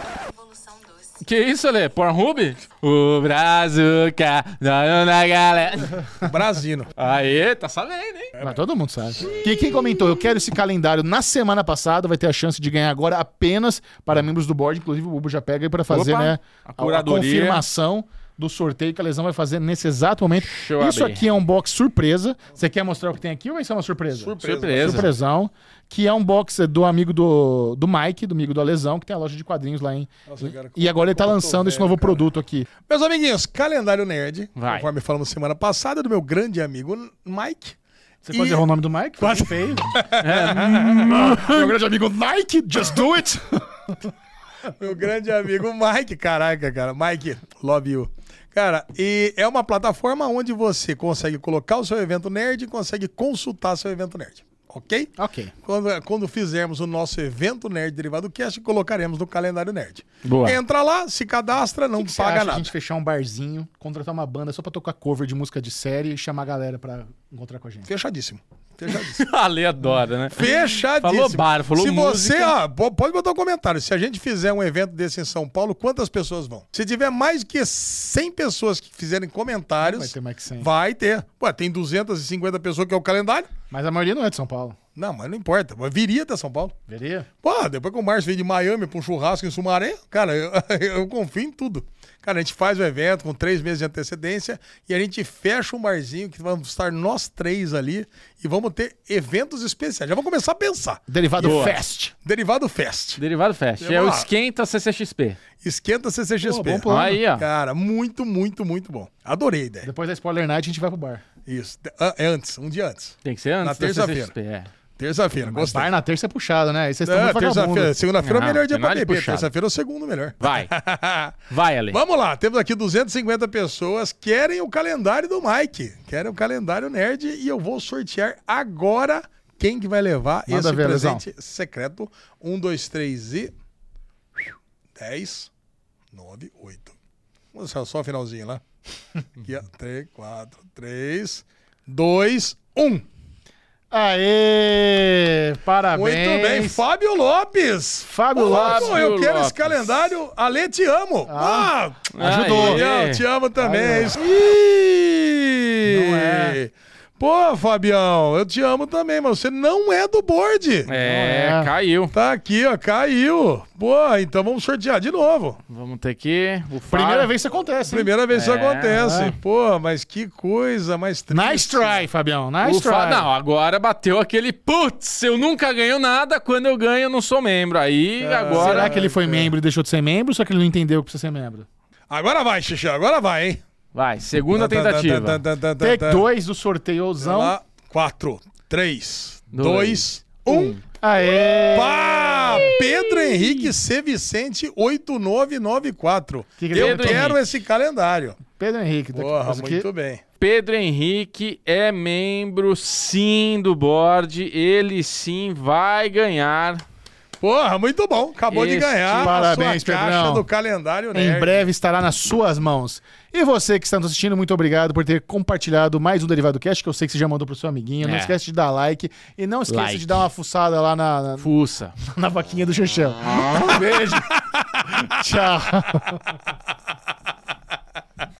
Que isso, Ale? Pornhub? O Brazuca, dono da galera. Brasino. Aê, tá sabendo, hein? Mas todo mundo sabe. Que, quem comentou, eu quero esse calendário na semana passada, vai ter a chance de ganhar agora apenas para membros do board. Inclusive o Bubu já pega aí para fazer, Opa, né, a curadoria. confirmação do sorteio que a Lesão vai fazer nesse exato momento. eu Isso abrir. aqui é um box surpresa. Você quer mostrar o que tem aqui ou vai ser uma surpresa? Surpresa. Surpresão. Que é um box do amigo do, do Mike, do amigo do Alesão, que tem a loja de quadrinhos lá em... Nossa, cara, E agora ele tá como eu tô lançando esse velho, novo cara. produto aqui. Meus amiguinhos, calendário nerd. Vai. Conforme falamos semana passada, do meu grande amigo Mike. Você E- quase errou o nome do Mike? Foi Quase. feio. Meu grande amigo Nike, just do it. Meu grande amigo Mike, caraca, cara. Mike, love you. Cara, e é uma plataforma onde você consegue colocar o seu evento nerd e consegue consultar seu evento nerd. Ok? Ok. Quando, quando fizermos o nosso evento Nerd Derivado Cast, colocaremos no calendário nerd. Boa. Entra lá, se cadastra, não O que você paga acha nada. a gente fechar um barzinho, contratar uma banda só pra tocar cover de música de série e chamar a galera pra encontrar com a gente? Fechadíssimo. Fechadíssimo. Ale adora, né? Fechadíssimo. Falou bar, falou Se música. você, ó, po- pode botar um comentário. Se a gente fizer um evento desse em São Paulo, quantas pessoas vão? Se tiver mais que cem pessoas que fizerem comentários, Vai ter mais que cem. vai ter. Pô, tem duzentas e cinquenta pessoas que é o calendário. Mas a maioria não é de São Paulo. Não, mas não importa. Mas viria até São Paulo. Veria? Pô, depois que o Márcio veio de Miami pra um churrasco em Sumaré, cara, eu, eu confio em tudo. Cara, a gente faz o evento com três meses de antecedência e a gente fecha um barzinho que vamos estar nós três ali e vamos ter eventos especiais. Já vamos começar a pensar. Derivado Boa. Fest. Derivado Fest. Derivado Fest. Vamos É o lá. Esquenta C C X P. Esquenta C C X P. Pô, bom plano. Aí, ó. Cara, muito, muito, muito bom. Adorei a ideia. Depois da Spoiler Night a gente vai pro bar. Isso. Ah, É antes, um dia antes. Tem que ser antes Na da C C X terça-feira. P, é. Terça-feira, Mas gostei. bar na terça é puxado, né? Aí vocês estão É, muito terça-feira. vagabundos. Segunda-feira é o Não, melhor dia tem pra nada de beber. puxado. Terça-feira é o segundo melhor. Vai. Vai, Ale. Vamos lá, temos aqui duzentas e cinquenta pessoas querem o calendário do Mike, querem o calendário nerd e eu vou sortear agora quem que vai levar Manda esse ver, presente secreto. Um, dois, três e... dez, nove, oito. Vamos só, só o finalzinho lá. Aqui, ó. três, quatro, três, dois, um. Aê! Parabéns! Muito bem, Fábio Lopes. Fábio Ô, Lopes. Fábio, eu quero Lopes. esse calendário. Ale, te amo. Ah, ajudou. Aê. eu te amo também. Aí, Ih! Não é. Pô, Fabião, eu te amo também, mas você não é do board. É, é. caiu. Tá aqui, ó, caiu. Pô, então vamos sortear de novo. Vamos ter que... bufar. Primeira vez que isso acontece, hein? Primeira vez que isso É, acontece. é. Pô, mas que coisa mais triste. Nice try, Fabião. Nice Ufa, try. não, agora bateu aquele putz, eu nunca ganho nada, quando eu ganho eu não sou membro. Aí agora... Será que ele foi membro e deixou de ser membro ou só que ele não entendeu que precisa ser membro? Agora vai, Xixi, agora vai, hein? Vai, segunda tentativa. Take dois do sorteiozão. Lá, quatro, três, Dois, dois, um. Aê! Pá! Pedro Henrique C. Vicente oito nove nove quatro. Que que Eu ele- quero Henrique. esse calendário. Pedro Henrique. daqui- Porra, isso aqui- muito bem. Pedro Henrique é membro sim do board, ele sim vai ganhar. Porra, muito bom. Acabou de Este- ganhar Parabéns, a sua caixa Pedrão. do calendário Em nerd. breve estará nas suas mãos. E você que está nos assistindo, muito obrigado por ter compartilhado mais um Derivado Cast, que eu sei que você já mandou pro seu amiguinho. Não É. esquece de dar like. E não esqueça Like. de dar uma fuçada lá na, na, Fuça. na vaquinha do Xexão. Um beijo. Tchau.